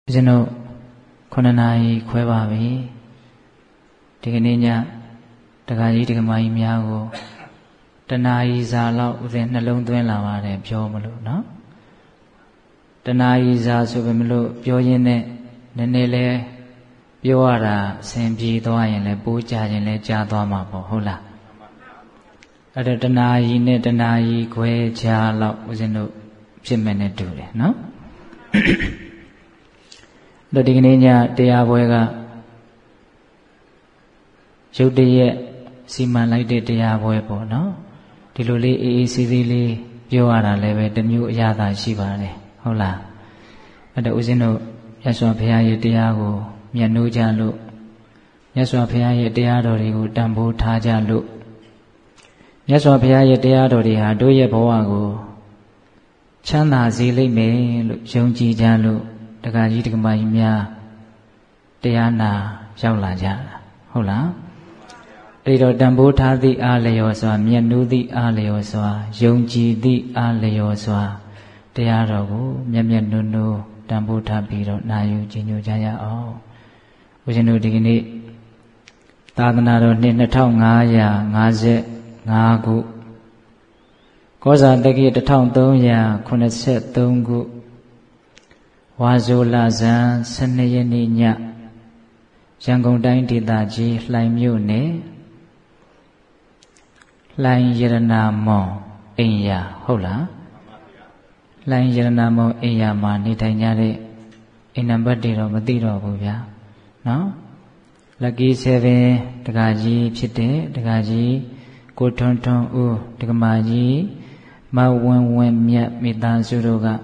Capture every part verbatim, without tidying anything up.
ကျွန်တော်ခုနှစ်နာရီခွဲပါပြီဒီကနေ့ညတက္ကကြီးတက္ကမကြီးများကိုတနာရီစာလောက်ဦးဇင်းနှလုံးသွင်းလာပါတယ်ပြောမလို့နော်တနာရီစာဆိုပေမလို့ပြောရင်းနဲ့နည်းနည်းလဲပြောရတာအဆင်ပြေသွားရင်လဲပိုးကြရင်လဲကြားသွားမှာပေါ့ဟုတ်လားအဲ့တော့တနာရီနဲ့တနာရီခွဲကြားလောက်ဦးဇင်းတို့ဖြစ်မယ်နဲ့တူတယ်နော်တို့ဒီကနေ့ညတရားပွဲကရုပ်တရက်စီမံလိုက်တဲ့တရားပွဲပေါ့နော်ဒီလိုလေးအေးအေးဆေးဆေးလေးပြောရတာလည်းပဲတစ်မျိုးအရသာရှိပါတယ်ဟုတ်လားအဲ့တော့ဦးဇင်းတို့မြတ်စွာဘုရားရဲ့တရားကိုမြတ်နိုးကြလို့မြတ်စွာဘုရားရဲ့တရားတော်တွေကိုတန်ဖိုးထားကြလို့မြတ်စွာဘုရားရဲ့တရားတော်တွေဟာတို့ရဲ့ဘဝကိုချမ်းသာစေလိမ့်မယ်လို့ယုံကြည်ကြလို့တက္ကကြီးတက္ကမကြီးများတရားနာရောက်လာကြတာဟုတ်လားအဲ့တော့တန်ဖိုးထားသည့်အားလျော်စွာမြတ်နိုးသည့်အားလျော်စွာယုံကြည်သည့်အားလျော်စွာတရားတော်ကိုမြတ်မြတ်နိုးနိုးတန်ဖိုးထားပြီးတော့နာယူကြည်ညိုကြရအောင်ဦးဇင်းတို့ဒီကနေ့သာသနာတော်နှစ်နှစ်ထောင်ငါးရာငါးสิบห้าခုကောဇာတက္ကီတစ်ထောင်သုံးရာခုနှစ်ဆယ်သုံးခုဝါဇိုလဇန်ဆယ်နှစ်ရက်နေ့ညရန်ကုန်တိုင်းဒေသကြီးလှိုင်မြို့နယ်လှိုင်ရတနာမောင်အိမ်ယာဟုတ်လားလှိုင်ရတနာမောင်အိမ်ယာမှာနေထိုင်ကြတဲ့အိမ်နံပါတ်တွေတော့မသိတော့ဘူးဗျာနော်လက်ကီးဆယ်ပင်တက္ကကြီးဖြစ်တဲ့တက္ကကြီးကိုထွန်းထွန်းဦးတက္ကမကြီးမဝင်းဝင်းမြတ်မိသားစုတို့က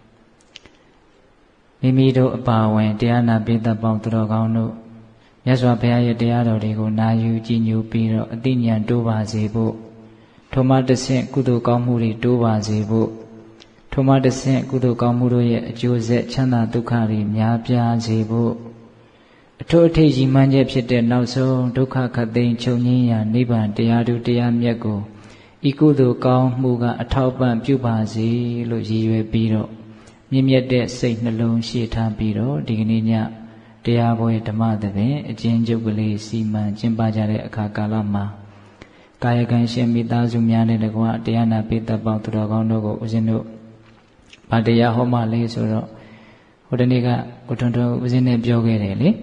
မိမိတို့အပါဝင်တရားနာပိဋကပေါင်းသူတော်ကောင်းတို့မြတ်စွာဘုရားရဲ့တရားတော်တွေကိုနာယူကြည်ညိုပြီးတော့အသိဉာဏ်တိုးပါစေဖို့ထိုမှတစ်ဆင့်ကုသိုလ်ကောင်းမှုတွေတိုးပါစေဖို့ထိုမှတစ်ဆင့်ကုသိုလ်ကောင်းမှုတို့ရဲ့အကျိုးဆက်ချမ်းသာဒုက္ခတွေများပြားစေဖို့အထွတ်အထိပ်ရည်မှန်းချက်ဖြစ်တဲ့နောက်ဆုံးဒုက္ခခတ်သိမ်းချုပ်ငြိမ်းရာနိဗ္ဗာန်တရားတူတရားမြတ်ကိုဤကုသိုလ်ကောင်းမှုကအထောက်ပံ့ပြုပါစေလို့ရည်ရွယ်ပြီးတော့မြင့်မြတ်တဲ့စိတ်နှလုံးရှေ့ထားပြီးတော့ဒီကနေ့ညတရားပွဲဓမ္မသဘင်အကျဉ်းချုပ်ကလေးစီမံကျင်းပကြတဲ့အခါကာလမှာကာယကံရှင်မိသားစုများနဲ့တကွတရားနာပိဋကပေါင်းသူတော်ကောင်းတို့ကိုဦးဇင်းတို့ဗာတရားဟောမှလေးဆိုတော့ဟိုတနေ့ကကိုထွန်းထွန်းဦးဇင်းနဲ့ပြောခဲ့တယ်လေ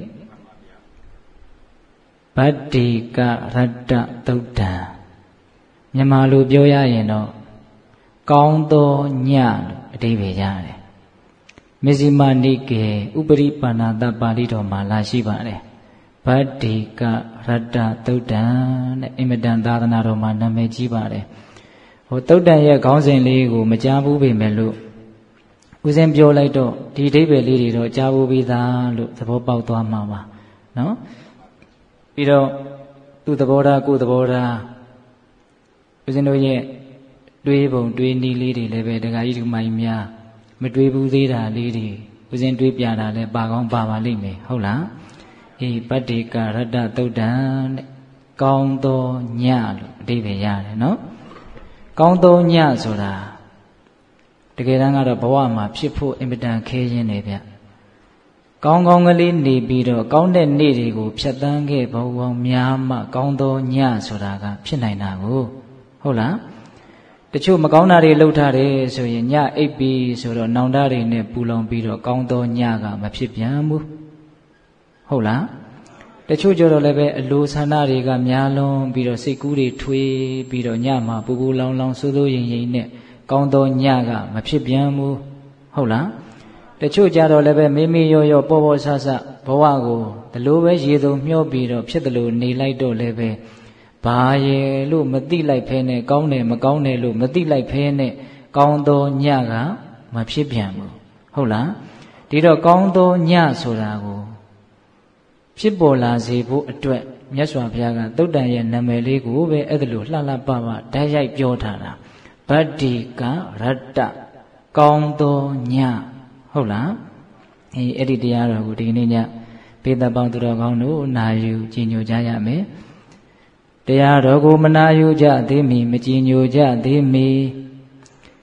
ဗတ္တိကရတ္တသုတ်တံမြန်မာလိုပြောရရင်တော့ကောင်းသောညလို့အဓိပ္ပာယ်ရတယ်မဇ္ဈိမနိကေဥပရိပါဏာတပါဠိတော်မှာလာရှိပါတယ်ဗတ္တိကရတ္တသုတ်တံတဲ့အင်မတန်သာသနာတော်မှာနာမည်ကြီးပါတယ်ဟိုသုတ်တံရဲ့ခေါင်းစဉ်လေးကိုမကြားဘူးပေမဲ့လို့ဦးဇင်းပြောလိုက်တော့ဒီအဓိပ္ပာယ်လေးတွေတော့ကြားဘူးပြီးသားလို့သဘောပေါက်သွားမှာပါနော်ပြီးတော့သူ့သဘောထားကိုယ်သဘောထားဦးဇင်းတို့ရဲ့တွေးပုံတွေးနည်းလေးတွေလည်းပဲဒကာကြီးဒကာမကြီးများမတွေးဘူးသေးတာလေးတွေဦးဇင်းတွေးပြတာလည်းပါကောင်းပါပါလိမ့်မယ်ဟုတ်လားအေးပတ္တိကရတ္တသုတ်တံတဲ့ကောင်းသောညလို့အဓိပ္ပာယ်ရတယ်နော်ကောင်းသောညဆိုတာတကယ်တမ်းကတော့ဘဝမှာဖြစ်ဖို့အင်မတန်ခဲရင်းနေဗျကောင်းကောင်းကလေးနေပြီးတော့ကောင်းတဲ့နေ့တွေကိုဖြတ်သန်းခဲ့ဘဝပေါင်းများမှကောင်းသောညဆိုတာကဖြစ်နိုင်တာကိုဟုတ်လားတချို့မကောင်းတာတွေလှုပ်ထားတယ်ဆိုရင်ညအိပ်ပြီးဆိုတော့နောင်တတွေနဲ့ပူလောင်ပြီးတော့ကောင်းသောညကမဖြစ်ပြန်ဘူးဟုတ်လားတချို့ကြတော့လည်းပဲအလိုဆန္ဒတွေကများလွန်ပြီးတော့စိတ်ကူးတွေထွေးပြီးတော့ညမှာပူပူလောင်လောင်စိုးစိုးရိမ်ရိမ်နဲ့ကောင်းသောညကမဖြစ်ပြန်ဘူးဟုတ်လားတချို့ကြတော့လည်းပဲမေးမေးရောရောပေါ်ပေါ်ဆဆဘဝကိုဒီလိုပဲရေစုံမျှောပြီးတော့ဖြစ်တယ်လို့နေလိုက်တော့လည်းပဲဘာရဲ့လို့မသိလိုက်ဖဲနဲ့ကောင်းတယ်မကောင်းတယ်လို့မသိလိုက်ဖဲနဲ့ကောင်းသောညကမဖြစ်ပြန်ဘူးဟုတ်လားဒီတော့ကောင်းသောညဆိုတာကိုဖြစ်ပေါ်လာစေဖို့အတွက်မြတ်စွာဘုရားကသုတ်တန်ရဲ့နာမည်လေးကိုပဲအဲ့ဒါလိုလှလှပပဓာတ်ရိုက်ပြောထားတာဗတ္တိကရတ္တကောင်းသောညဟုတ်လားအေးအဲ့ဒီတရားတော်ကိုဒီကနေ့ညပိဋကပေါင်းသူတော်ကောင်းတို့နာယူကြည်ညိုကြရမယ်တရားတော်ကိုမနာယူကြသေးမီမကြည်ညိုကြသေးမီ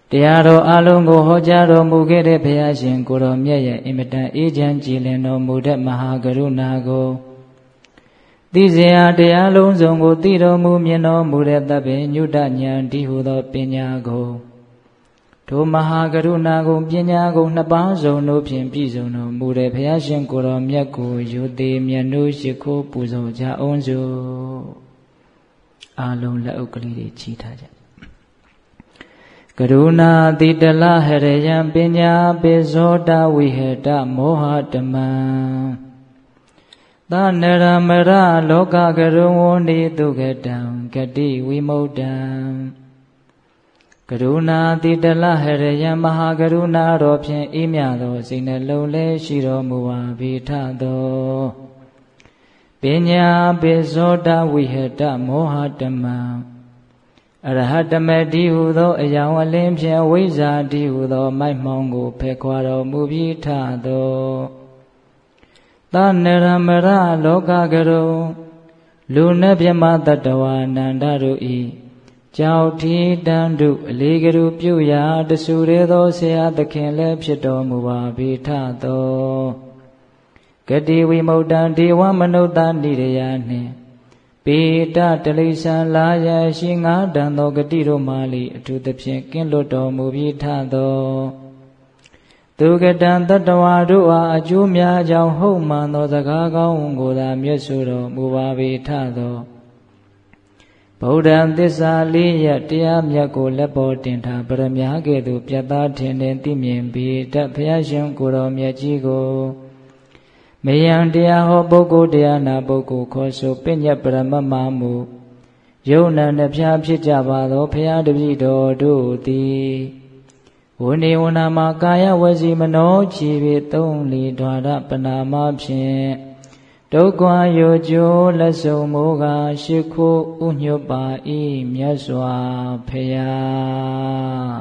တရားတော်အလုံးကိုဟောကြားတော်မူခဲ့တဲ့ဘုရားရှင်ကိုတော်မြတ်ရဲ့အင်မတန်အေးချမ်းကြည်လင်တော်မူတဲ့မဟာကရုဏာကိုသိစေရာတရားလုံးစုံကိုသိတော်မူမြင်တော်မူတဲ့သဗ္ဗညုတဉာဏ်ဒီဟုသောပညာကိုထိုမဟာကရုဏာကိုပညာကိုနှစ်ပါးစုံတို့ဖြင့်ပြည့်စုံတော်မူတဲ့ဘုရားရှင်ကိုတော်မြတ်ကိုယုသေးမြတ်တို့ရှိခိုးပူဇော်ကြအောင်စို့အာလုံးလက်အုပ်ကလေးတွေချီထားကြကရုဏာတိတလဟရယံပညာပိဇောတဝိဟတမောဟတမံသနရမရလောကကရုဝန္တိဒုက္ခတံဂတိဝိမု ṭ ံကရုဏာတိတလဟရယံမဟာကရုဏာတော်ဖြင့်အေးမြသောစိတ်နှလုံးလည်းရှိတော်မူပါဘိထသောပညာပိဇောတဝိဟတမောဟတမံအရဟတမတိဟုသောအယောင်အလင်းဖြင့်ဝိဇ္ဇာတိဟုသောမိုက်မှောင်ကိုဖယ်ခွာတော်မူပြီးထသောသနရမရလောကကရုလူနှင့်မြမတတဝါနန္ဒတို့ဤကြောက်ထီတန်တုအလေးကရုပြုရာတဆူရဲသောဆရာသခင်လည်းဖြစ်တော်မူပါဘိထသောဂတိဝိမု ṭ ံဒေဝမနုဿနိရယနှင့်ပေတတလိษံလာရရှိငါးတန်သောဂတိတို့မှလိအထူးသဖြင့်ကင်းလွတ်တော်မူပြီးထသောသူကတံတတဝါတို့အားအကျိုးများကြောင့်ဟုတ်မှန်သောစကားကောင်းကိုသာမြတ်စွာတော်မူပါပြီးထသောဗုဒ္ဓံသစ္စာလေးရတရားမြတ်ကိုလက်ပေါ်တင်ထားပရမညာကဲ့သို့ပြတ်သားထင်ထင်သိမြင်ပြီးတတ်ဘုရားရှင်ကိုယ်တော်မြတ်ကြီးကိုမယံတရားဟောပုဂ္ဂိုလ်တရားနာပုဂ္ဂိုလ်ခေါ်ဆိုပညတ်ပရမမမှုယုံနာနှဖျားဖြစ်ကြပါသောဘုရားတပည့်တော်တို့သည်ဝိနေဝနာမှာကာယဝစီမနောချီပေသုံးလီဓာရပနာမဖြင့်ဒုက္ခယောကျိုးလက်ဆုံမိုးကရှိခိုးဥညွတ်ပါ၏မြတ်စွာဘုရား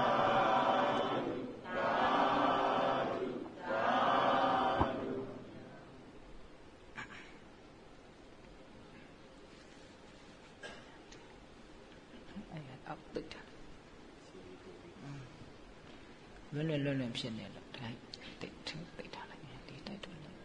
လွယ်လွယ်လွယ်လွယ်ဖြစ်နေလို့တိုင်းတိတ်ထတိတ်ထားလိုက်မယ်ဒီတိုက်ထွက်လိုက်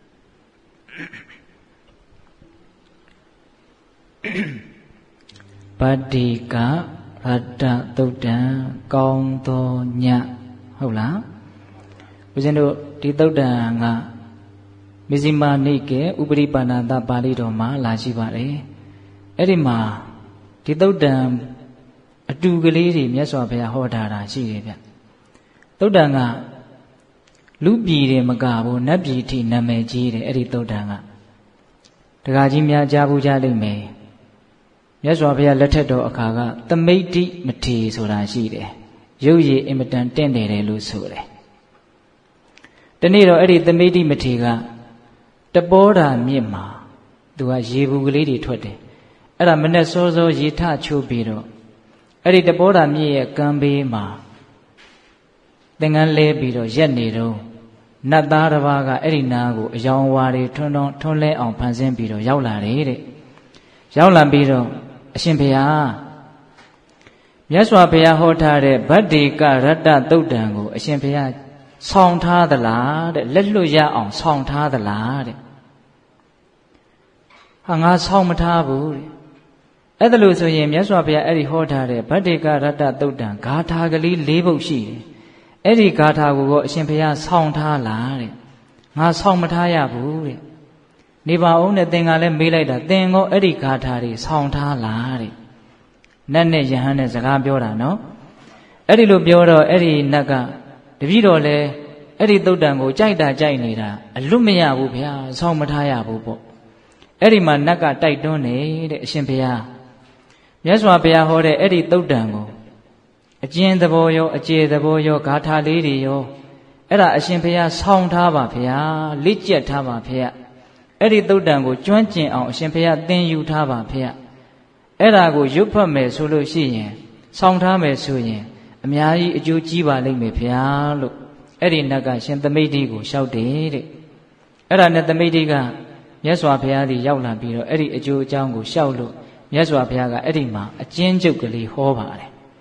ပတ္တိကရတ္တသုတ်တံကောင်းသောညဟုတ်လားဦးဇင်းတို့ဒီသုတ်တံကမဇ္ဈိမာနိကေဥပရိပါဏာတပါဠိတော်မှာလာရှိပါတယ်အဲ့ဒီမှာဒီသုတ်တံအတူကလေးတွေမြတ်စွာဘုရားဟောထားတာရှိတယ်ဗျသုတ်တံကလူပြည်တွေမကဘူးနတ်ပြည်ထိနာမည်ကြီးတယ်အဲ့ဒီသုတ်တံကဒကာကြီးများကြားဘူးကြားလိမ့်မယ်မြတ်စွာဘုရားလက်ထက်တော်အခါကသမိတ်တိမထေဆိုတာရှိတယ်ရုပ်ရည်အင်မတန်တင့်တယ်တယ်လို့ဆိုတယ်တနေ့တော့အဲ့ဒီသမိတ်တိမထေကတပောဓာမြစ်မှာသူကရေဘူးကလေးတွေထွက်တယ်အဲ့ဒါမနဲ့စောစောရေထချိုးပြီးတော့အဲ့ဒီတပောဓာမြစ်ရဲ့ကမ်းဘေးမှာသင်္ကန်းလဲပြီးတော့ရက်နေတော့နတ်သားတစ်ပါးကအဲ့ဒီနားကိုအယောင်ဝါတွေထွန်းထွန်းထွန်းလဲအောင်ဖန်ဆင်းပြီးတော့ရောက်လာတယ်တဲ့ရောက်လာပြီးတော့အရှင်ဘုရားမြတ်စွာဘုရားဟောထားတဲ့ဗတ္တိကရတ္တသုတ်တံကိုအရှင်ဘုရားဆောင်းထားသလားတဲ့လက်လွတ်ရအောင်ဆောင်းထားသလားတဲ့ဟာငါဆောင်းမထားဘူးတဲ့အဲ့ဒါလို့ဆိုရင်မြတ်စွာဘုရားအဲ့ဒီဟောထားတဲ့ဗတ္တိကရတ္တသုတ်တံဂါထာကလေး၄ပုဒ်ရှိတယ်အဲ့ဒီဂါထာကိုအရှင်ဘုရားဆောင်းထားလားတဲ့ငါဆောင်းမထားရဘူးတဲ့နေပါအောင်နဲ့သင်ကလည်းမေးလိုက်တာသင်ကောအဲ့ဒီဂါထာတွေဆောင်းထားလားတဲ့နတ်နဲ့ယဟန်နဲ့စကားပြောတာနော်အဲ့ဒီလိုပြောတော့အဲ့ဒီနတ်ကတပည့်တော်လဲအဲ့ဒီသုတ်တံကိုကြိုက်တာကြိုက်နေတာအလွတ်မရဘူးဗျာဆောင်းမထားရဘူးပေါ့အဲ့ဒီမှာနတ်ကတိုက်တွန်းနေတဲ့အရှင်ဘုရားမြတ်စွာဘုရားဟောတဲ့အဲ့ဒီသုတ်တံကိုအကျဉ်းသဘောရောအကျေသဘောရောဂါထာလေးတွေရောအဲ့ဒါအရှင်ဘုရားဆောင်းထားပါဗျာလက်ကျက်ထားပါဗျာအဲ့ဒီသုတ်တံကိုကျွမ်းကျင်အောင်အရှင်ဘုရားသင်ယူထားပါဗျာအဲ့ဒါကိုရွတ်ဖတ်မယ်ဆိုလို့ရှိရင်ဆောင်းထားမယ်ဆိုရင်အများကြီးအကျိုးကြီးပါလိမ့်မယ်ဗျာလို့အဲ့ဒီနတ်ကရှင်သမိတ်တိကိုလျှောက်တယ်တဲ့အဲ့ဒါနဲ့သမိတ်တိကမြတ်စွာဘုရားကြီးရောက်လာပြီးတော့အဲ့ဒီအကျိုးအကြောင်းကိုလျှောက်လို့မြတ်စွာဘုရားကအဲ့ဒီမှာအကျဉ်းချုပ်ကလေးဟောပါတယ်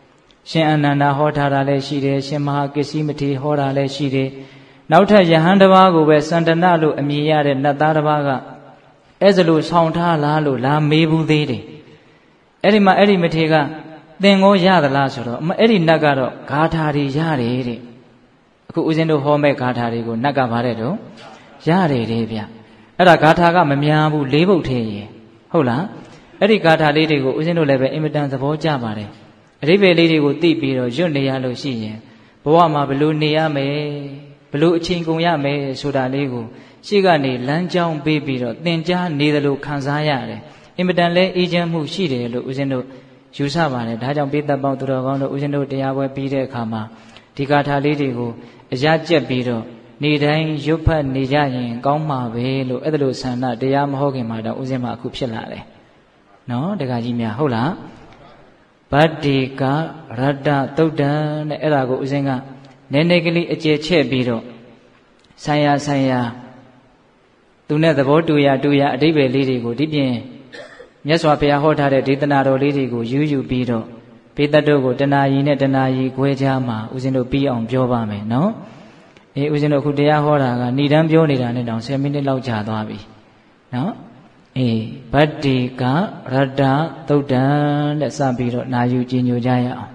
ရှင်အနန္ဒဟောထားတာလည်းရှိတယ်ရှင်မဟာကစ္စည်းမထေရဟောတာလည်းရှိတယ်နောက်ထပ်ယဟန်တစ်ပါးကိုပဲစန္ဒနလို့အမည်ရတဲ့နတ်သားတစ်ပါးကအဲ့ဒါလို့ဆောင်းထားလားလို့လာမေးဘူးသေးတယ်အဲ့ဒီမှာအဲ့ဒီမထေရကသင်ကိုရသလားဆိုတော့အဲ့ဒီနတ်ကတော့ဂါထာတွေရတယ်တဲ့အခုဦးဇင်းတို့ဟောမဲ့ဂါထာတွေကိုနတ်ကဗါတဲ့တော့ရတယ်တဲ့ဗျအဲ့ဒါဂါထာကမများဘူးလေးပုဒ်ထဲရင်ဟုတ်လားအဲ့ဒီဂါထာလေးတွေကိုဦးဇင်းတို့လည်းပဲအင်မတန်သဘောကျပါတယ်အဓိပ္ပာယ်လေးတွေကိုသိပြီးတော့ရွတ်နေရလို့ရှိရင်ဘဝမှာဘယ်လိုနေရမယ်ဘယ်လိုအချိန်ကုန်ရမယ်ဆိုတာလေးကိုရှေ့ကနေလမ်းကြောင်းပေးပြီးတော့သင်ကြားနေတယ်လို့ခံစားရတယ်အင်မတန်လဲအေးချမ်းမှုရှိတယ်လို့ဦးဇင်းတို့ယူဆပါတယ်ဒါကြောင့်ပိဿပေါင်းသူတော်ကောင်းတို့ဦးဇင်းတို့တရားပွဲပြီးတဲ့အခါမှာဒီဂါထာလေးတွေကိုအရာကျက်ပြီးတော့နေတိုင်းရွတ်ဖတ်နေကြရင်ကောင်းမှာပဲလို့အဲ့ဒါလို့ဆန္ဒတရားမဟုတ်ခင်မှာတော့ဦးဇင်းမအခုဖြစ်လာတယ်နော်တခါကြီးများဟုတ်လားဗတ္တိကရတ္တသုတ်တံတဲ့အဲ့ဒါကိုဦးဇင်းကနည်းနည်းကလေးအကျယ်ချဲ့ပြီးတော့ဆိုင်ရာဆိုင်ရာသူနဲ့သဘောတူရတူရအဓိပ္ပာယ်လေးတွေကိုဒီပြင်မြတ်စွာဘုရားဟောထားတဲ့ဒေသနာတော်လေးတွေကိုယူယူပြီးတော့ပိဿတို့ကိုတဏှာကြီးနဲ့တဏှာကြီးခွဲခြားမှာဦးဇင်းတို့ပြီးအောင်ပြောပါမယ်နော်အေးဦးဇင်းတို့အခုတရားဟောတာကဏိဒံပြောနေတာနဲ့တောင်ဆယ်မိနစ်လောက်ကြာသွားပြီနော်အေးဗတ္တိကရတ္တသုတ်တံတဲ့စပြီးတော့နာယူကြည်ညိုကြရအောင်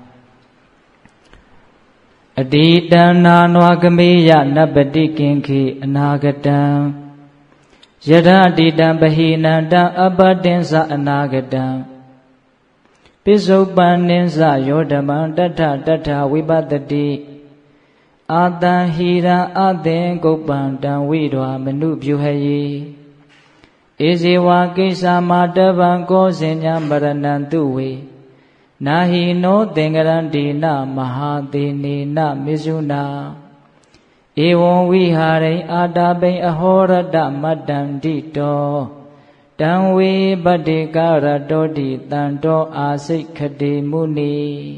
အတိတံနာနွာကမေယနပတိကင်ခေအနာဂတံယထာတိတံပဟိနန္တံအပတင်္စအနာဂတံပိစုပန်နိစ္စယောဓမံတထတထဝိပတတိအာတံဟိရံအသင်ကုပ္ပံတံဝိဒွာမနုပြုဟယေဧဇေဝကိစ္ဆာမတဗံကောစဉ္ညာမရဏံတုဝေနာဟိနောသင်္ကရန္တိနမဟာသေနေနမေဇုနာဧဝံဝိဟာရိအာတာပိအဟောရတမတ္တန္တိတောတံဝေပတ္တိကရတောတိတံတောအာစိတ်ခတိမုနိ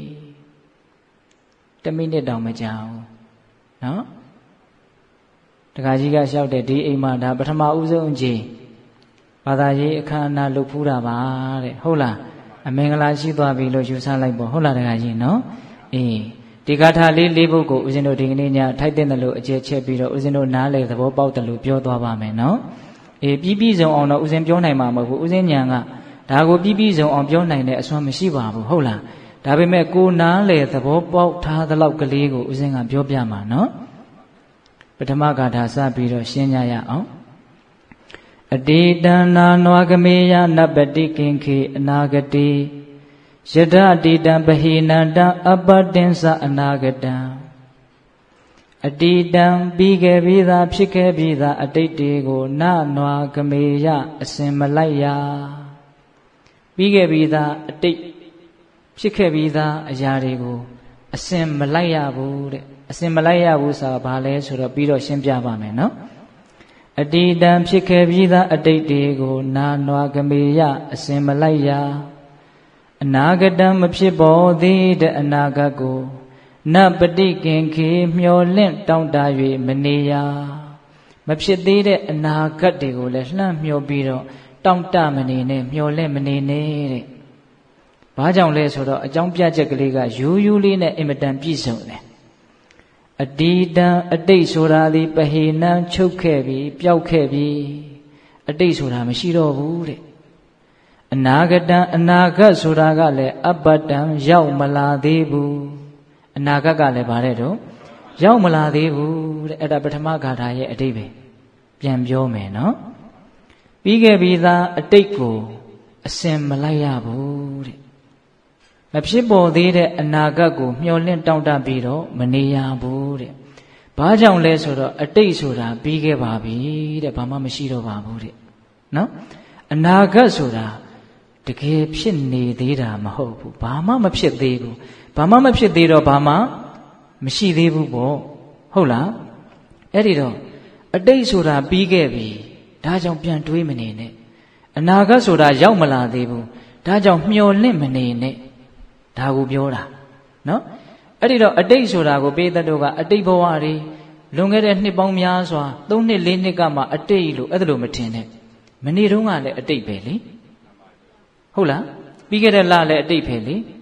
တမိနစ်တောင်မကြာဘူးနော်တခါကြီးကလျှောက်တဲ့ဒီအိမ်မှာဒါပထမဦးဆုံးအကြိမ်ဘာသာရေးအခမ်းအနားလုပ်ဖူးတာပါတဲ့ဟုတ်လားအမင်္ဂလာရှိသွားပြီလို့ယူဆလိုက်ပေါ့ဟုတ်လားတခါကြီးနော်အေးဒီဂါထာလေးလေးပုဒ်ကိုဦးဇင်းတို့ဒီကနေ့ညထိုက်တဲ့လို့အကျယ်ချက်ပြီးတော့ဦးဇင်းတို့နားလေသဘောပေါက်တယ်လို့ပြောသွားပါမယ်နော်အေးပြီးပြီးဆုံးအောင်တော့ဦးဇင်းပြောနိုင်မှာမဟုတ်ဘူးဦးဇင်းညံကဒါကိုပြီးပြီးဆုံးအောင်ပြောနိုင်တဲ့အစွမ်းမရှိပါဘူးဟုတ်လားဒါပေမဲ့ကိုနားလေသဘောပေါက်ထားသလောက်ကလေးကိုဦးဇင်းကပြောပြမှာနော်ပထမဂါထာစပြီးတော့ရှင်းကြရအောင်အတိတံနာနွာကမေယနပတိကင်ခေအနာဂတိယထအတိတံပဟိနန္တံအပတင်္စအနာဂတံအတိတံပြီးခဲ့ပြီးသားဖြစ်ခဲ့ပြီးသားအတိတ်တွေကိုနနွာကမေယအစင်မလိုက်ရပြီးခဲ့ပြီးသားအတိတ်ဖြစ်ခဲ့ပြီးသားအရာတွေကိုအစင်မလိုက်ရဘူးတဲ့အစင်မလိုက်ရဘူးဆိုတာဘာလဲဆိုတော့ပြီးတော့ရှင်းပြပါမယ်နော်အတိတံဖြစ်ခဲ့ပြီးသားအတိတ်တွေကိုနာနွာကမေယအစင်မလိုက်ရအနာဂတံမဖြစ်ပေါ်သေးတဲ့အနာဂတ်ကိုနပတိကင်ခေမျောလင့်တောင့်တ၍မနေရမဖြစ်သေးတဲ့အနာဂတ်တွေကိုလည်းလှမ်းမျောပြီးတော့တောင့်တမနေနဲ့မျောလင့်မနေနဲ့တဲ့ဘာကြောင့်လဲဆိုတော့အကြောင်းပြချက်ကလေးကရိုးရိုးလေးနဲ့အင်မတန်ပြည့်စုံတယ်အတိတံအတိတ်ဆိုတာဒီပဟိနံချုပ်ခဲ့ပြီပျောက်ခဲ့ပြီအတိတ်ဆိုတာမရှိတော့ဘူးတဲ့အနာဂတံအနာဂတ်ဆိုတာကလည်းအပတံရောက်မလာသေးဘူးအနာဂတ်ကလည်းဗါတဲ့တော့ရောက်မလာသေးဘူးတဲ့အဲ့ဒါပထမဂါထာရဲ့အဓိပ္ပာယ်ပြန်ပြောမယ်နော်ပြီးခဲ့ပြီးသားအတိတ်ကိုအစင်မလိုက်ရဘူးတဲ့မဖြစ်ပေါ်သေးတဲ့အနာဂတ်ကိုမျှော်လင့်တောင့်တပြီးတော့မနေရဘူးတဲ့ဘာကြောင့်လဲဆိုတော့အတိတ်ဆိုတာပြီးခဲ့ပါပြီတဲ့ဘာမှမရှိတော့ပါဘူးတဲ့နော်အနာဂတ်ဆိုတာတကယ်ဖြစ်နေသေးတာမဟုတ်ဘူးဘာမှမဖြစ်သေးဘူးဘာမှမဖြစ်သေးတော့ဘာမှမရှိသေးဘူးပေါ့ဟုတ်လားအဲ့ဒီတော့အတိတ်ဆိုတာပြီးခဲ့ပြီဒါကြောင့်ပြန်တွေးမနေနဲ့အနာဂတ်ဆိုတာရောက်မလာသေးဘူးဒါကြောင့်မျှော်လင့်မနေနဲ့ဒါကိုပြောတာနော်အဲ့ဒီတော့အတိတ်ဆိုတာကိုပိဿတို့ကအတိတ်ဘဝတွေလွန်ခဲ့တဲ့နှစ်ပေါင်းများစွာသုံးနှစ်လေးနှစ်ကမှအတိတ်လို့အဲ့ဒါလိုမထင်နဲ့မနေ့တုန်းကလည်းအတိတ်ပဲလေဟုတ်လားပြီးခဲ့တဲ့လလည်းအတိတ်ပဲလေဟ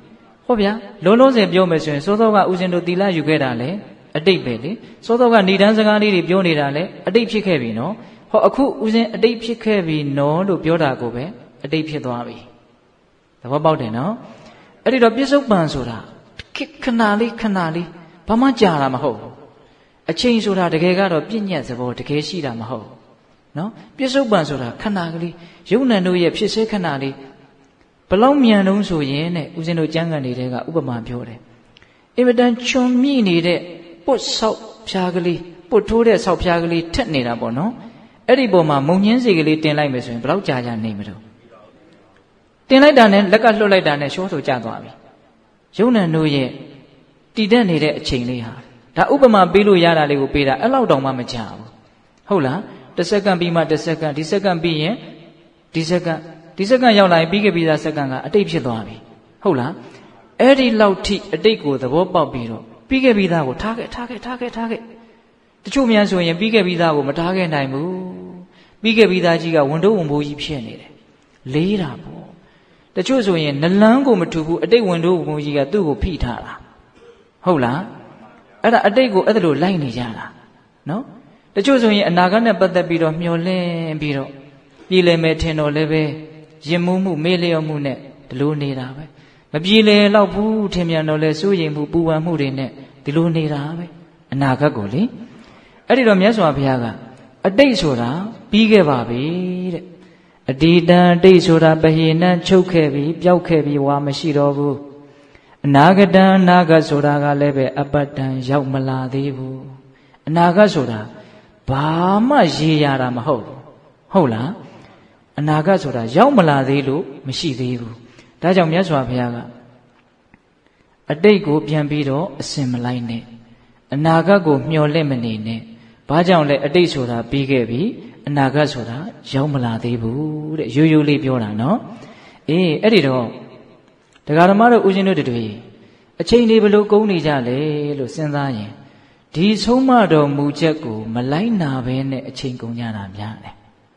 ဟုတ်ဗျာလုံးလုံးစင်ပြောမယ်ဆိုရင်စောစောကဥစဉ်တို့သီလယူခဲ့တာလေအတိတ်ပဲလေစောစောကဏိဒန်းစကားလေးတွေပြောနေတာလေအတိတ်ဖြစ်ခဲ့ပြီနော်ဟောအခုဥစဉ်အတိတ်ဖြစ်ခဲ့ပြီနော်လို့ပြောတာကိုပဲအတိတ်ဖြစ်သွားပြီသဘောပေါက်တယ်နော်အဲ့ဒီတော့ပြစ္ဆုတ်ပန်ဆိုတာခဏလေးခဏလေးဘာမှကြာတာမဟုတ်ဘူးအချိန်ဆိုတာတကယ်ကတော့ပြည့်ညက်သဘောတကယ်ရှိတာမဟုတ်ဘူးနော်ပြစ္ဆုတ်ပန်ဆိုတာခဏကလေးယုံနံတို့ရဲ့ဖြစ်စေခဏလေးဘလောက်မြန်တုံးဆိုရင်တဲ့ဦးဇင်းတို့ကျမ်းဂန်တွေကဥပမာပြောတယ်အင်မတန်ချွန်မိနေတဲ့ပုတ်ဆောက်ဖြားကလေးပုတ်ထိုးတဲ့ဆောက်ဖြားကလေးထက်နေတာပေါ့နော်အဲ့ဒီပုံမှာမုံညင်းစီကလေးတင်လိုက်မယ်ဆိုရင်ဘလောက်ကြာကြာနေမလို့တင်လိုက်တာနဲ့လက်ကလွတ်လိုက်တာနဲ့ရှောဆိုကျသွားပြီယုံနံတို့ရဲ့တည်တတ်နေတဲ့အချိန်လေးဟာဒါဥပမာပေးလို့ရတာလေးကိုပေးတာအဲ့လောက်တောင်မှမကြာဘူးဟုတ်လားတစ်စက္ကန့်ပြီးမှတစ်စက္ကန့်ဒီစက္ကန့်ပြီးရင်ဒီစက္ကန့်ဒီစက္ကန့်ရောက်လာရင်ပြီးခဲ့ပြီးသားစက္ကန့်ကအတိတ်ဖြစ်သွားပြီဟုတ်လားအဲ့ဒီလောက်ထိအတိတ်ကိုသဘောပေါက်ပြီးတော့ပြီးခဲ့ပြီးသားကိုထားခဲ့ထားခဲ့ထားခဲ့ထားခဲ့တချို့များဆိုရင်ပြီးခဲ့ပြီးသားကိုမထားခဲ့နိုင်ဘူးပြီးခဲ့ပြီးသားကြီးကဝန်တိုးဝန်ဘိုးကြီးဖြစ်နေတယ်လေးတာပေါ့တချို့ဆိုရင်နလန်းကိုမထူဘူးအတိတ်ဝန်တိုးဝန်ဘိုးကြီးကသူ့ကိုဖိထားတာဟုတ်လားအဲ့ဒါအတိတ်ကိုအဲ့ဒါလိုလိုက်နေကြတာနော်တချို့ဆိုရင်အနာဂတ်နဲ့ပတ်သက်ပြီးတော့မျှော်လင့်ပြီးတော့ပြည်လည်မယ်ထင်တော့လည်းပဲရင်မှုမှုမေ့လျော့မှုနဲ့ဒီလိုနေတာပဲမပြည်လည်တော့ဘူးထင်မြန်တော့လဲစိုးရိမ်မှုပူပန်မှုတွေနဲ့ဒီလိုနေတာပဲအနာဂတ်ကိုလေအဲ့ဒီတော့မြတ်စွာဘုရားကအတိတ်ဆိုတာပြီးခဲ့ပါပြီတဲ့အဒီတံအတိတ်ဆိုတာပဟိနံချုပ်ခဲ့ပြီပျောက်ခဲ့ပြီဝါမရှိတော့ဘူးအနာဂတံအနာဂတ်ဆိုတာကလည်းပဲအပတ္တံရောက်မလာသေးဘူးအနာဂတ်ဆိုတာဘာမှရေရတာမဟုတ်ဘူးဟုတ်လားအနာဂတ်ဆိုတာရောက်မလာသေးလို့မရှိသေးဘူးဒါကြောင့်မြတ်စွာဘုရားကအတိတ်ကိုပြန်ပြီးတော့အစင်မလိုက်နဲ့အနာဂတ်ကိုမျှော်လင့်မနေနဲ့ဘာကြောင့်လဲအတိတ်ဆိုတာပြီးခဲ့ပြီအနာဂတ်ဆိုတာရောက်မလာသေးဘူးတဲ့ရိုးရိုးလေးပြောတာနော်အေးအဲ့ဒီတော့တရားဓမ္မတို့ဦးဇင်းတို့တွေအချိန်လေးဘလို့ကုန်နေကြလဲလို့စဉ်းစားရင်ဒီဆုံးမတော်မူချက်ကိုမလိုက်နာဘဲနဲ့အချိန်ကုန်ကြတာများတယ်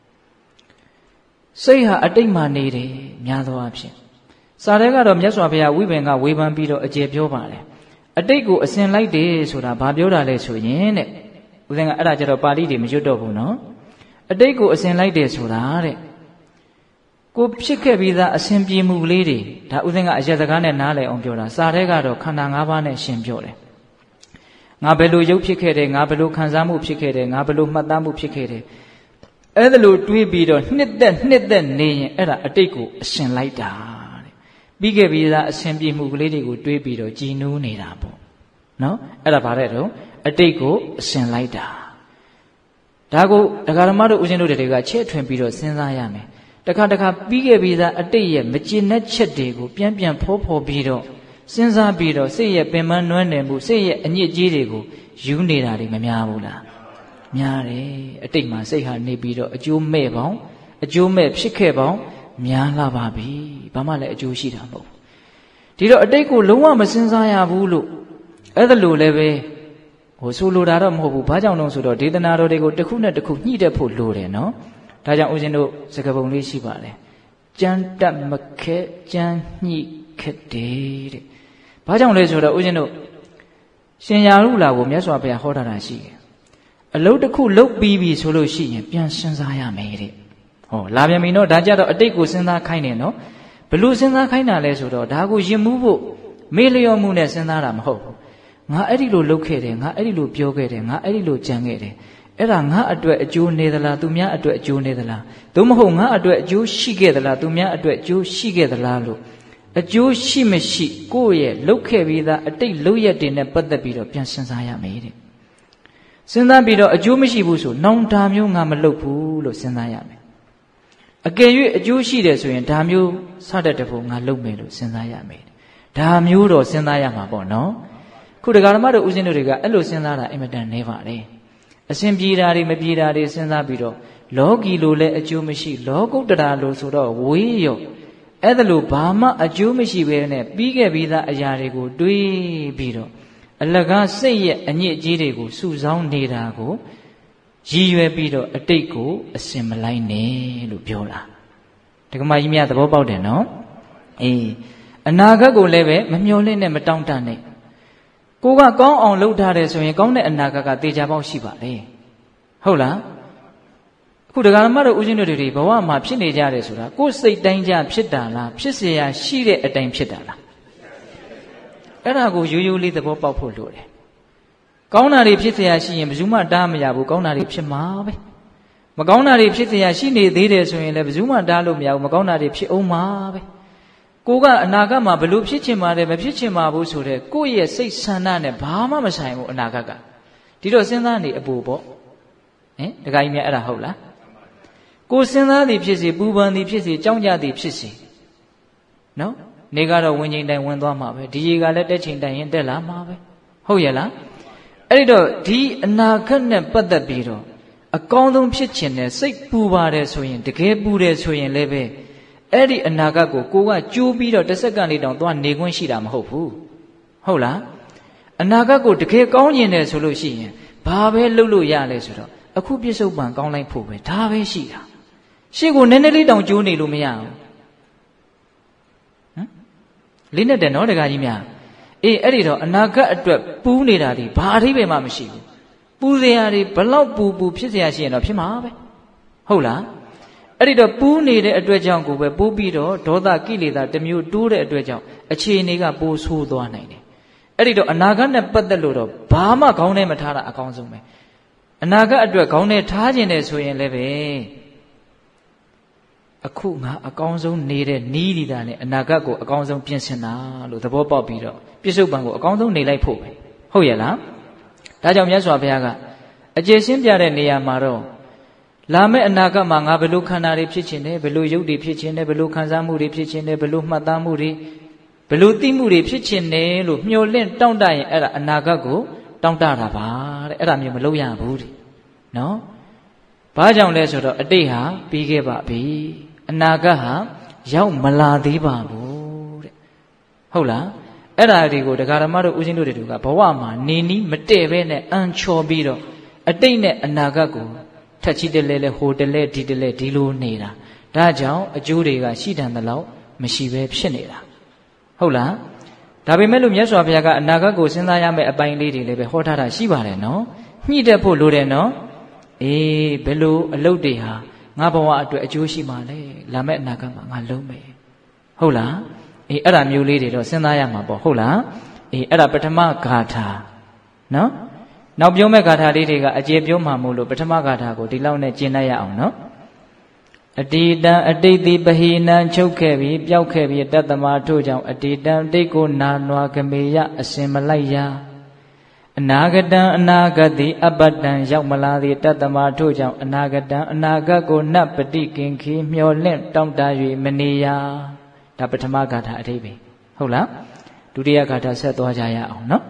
စိတ်ဟာအတိတ်မှနေတယ်များသောအားဖြင့်စာထဲကတော့မြတ်စွာဘုရားဝိပင်ကဝေဖန်ပြီးတော့အကျေပြောပါတယ်အတိတ်ကိုအစဉ်လိုက်တယ်ဆိုတာဘာပြောတာလဲဆိုရင်တဲ့ဦးဇင်းကအဲ့ဒါကြတော့ပါဠိတွေမရွတ်တော့ဘူးနော်အတိတ်ကိုအစဉ်လိုက်တယ်ဆိုတာတဲ့ကိုဖြစ်ခဲ့ပြီးသားအစဉ်ပြေမှုကလေးတွေဒါဦးဇင်းကအရက်စကားနဲ့နားလည်အောင်ပြောတာစာထဲကတော့ခန္ဓာ၅ပါးနဲ့ရှင်ပြောတယ်ငါဘယ်လိုရုပ်ဖြစ်ခဲ့တယ်ငါဘယ်လိုခံစားမှုဖြစ်ခဲ့တယ်ငါဘယ်လိုမှတ်သားမှုဖြစ်ခဲ့တယ်အဲ့ဒါလိုတွေးပြီးတော့နှစ်သက်နှစ်သက်နေရင်အဲ့ဒါအတိတ်ကိုအရှင်လိုက်တာတဲ့ပြီးခဲ့ပြီးသားအရှင်ပြေမှုကလေးတွေကိုတွေးပြီးတော့ကြည်နူးနေတာပေါ့နော်အဲ့ဒါဗါတဲ့တော့အတိတ်ကိုအရှင်လိုက်တာဒါကိုဒကာဓမ္မတို့ဦးဇင်းတို့တွေကချဲ့ထွင်ပြီးတော့စဉ်းစားရမယ်တခါတခါပြီးခဲ့ပြီးသားအတိတ်ရဲ့မကျေနပ်ချက်တွေကိုပြန်ပြန်ဖောဖောပြီးတော့စဉ်းစားပြီးတော့စိတ်ရဲ့ပင်ပန်းနွမ်းနယ်မှုစိတ်ရဲ့အညစ်အကြေးတွေကိုယူနေတာတွေမများဘူးလားများတယ်အတိတ်မှာစိတ်ဟာနေပြီးတော့အကျိုးမဲ့ပေါင်းအကျိုးမဲ့ဖြစ်ခဲ့ပေါင်းများလာပါပြီဘာမှလည်းအကျိုးရှိတာမဟုတ်ဘူးဒီတော့အတိတ်ကိုလုံးဝမစဉ်းစားရဘူးလို့အဲ့ဒါလိုလည်းပဲဟိုဆိုလိုတာတော့မဟုတ်ဘူးဘာကြောင့်လဲဆိုတော့ဒေသနာတော်တွေကိုတစ်ခုနဲ့တစ်ခုညှိတတ်ဖို့လိုတယ်နော်ဒါကြောင့်ဦးဇင်းတို့စကားပုံလေးရှိပါတယ်ကြမ်းတတ်မခဲကြမ်းညှိခက်တယ်တဲ့ဘာကြောင့်လဲဆိုတော့ဦးဇင်းတို့ရှင်ရာဟုလာကိုမြတ်စွာဘုရားဟောထားတာရှိတယ်အလုပ်တစ်ခုလုပ်ပြီးပြီဆိုလို့ရှိရင်ပြန်စဉ်းစားရမယ်တဲ့ဟောလာပြန်ပြီနော်ဒါကြတော့အတိတ်ကိုစဉ်းစားခိုင်းတယ်နော်ဘလို့စဉ်းစားခိုင်းတာလဲဆိုတော့ဒါကိုရင်မှုဖို့မေ့လျော့မှုနဲ့စဉ်းစားတာမဟုတ်ဘူးငါအဲ့ဒီလိုလုပ်ခဲ့တယ်ငါအဲ့ဒီလိုပြောခဲ့တယ်ငါအဲ့ဒီလိုကြံခဲ့တယ်အဲ့ဒါငါအတွက်အကျိုးနေသလားသူများအတွက်အကျိုးနေသလားသို့မဟုတ်ငါအတွက်အကျိုးရှိခဲ့သလားသူများအတွက်အကျိုးရှိခဲ့သလားလို့အကျိုးရှိမရှိကိုယ့်ရဲ့လုပ်ခဲ့ပြီးသားအတိတ်လုပ်ရက်တွေနဲ့ပတ်သက်ပြီးတော့ပြန်စဉ်းစားရမယ်တဲ့စဉ်းစားပြီးတော့အကျိုးမရှိဘူးဆိုနောင်ဒါမျိုးငါမလုပ်ဘူးလို့စဉ်းစားရမယ်အကယ်၍အကျိုးရှိတယ်ဆိုရင်ဒါမျိုးစတတ်တဲ့ဖို့ငါလုပ်မယ်လို့စဉ်းစားရမယ်ဒါမျိုးတော့စဉ်းစားရမှာပေါ့နော်ခုဒကာဓမ္မတို့ဦးဇင်းတို့တွေကအဲ့လိုစဉ်းစားတာအင်မတန်နေပါတယ်အစဉ်ပြေတာတွေမပြေတာတွေစဉ်းစားပြီးတော့လောကီလိုလည်းအကျိုးမရှိလောကုတ္တရာလိုဆိုတော့ဝေးရောအဲ့ဒါလိုဘာမှအကျိုးမရှိဘဲနဲ့ပြီးခဲ့ပြီးသားအရာတွေကိုတွေးပြီးတော့အလကားစိတ်ရဲ့အညစ်အကြေးတွေကိုစုဆောင်းနေတာကိုရည်ရွယ်ပြီးတော့အတိတ်ကိုအစင်မလိုက်နဲ့လို့ပြောတာဒကမကြီးများသဘောပေါက်တယ်နော်အေးအနာဂတ်ကိုလည်းပဲမမျှော်လင့်နဲ့မတောင့်တနဲ့ကိုကကောင်းအောင်လုပ်ထားတယ်ဆိုရင်ကောင်းတဲ့အနာဂတ်ကသေချာပေါက်ရှိပါလေဟုတ်လားအခုဒကာမတို့ဦးဇင်းတို့တွေဘဝမှာဖြစ်နေကြတယ်ဆိုတာကိုယ်စိတ်တိုင်းကြဖြစ်တာလားဖြစ်เสียရှိတဲ့အတိုင်းဖြစ်တာလားအဲ့ဒါကိုရိုးရိုးလေးသဘောပေါက်ဖို့လိုတယ်ကောင်းတာတွေဖြစ်เสียရှိရင်ဘယ်သူမှတားမရဘူးကောင်းတာတွေဖြစ်မှာပဲမကောင်းတာတွေဖြစ်เสียရှိနေသေးတယ်ဆိုရင်လည်းဘယ်သူမှတားလို့မရဘူးမကောင်းတာတွေဖြစ်အောင်မှာပဲကိုကအနာဂတ်မှာဘလို့ဖြစ်ချင်ပါတယ်မဖြစ်ချင်ပါဘူးဆိုတဲ့ကိုယ့်ရဲ့စိတ်ဆန္ဒနဲ့ဘာမှမဆိုင်ဘူးအနာဂတ်ကဒီတော့စဉ်းစားနေအပူပေါ့ဟင်ဒကာကြီးများအဲ့ဒါဟုတ်လားကိုစဉ်းစားသည်ဖြစ်စေပူပန်သည်ဖြစ်စေကြောက်ကြသည်ဖြစ်စေနော်နေကတော့ဝင်ချိန်တိုင်းဝင်သွားမှာပဲဒီရေကလည်းတက်ချိန်တိုင်းရင်တက်လာမှာပဲဟုတ်ရဲ့လားအဲ့ဒီတော့ဒီအနာဂတ်နဲ့ပတ်သက်ပြီးတော့အကောင်းဆုံးဖြစ်ခြင်းနဲ့စိတ်ပူပါတယ်ဆိုရင်တကယ်ပူတယ်ဆိုရင်လည်းပဲအဲ့ဒီအနာဂတ်ကိုကိုကကြိုးပြီးတော့တစ်စက္ကန့်လေးတောင်သွားနေခွင့်ရှိတာမဟုတ်ဘူးဟုတ်လားအနာဂတ်ကိုတကယ်ကောင်းကျင်တယ်ဆိုလို့ရှိရင်ဘာပဲလုပ်လို့ရလဲဆိုတော့အခုပြစ္ဆုတ်ပံကောင်းလိုက်ဖို့ပဲဒါပဲရှိတာရှေ့ကိုနည်းနည်းလေးတောင်ကြိုးနေလို့မရဘူးဟမ်လေးနဲ့တယ်နော်တကားကြီးများအေးအဲ့ဒီတော့အနာဂတ်အတွက်ပူးနေတာဒီဘာအထိပ္ပယ်မှမရှိဘူးပူစရာတွေဘလောက်ပူပူဖြစ်စရာရှိရင်တော့ဖြစ်မှာပဲဟုတ်လားအဲ့ဒီတော့ပူးနေတဲ့အတွက်ကြောင့်ကိုပဲပိုးပြီးတော့ဒေါသကိလေသာတစ်မျိုးတိုးတဲ့အတွက်ကြောင့်အခြေအနေကပိုးဆိုးသွားနိုင်တယ်အဲ့ဒီတော့အနာဂတ်နဲ့ပတ်သက်လို့တော့ဘာမှခေါင်းထဲမထားတာအကောင်းဆုံးပဲအနာဂတ်အတွက်ခေါင်းထဲထားခြင်းတယ်ဆိုရင်လည်းပဲအခုငါအကောင်းဆုံးနေတဲ့နီးဒီတာနဲ့အနာဂတ်ကိုအကောင်းဆုံးပြင်ဆင်တာလို့သဘောပေါက်ပြီးတော့ပြစ္ဆုတ်ပံကိုအကောင်းဆုံးနေလိုက်ဖို့ပဲဟုတ်ရဲ့လားဒါကြောင့်မြတ်စွာဘုရားကအကျေရှင်းပြတဲ့နေရာမှာတော့လာမယ့်အနာဂတ်မှာငါဘယ်လိုခန္ဓာတွေဖြစ်ခြင်းလဲဘယ်လိုရုပ်တွေဖြစ်ခြင်းလဲဘယ်လိုခံစားမှုတွေဖြစ်ခြင်းလဲဘယ်လိုမှတ်သားမှုတွေဘယ်လိုသိမှုတွေဖြစ်ခြင်းလဲလို့မျှော်လင့်တောင့်တရင်အဲ့ဒါအနာဂတ်ကိုတောင့်တတာပါတဲ့အဲ့ဒါမျိုးမလုပ်ရဘူးတဲ့နော်ဘာကြောင့်လဲဆိုတော့အတိတ်ဟာပြီးခဲ့ပါပြီအနာဂတ်ဟာရောက်မလာသေးပါဘူးတဲ့ဟုတ်လားအဲ့ဒါတွေကိုဒကာဓမ္မတို့ဦးဇင်းတို့တွေကဘဝမှာနေနီးမတည့်ပဲနဲ့အန်ချော်ပြီးတော့အတိတ်နဲ့အနာဂတ်ကိုထက်ချီတလဲလဲဟိုတလဲဒီတလဲဒီလိုနေတာဒါကြောင့်အကျိုးတွေကရှိတန်သလောက်မရှိပဲဖြစ်နေတာဟုတ်လားဒါပေမဲ့လို့မြတ်စွာဘုရားကအနာဂတ်ကိုစဉ်းစားရမယ့်အပိုင်းလေးတွေလည်းပဲဟောထားတာရှိပါတယ်နော်ညှိတတ်ဖို့လိုတယ်နော်အေးဘယ်လိုအလုပ်တွေဟာငါဘဝအတွက်အကျိုးရှိမှာလဲလာမယ့်အနာဂတ်မှာငါလုံးမယ်ဟုတ်လားအေးအဲ့ဒါမျိုးလေးတွေတော့စဉ်းစားရမှာပေါ့ဟုတ်လားအေးအဲ့ဒါပထမဂါထာနော်နောက်ပြောမဲ့ဂါထာလေးတွေကအကျေပြောမှာမို့လို့ပထမဂါထာကိုဒီလောက်နဲ့ကျင့်လိုက်ရအောင်နော်အတိတံအတိတ်တိပဟိနံချုပ်ခဲ့ပြီးပျောက်ခဲ့ပြီးတတ္တမထို့ကြောင့်အတိတံအတိတ်ကိုနာနွားကမေယအစင်မလိုက်ရအနာဂတံအနာဂတ်တိအပတ္တံရောက်မလာသည်တတ္တမထို့ကြောင့်အနာဂတံအနာဂတ်ကိုနတ်ပတိကင်ခီမျောလင့်တောင့်တ၍မနေရဒါပထမဂါထာအဓိပ္ပာယ်ဟုတ်လားဒုတိယဂါထာဆက်သွားကြရအောင်နော်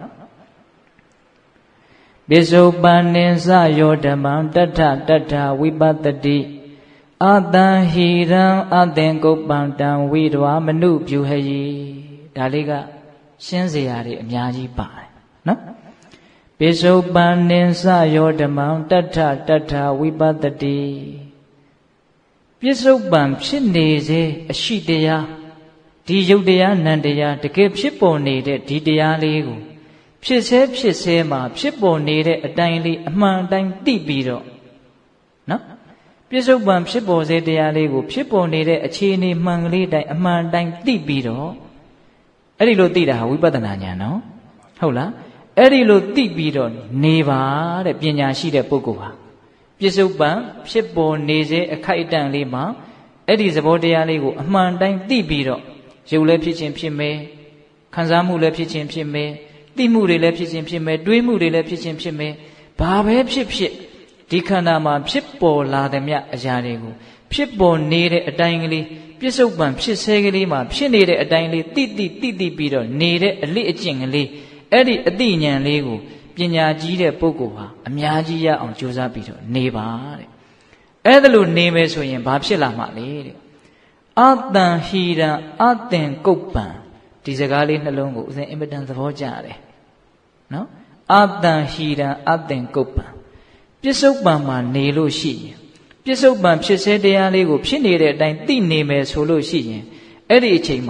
ပိစုပန်နိသယောဓမ္မံတထတထဝိပတ္တိအတံဟိရံအသင်္ကုပ္ပံတံဝိဒဝမနုပြုဟယိဒါလေးကရှင်းစရာတွေအများကြီးပါတယ်နော်ပိစုပန်နိသယောဓမ္မံတထတထဝိပတ္တိပိစုပန်ဖြစ်နေစေအရှိတရားဒီယုတ်တရားနံတရားတကယ်ဖြစ်ပေါ်နေတဲ့ဒီတရားလေးကိုဖြစ်ဆဲဖြစ်ဆဲမှာဖြစ်ပေါ်နေတဲ့အတိုင်းလေးအမှန်တိုင်းသိပြီးတော့နော်ပြစ္ဆုတ်ပံဖြစ်ပေါ်စေတရားလေးကိုဖြစ်ပေါ်နေတဲ့အခြေအနေမှန်ကလေးတိုင်းအမှန်တိုင်းသိပြီးတော့အဲ့ဒီလိုသိတာဟာဝိပဿနာဉာဏ်နော်ဟုတ်လားအဲ့ဒီလိုသိပြီးတော့နေပါတဲ့ပညာရှိတဲ့ပုဂ္ဂိုလ်ဟာပြစ္ဆုတ်ပံဖြစ်ပေါ်နေစေအခိုက်အတန့်လေးမှာအဲ့ဒီသဘောတရားလေးကိုအမှန်တိုင်းသိပြီးတော့ရုပ်လည်းဖြစ်ခြင်းဖြစ်မယ်ခံစားမှုလည်းဖြစ်ခြင်းဖြစ်မယ်သိမှုတွေလည်းဖြစ်ခြင်းဖြစ်မယ်တွေးမှုတွေလည်းဖြစ်ခြင်းဖြစ်မယ်ဘာပဲဖြစ်ဖြစ်ဒီခန္ဓာမှာဖြစ်ပေါ်လာတဲ့မြတ်အရာတွေကိုဖြစ်ပေါ်နေတဲ့အတိုင်းကလေးပြစ္ဆုတ်ပံဖြစ်ဆဲကလေးမှာဖြစ်နေတဲ့အတိုင်းလေးတိတိတိတိပြီးတော့နေတဲ့အလေးအကျင့်ကလေးအဲ့ဒီအသိဉာဏ်လေးကိုပညာကြီးတဲ့ပုဂ္ဂိုလ်ဟာအများကြီးရအောင်ကြိုးစားပြီးတော့နေပါတဲ့အဲ့ဒါလို့နေမယ်ဆိုရင်ဘာဖြစ်လာမှာလဲတဲ့အတံဟိရံအသင်္ကုပ္ပံဒီစကားလေးနှလုံးကိုဦးဇင်းအင်မတန်သဘောကျတယ်နော်အတံဟိရံအသင်္ကုပ္ပံပြစ္ဆုတ်ပံမှာနေလို့ရှိရင်ပြစ္ဆုတ်ပံဖြစ်စေတရားလေးကိုဖြစ်နေတဲ့အတိုင်းသိနေမယ်ဆိုလို့ရှိရင်အဲ့ဒီအချိန်မှာ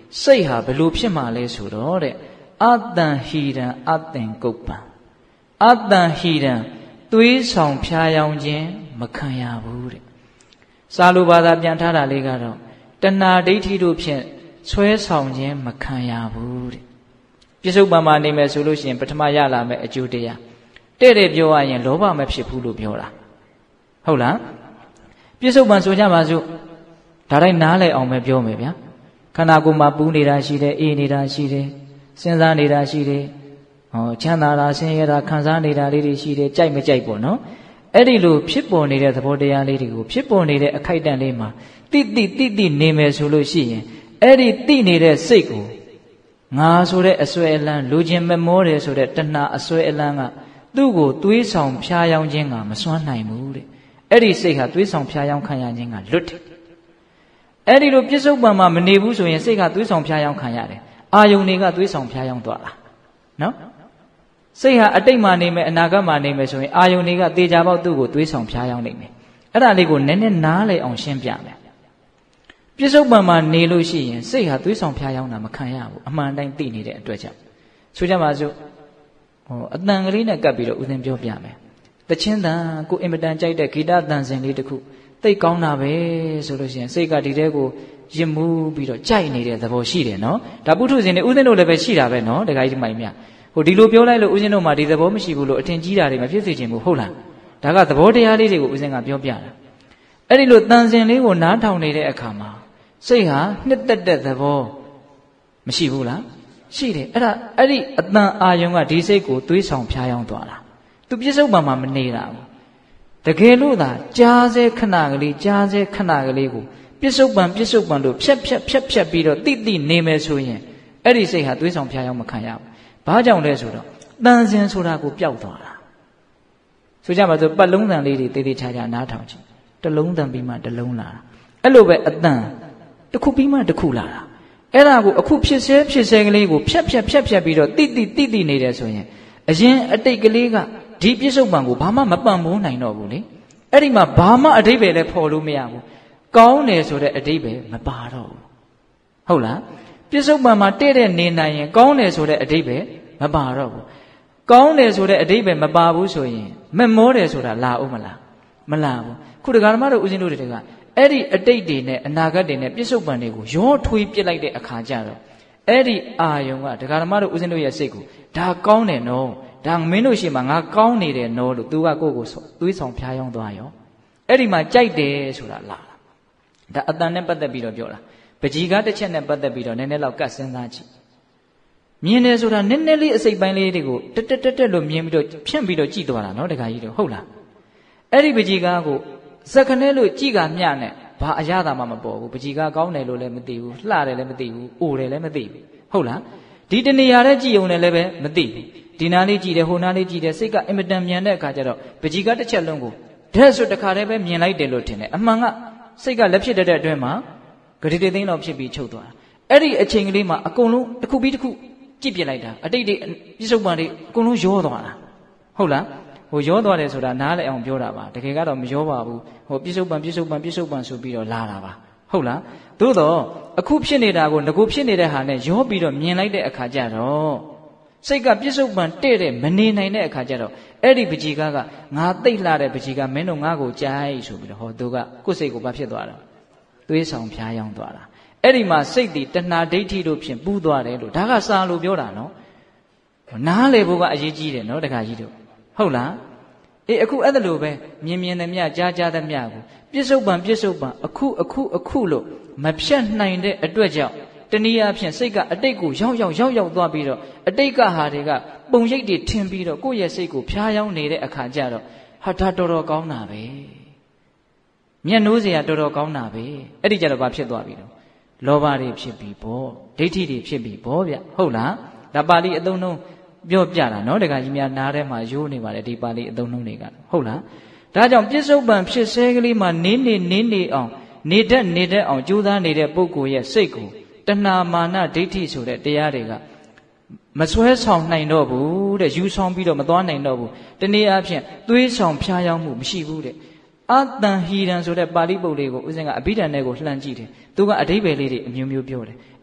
စိတ်ဟာဘယ်လိုဖြစ်မှာလဲဆိုတော့တဲ့အတ္တံဟိရံအတ္တင်ကုပ္ပံအတ္တံဟိရံသွေးဆောင်ဖြားယောင်းခြင်းမခံရဘူးတဲ့စာလိုဘာသာပြန်ထားတာလေးကတော့တဏှာဒိဋ္ဌိတို့ဖြင့်ဆွဲဆောင်ခြင်းမခံရဘူးတဲ့ပြစ္ဆုတ်ပံမှာနေမယ်ဆိုလို့ရှိရင်ပထမရလာမယ့်အကျိုးတရားတဲ့တဲ့ပြောရရင်လောဘမဖြစ်ဘူးလို့ပြောတာဟုတ်လားပြစ္ဆုတ်ပံဆိုကြပါစို့ဒါတိုင်းနားလည်အောင်ပဲပြောမယ်ဗျာခန္ဓာကိုယ်မှာပူးနေတာရှိတယ်အေးနေတာရှိတယ်စဉ်းစားနေတာရှိတယ်ဟောချမ်းသာတာဆင်းရဲတာခံစားနေတာလေးတွေရှိတယ်ကြိုက်မကြိုက်ပေါ့နော်အဲ့ဒီလိုဖြစ်ပေါ်နေတဲ့သဘောတရားလေးတွေကိုဖြစ်ပေါ်နေတဲ့အခိုက်အတန့်လေးမှာတိတိတိတိနေမယ်ဆိုလို့ရှိရင်အဲ့ဒီတိနေတဲ့စိတ်ကိုငါဆိုတဲ့အစွဲအလန်းလူချင်းမမောတယ်ဆိုတဲ့တဏှာအစွဲအလန်းကသူ့ကိုသွေးဆောင်ဖြားယောင်းခြင်းကမစွမ်းနိုင်ဘူးတဲ့အဲ့ဒီစိတ်ဟာသွေးဆောင်ဖြားယောင်းခံရခြင်းကလွတ်တယ်အဲ့ဒီလိုပြစ္ဆုတ်ပံမှာမနေဘူးဆိုရင်စိတ်ကသွေးဆောင်ဖြားယောင်းခံရတယ်အာယုန်တွေကသွေးဆောင်ဖြားယောင်းသွားတာနော်စိတ်ဟာအတိတ်မှာနေမယ်အနာဂတ်မှာနေမယ်ဆိုရင်အာယုန်တွေကတေချာပေါက်သူ့ကိုသွေးဆောင်ဖြားယောင်းနိုင်မယ်အဲ့ဒါလေးကိုနည်းနည်းနားလည်အောင်ရှင်းပြမယ်ပြစ္ဆုတ်ပံမှာနေလို့ရှိရင်စိတ်ဟာသွေးဆောင်ဖြားယောင်းတာမခံရဘူးအမှန်တိုင်းသိနေတဲ့အတွက်ကြောင့်ဆိုကြပါစို့ဟိုအတန်ကလေးနဲ့ကပ်ပြီးတော့ဦးဇင်းပြောပြမယ်တချင်းတန်ကိုအင်မတန်ကြိုက်တဲ့ဂီတတန်စင်လေးတစ်ခုသိကောင်းတာပဲဆိုလို့ရှိရင်စိတ်ကဒီတဲကိုရစ်မှုပြီးတော့ကြိုက်နေတဲ့သဘောရှိတယ်နော်ဒါပုထုဇဉ်တွေဦးဇင်းတို့လည်းပဲရှိတာပဲနော်တခါကြီးဒီမိုင်မြဟိုဒီလိုပြောလိုက်လို့ဦးဇင်းတို့မှဒီသဘောမရှိဘူးလို့အထင်ကြီးတာတွေမဖြစ်စေချင်ဘူးဟုတ်လားဒါကသဘောတရားလေးတွေကိုဦးဇင်းကပြောပြတာအဲ့ဒီလိုတန်စင်လေးကိုနားထောင်နေတဲ့အခါမှာစိတ်ဟာနှစ်သက်တဲ့သဘောမရှိဘူးလားရှိတယ်အဲ့ဒါအဲ့ဒီအတန်အာယုံကဒီစိတ်ကိုသွေးဆောင်ဖြားယောင်းသွားတာသူပြစ္ဆုတ်ပံမှာမနေတာဘူးတကယ်လို့သာကြားစေခဏကလေးကြားစေခဏကလေးကိုပြစ္ဆုတ်ပံပြစ္ဆုတ်ပံတို့ဖြက်ဖြက်ဖြက်ဖြက်ပြီးတော့တိတိနေမယ်ဆိုရင်အဲ့ဒီစိတ်ဟာသွေးဆောင်ဖြားယောင်းမခံရဘူးဘာကြောင့်လဲဆိုတော့တန်စင်ဆိုတာကိုပျောက်သွားတာဆိုကြပါစို့ပတ်လုံးတန်လေးတွေတေးသေးချာချာနားထောင်ကြည့်တစ်လုံးတန်ပြီးမှတစ်လုံးလာတာအဲ့လိုပဲအတန်တစ်ခုပြီးမှတစ်ခုလာတာအဲ့ဒါကိုအခုဖြစ်စေဖြစ်စေကလေးကိုဖြက်ဖြက်ဖြက်ဖြက်ပြီးတော့တိတိတိတိနေတယ်ဆိုရင်အရင်အတိတ်ကလေးကဒီပြစ္ဆုတ်ပံကိုဘာမှမပံ့ပိုးနိုင်တော့ဘူးလေအဲ့ဒီမှာဘာမှအဓိပ္ပာယ်လည်းဖော်လို့မရဘူးကောင်းတယ်ဆိုတဲ့အဓိပ္ပာယ်မပါတော့ဘူးဟုတ်လားပြစ္ဆုတ်ပံမှာတဲ့တဲ့နေနိုင်ရင်ကောင်းတယ်ဆိုတဲ့အဓိပ္ပာယ်မပါတော့ဘူးကောင်းတယ်ဆိုတဲ့အဓိပ္ပာယ်မပါဘူးဆိုရင်မမောတယ်ဆိုတာလာဦးမလားမလာဘူးခုဒကာဓမ္မတို့ဦးဇင်းတို့တွေကအဲ့ဒီအတိတ်တွေနဲ့အနာဂတ်တွေနဲ့ပြစ္ဆုတ်ပံတွေကိုရောထွေးပြစ်လိုက်တဲ့အခါကျတော့အဲ့ဒီအာယုံကဒကာဓမ္မတို့ဦးဇင်းတို့ရဲ့စိတ်ကိုဒါကောင်းတယ်နော်ဒါမင်းတို့ရှိမှငါကောင်းနေတယ်နော်လို့သူကကိုယ့်ကိုသွေးဆောင်ဖြားယောင်းသွားရောအဲ့ဒီမှာကြိုက်တယ်ဆိုတာလာတာဒါအတန်နဲ့ပတ်သက်ပြီးတော့ပြောတာပကြီကားတစ်ချက်နဲ့ပတ်သက်ပြီးတော့နည်းနည်းလောက်ကတ်စဉ်းစားကြည့်မြင်တယ်ဆိုတာနည်းနည်းလေးအစိတ်ပိုင်းလေးတွေကိုတက်တက်တက်တက်လို့မြင်ပြီးတော့ဖြန့်ပြီးတော့ကြည့်သွားတာနော်တခါကြီးတော့ဟုတ်လားအဲ့ဒီပကြီကားကိုစက္ကနဲလို့ကြည့်ကမျှနဲ့ဘာအရသာမှမပေါ်ဘူးပကြီကားကောင်းတယ်လို့လည်းမသိဘူးလှတယ်လည်းမသိဘူးအိုတယ်လည်းမသိဘူးဟုတ်လားဒီတနေရာတဲ့ကြည့်ုံနဲ့လည်းပဲမသိဘူးဒီနာလေးကြည့်တယ်ဟိုနာလေးကြည့်တယ်စိတ်ကအင်မတန်မြန်တဲ့အခါကျတော့ပကြီကားတစ်ချက်လုံးကိုဓာတ်ဆိုတခါတည်းပဲမြင်လိုက်တယ်လို့ထင်တယ်အမှန်ကစိတ်ကလက်ဖြစ်တဲ့အတွင်းမှာဂတိတေသိန်းတော့ဖြစ်ပြီးချုပ်သွားတာအဲ့ဒီအချိန်ကလေးမှာအကုန်လုံးတစ်ခုပြီးတစ်ခုကြည့်ပြလိုက်တာအတိတ်တွေပြစ္ဆုတ်ပံတွေအကုန်လုံးရောသွားတာဟုတ်လားဟိုရောသွားတယ်ဆိုတာနားလည်အောင်ပြောတာပါတကယ်ကတော့မရောပါဘူးဟိုပြစ္ဆုတ်ပံပြစ္ဆုတ်ပံပြစ္ဆုတ်ပံဆိုပြီးတော့လာတာပါဟုတ်လားသို့တော့အခုဖြစ်နေတာကိုငကိုဖြစ်နေတဲ့ဟာနဲ့ရောပြီးတော့မြင်လိုက်တဲ့အခါကျတော့စိတ်ကပြစ္ဆုတ်ပံတဲ့တဲ့မနေနိုင်တဲ့အခါကျတော့အဲ့ဒီပကြီကားကငါသိတ်လာတဲ့ပကြီကားမင်းတို့ငါ့ကိုကြိုက်ဆိုပြီးတော့ဟောသူကကိုယ်စိတ်ကိုဘာဖြစ်သွားတာသွေးဆောင်ဖြားယောင်းသွားတာအဲ့ဒီမှာစိတ်တည်တဏှာဒိဋ္ဌိတို့ဖြင့်ပူးသွားတယ်လို့ဒါကစာလို့ပြောတာနော်နားလေဖို့ကအရေးကြီးတယ်နော်တခါကြီးတို့ဟုတ်လားအေးအခုအဲ့ဒါလိုပဲမြင်မြင်သမျှကြားကြားသမျှကိုပြစ္ဆုတ်ပံပြစ္ဆုတ်ပံအခုအခုအခုလို့မဖြတ်နိုင်တဲ့အတွက်ကြောင့်တနည်းအားဖြင့်စိတ်ကအတိတ်ကိုရောက်ရောက်ရောက်ရောက်သွားပြီးတော့အတိတ်ကဟာတွေကပုံရိပ်တွေထင်ပြီးတော့ကိုယ့်ရဲ့စိတ်ကိုဖျားယောင်းနေတဲ့အခါကျတော့ဟာဒါတော်တော်ကောင်းတာပဲမျက်နှိုးစရာတော်တော်ကောင်းတာပဲအဲ့ဒီကြတော့ဘာဖြစ်သွားပြီတော့လောဘတွေဖြစ်ပြီပေါ့ဒိဋ္ဌိတွေဖြစ်ပြီပေါ့ဗျဟုတ်လားဒါပါဠိအသုံးနှုန်းပြောပြတာနော်တခါကြီးများနားထဲမှာရိုးနေပါတယ်ဒီပါဠိအသုံးနှုန်းတွေကဟုတ်လားဒါကြောင့်ပြစ္ဆုတ်ပံဖြစ်စေကလေးမှာနင်းနေနင်းနေအောင်နေတတ်နေတတ်အောင်ကြိုးစားနေတဲ့ပုဂ္ဂိုလ်ရဲ့စိတ်ကိုတဏှာမာနဒိဋ္ဌိဆိုတဲ့တရားတွေကမဆွဲဆောင်နိုင်တော့ဘူးတဲ့ယူဆောင်ပြီးတော့မသွားနိုင်တော့ဘူးတနည်းအားဖြင့်သွေးဆောင်ဖြားယောင်းမှုမရှိဘူးတဲ့အတန်ဟိရံဆိုတဲ့ပါဠိပုဒ်လေးကိုဦးဇင်းကအဘိဓမ္မာနဲ့ကိုလှမ်းကြည့်တယ်သူကအဓိပ္ပာယ်လေးတွေအမျိုးမျိုးပြောတယ်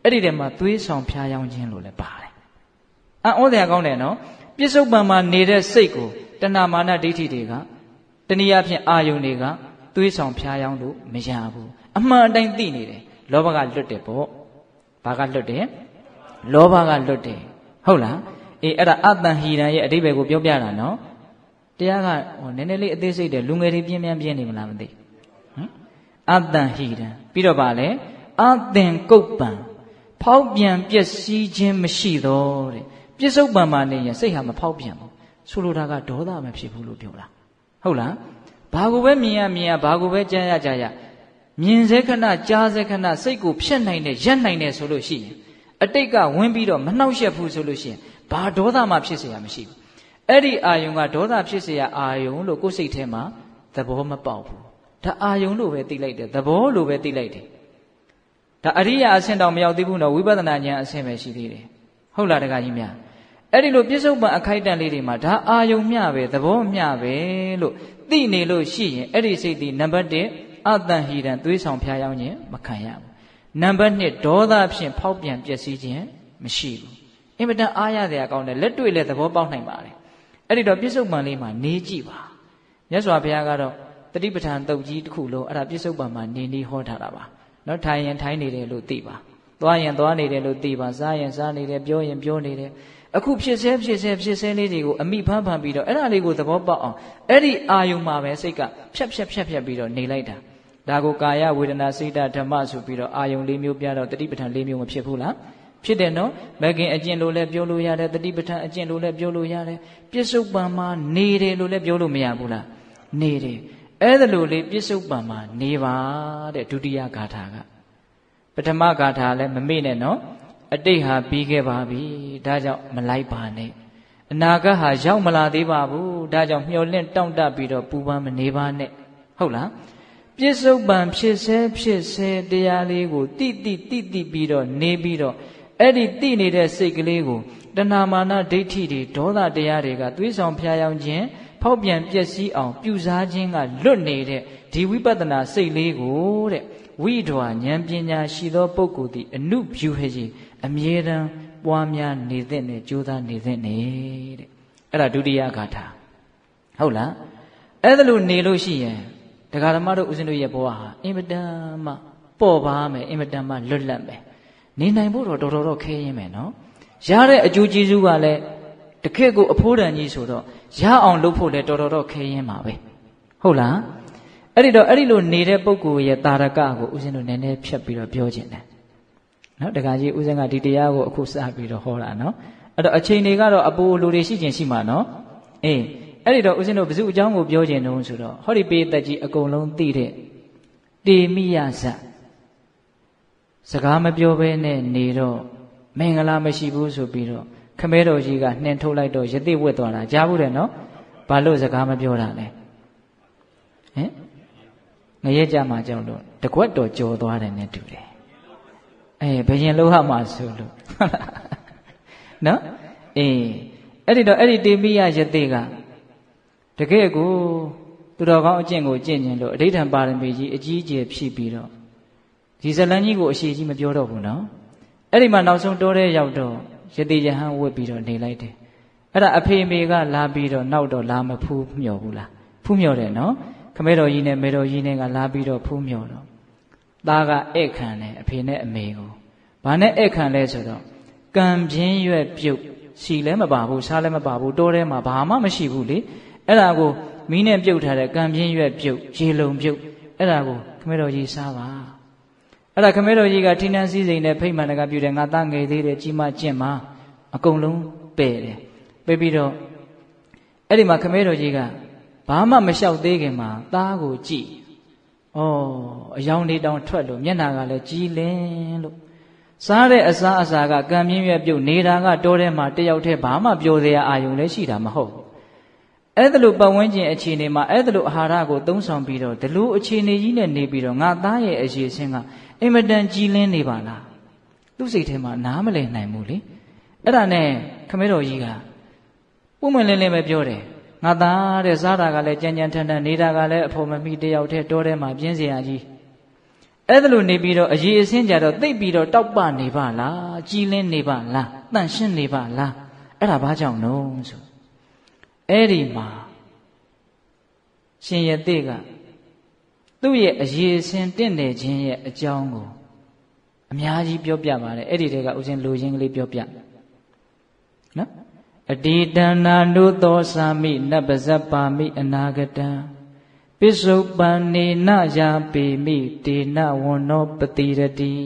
အဲ့ဒီတည်းမှာသွေးဆောင်ဖျားယောင်းခြင်းလို့လည်းပါတယ်အံ့ဩစရာကောင်းတယ်နော်ပြစ္ဆုတ်ပံမှာနေတဲ့စိတ်ကိုတဏမာနဒိဋ္ဌိတွေကတနည်းအားဖြင့်အာယုန်တွေကသွေးဆောင်ဖျားယောင်းလို့မရဘူးအမှန်အတိုင်းသိနေတယ်လောဘကလွတ်တယ်ပေါ့ဘာကလွတ်တယ်လောဘကလွတ်တယ်ဟုတ်လားအေးအဲ့ဒါအတ္တဟိရံရဲ့အဓိပ္ပာယ်ကိုပြောပြတာနော်တရားကဟိုနည်းနည်းလေးအသေးစိတ်တယ်လူငယ်တွေပြင်းပြင်းပြင်းနေမလားမသိဟမ်အတ္တဟိရံပြီးတော့ဗာလဲအသင်ကုတ်ပံဖောက်ပြန်ပျက်စီးခြင်းမရှိတော့တဲ့ပြစ္ဆုတ်ပံမှာနေရင်စိတ်ဟာမဖောက်ပြန်ဘူးဆိုလိုတာကဒေါသမဖြစ်ဘူးလို့ပြောတာဟုတ်လားဘာကိုပဲမြင်ရမြင်ရဘာကိုပဲကြားရကြားရမြင်စေခဏကြားစေခဏစိတ်ကိုဖျက်နိုင်တယ်ရက်နိုင်တယ်ဆိုလို့ရှိရင်အတိတ်ကဝင်ပြီးတော့မနှောက်ယှက်ဘူးဆိုလို့ရှိရင်ဘာဒေါသမှဖြစ်เสียမရှိဘူးအဲ့ဒီအာယုံကဒေါသဖြစ်เสียအာယုံလို့ကိုယ်စိတ်ထဲမှာသဘောမပေါက်ဘူးဒါအာယုံလို့ပဲသိလိုက်တယ်သဘောလို့ပဲသိလိုက်တယ်ဒါအရိယာအဆင့်တောင်မရောက်သေးဘူးနော်ဝိပဿနာဉာဏ်အဆင့်ပဲရှိသေးတယ်ဟုတ်လားတခါကြီးများအဲ့ဒီလိုပြစ္ဆုတ်ပံအခိုက်အတန့်လေးတွေမှာဒါအာယုံမျှပဲသဘောမျှပဲလို့သိနေလို့ရှိရင်အဲ့ဒီစိတ်ဒီနံပါတ်တစ်အတ္တဟိရံသွေးဆောင်ဖျားယောင်းခြင်းမခံရဘူးနံပါတ်နှစ်ဒေါသဖြင့်ဖောက်ပြန်ပျက်စီးခြင်းမရှိဘူးအင်မတန်အားရစရာကောင်းတယ်လက်တွေ့လည်းသဘောပေါက်နိုင်ပါတယ်အဲ့ဒီတော့ပြစ္ဆုတ်ပံလေးမှာနေကြည့်ပါမြတ်စွာဘုရားကတော့တတိပဋ္ဌာန်တုတ်ကြီးတစ်ခုလုံးအဲ့ဒါပြစ္ဆုတ်ပံမှာနေနေဟောထားတာပါနော်ထိုင်ရင်ထိုင်နေတယ်လို့သိပါသွားရင်သွားနေတယ်လို့သိပါစားရင်စားနေတယ်ပြောရင်ပြောနေတယ်အခုဖြစ်ဆဲဖြစ်ဆဲဖြစ်ဆဲလေးတွေကိုအမိဖမ်းဖမ်းပြီးတော့အဲ့ဒါလေးကိုသဘောပေါက်အောင်အဲ့ဒီအာယုံမှာပဲစိတ်ကဖြတ်ဖြတ်ဖြတ်ဖြတ်ပြီးတော့နေလိုက်တာဒါကိုကာယဝေဒနာစိတ်ဓမ္မဆိုပြီးတော့အာယုံလေးမျိုးပြတော့တတိပဋ္ဌာန်လေးမျိုးမဖြစ်ဘူးလားဖြစ်တယ်နော်မဂ်ခင်အကျင့်လို့လည်းပြောလို့ရတယ်တတိပဋ္ဌာန်အကျင့်လို့လည်းပြောလို့ရတယ်ပြစ္ဆုတ်ပံမှာနေတယ်လို့လည်းပြောလို့မရဘူးလားနေတယ်အဲ့ဒါလို့လေပြစ္ဆုတ်ပံမှာနေပါတဲ့ဒုတိယဂါထာကပထမဂါထာလည်းမမေ့နဲ့နော်အတိတ်ဟာပြီးခဲ့ပါပြီဒါကြောင့်မလိုက်ပါနဲ့အနာဂတ်ဟာရောက်မလာသေးပါဘူးဒါကြောင့်မျှော်လင့်တောင့်တပြီးတော့ပူပန်မနေပါနဲ့ဟုတ်လားပြစ္ဆုတ်ပံဖြစ်ဆဲဖြစ်ဆဲတရားလေးကိုတိတိတိတိပြီးတော့နေပြီးတော့အဲ့ဒီတိနေတဲ့စိတ်ကလေးကိုတဏမာနဒိဋ္ဌိတွေဒေါသတရားတွေကသွေးဆောင်ဖျားယောင်းခြင်းဖောက်ပြန်ပျက်စီးအောင်ပြုစားခြင်းကလွတ်နေတဲ့ဒီဝိပဿနာစိတ်လေးကိုတဲ့ဝိဓဝဉာဏ်ပညာရှိသောပုဂ္ဂိုလ်သည်အနုဗျူဟေအမြဲတမ်းပွားများနေသင့်နဲ့ကြိုးစားနေသင့်နေတဲ့အဲ့ဒါဒုတိယဂါထာဟုတ်လားအဲ့ဒါလို့နေလို့ရှိရင်ဒကာဓမ္မတို့ဦးဇင်းတို့ရဲ့ဘဝဟာအင်မတန်မှပေါ့ပါမယ်အင်မတန်မှလွတ်လပ်မယ်နေနိုင်ဖို့တော့တော်တော်တော့ခဲရင်မယ်နော်ရတဲ့အကျိုးကျေးဇူးကလည်းတခက်ကိုအဖိုးတန်ကြီးဆိုတော့ရအောင်လုပ်ဖို့လည်းတော်တော်တော့ခဲရင်ပါပဲဟုတ်လားအဲ့ဒီတော့အဲ့ဒီလိုနေတဲ့ပုဂ္ဂိုလ်ရဲ့တာရကကိုဦးဇင်းတို့နည်းနည်းဖြတ်ပြီးတော့ပြောခြင်းတယ်နော်တခါကြီးဦးဇင်းကဒီတရားကိုအခုစပြီးတော့ဟောတာနော်အဲ့တော့အချိန်တွေကတော့အပူလူတွေရှိခြင်းရှိမှာနော်အေးအဲ့ဒီတော့ဦးဇင်းတို့ဘု து အကြောင်းကိုပြောခြင်းတုံးဆိုတော့ဟောဒီပေသက်ကြီးအကုန်လုံးသိတဲ့တေမိယဇစကားမပြောဘဲနဲ့နေတော့မင်္ဂလာမရှိဘူးဆိုပြီးတော့ခမဲတော်ကြီးကနှင်ထုတ်လိုက်တော့ယသိဝတ်သွားတာကြားဘူးတယ်နော်ဘာလို့စကားမပြောတာလဲဟင်ငရဲကြမှာကြောက်လို့တကွက်တော်ကြော်သွားတယ်နဲ့တူတယ်အဲဘယင်လောဟမှာဆိုလို့နော်အေးအဲ့ဒီတော့အဲ့ဒီတေမိယယသိကတကယ်ကိုသူတော်ကောင်းအကျင့်ကိုကျင့်ခြင်းလို့အဋိဌံပါရမီကြီးအကြီးအကျယ်ဖြည့်ပြီးတော့ဒီဇလန်းကြီးကိုအရှိကြီးမပြောတော့ဘူးနော်အဲ့ဒီမှာနောက်ဆုံးတိုးတဲ့ရောက်တော့ယသိယဟန်ဝတ်ပြီးတော့နေလိုက်တယ်အဲ့ဒါအဖေမေကလာပြီးတော့နောက်တော့လာမဖူးမြော်ဘူးလားဖူးမြော်တယ်နော်ခမဲတော်ကြီးနဲ့မေတော်ကြီးနဲ့ကလာပြီးတော့ဖူးမြော်တော့သားကဧည့်ခံတယ်အဖေနဲ့အမေကိုဘာနဲ့ဧည့်ခံလဲဆိုတော့ကံပြင်းရွက်ပြုတ်စီလည်းမပါဘူးစားလည်းမပါဘူးတိုးထဲမှာဘာမှမရှိဘူးလေအဲ့ဒါကိုမီးနဲ့ပြုတ်ထားတဲ့ကံပြင်းရွက်ပြုတ်ရေလုံပြုတ်အဲ့ဒါကိုခမဲတော်ကြီးစားပါအဲ့ဒါခမဲတော်ကြီးကထိနှန်းစည်းစိမ်နဲ့ဖိတ်မှန်တကပြုတယ်ငါသားငယ်သေးတယ်ကြီးမကျင့်မှာအကုန်လုံးပယ်တယ်ပယ်ပြီးတော့အဲ့ဒီမှာခမဲတော်ကြီးကဘာမှမလျှောက်သေးခင်မှာသားကိုကြည့်ဩအယောင်လေးတောင်ထွက်လို့မျက်နှာကလည်းကြည်လင်းလို့စားတဲ့အစားအစာကကံမြင့်ရွက်ပြုတ်နေတာကတောထဲမှာတယောက်တည်းဘာမှပြောစရာအာယုံလည်းရှိတာမဟုတ်အဲ့ဒါလို့ပတ်ဝန်းကျင်အခြေအနေမှာအဲ့ဒါလို့အာဟာရကိုသုံးဆောင်ပြီးတော့ဒီလိုအခြေအနေကြီးနဲ့နေပြီးတော့ငါသားရဲ့အရေးအချင်းကအင်မတန်ကြည်လင်းနေပါလားသူ့စိတ်ထဲမှာနားမလည်နိုင်ဘူးလေအဲ့ဒါနဲ့ခမဲတော်ကြီးကပုံမှန်လင်းလင်းပဲပြောတယ်ငါသားတဲ့စားတာကလည်းကြမ်းကြမ်းထန်ထန်နေတာကလည်းအဖို့မမိတယောက်တည်းတောထဲမှာပြင်းစရာကြီးအဲ့ဒါလို့နေပြီးတော့အရေးအစင်းကြတော့သိပ်ပြီးတော့တောက်ပနေပါလားကြီးလင်းနေပါလားတန့်ရှင်းနေပါလားအဲ့ဒါဘာကြောင့်လို့ဆိုအဲ့ဒီမှာရှင်ရသေးကသူ့ရဲ့အရေးအစင်းတင့်နေခြင်းရဲ့အကြောင်းကိုအများကြီးပြောပြပါတယ်အဲ့ဒီတည်းကဥစဉ်လိုရင်းကလေးပြောပြနော်အတိတနာနုသောသာမိနပဇပ္ပါမိအနာဂတံပိစုပန်နေနယာပေမိတေနဝန္နောပတိရတိ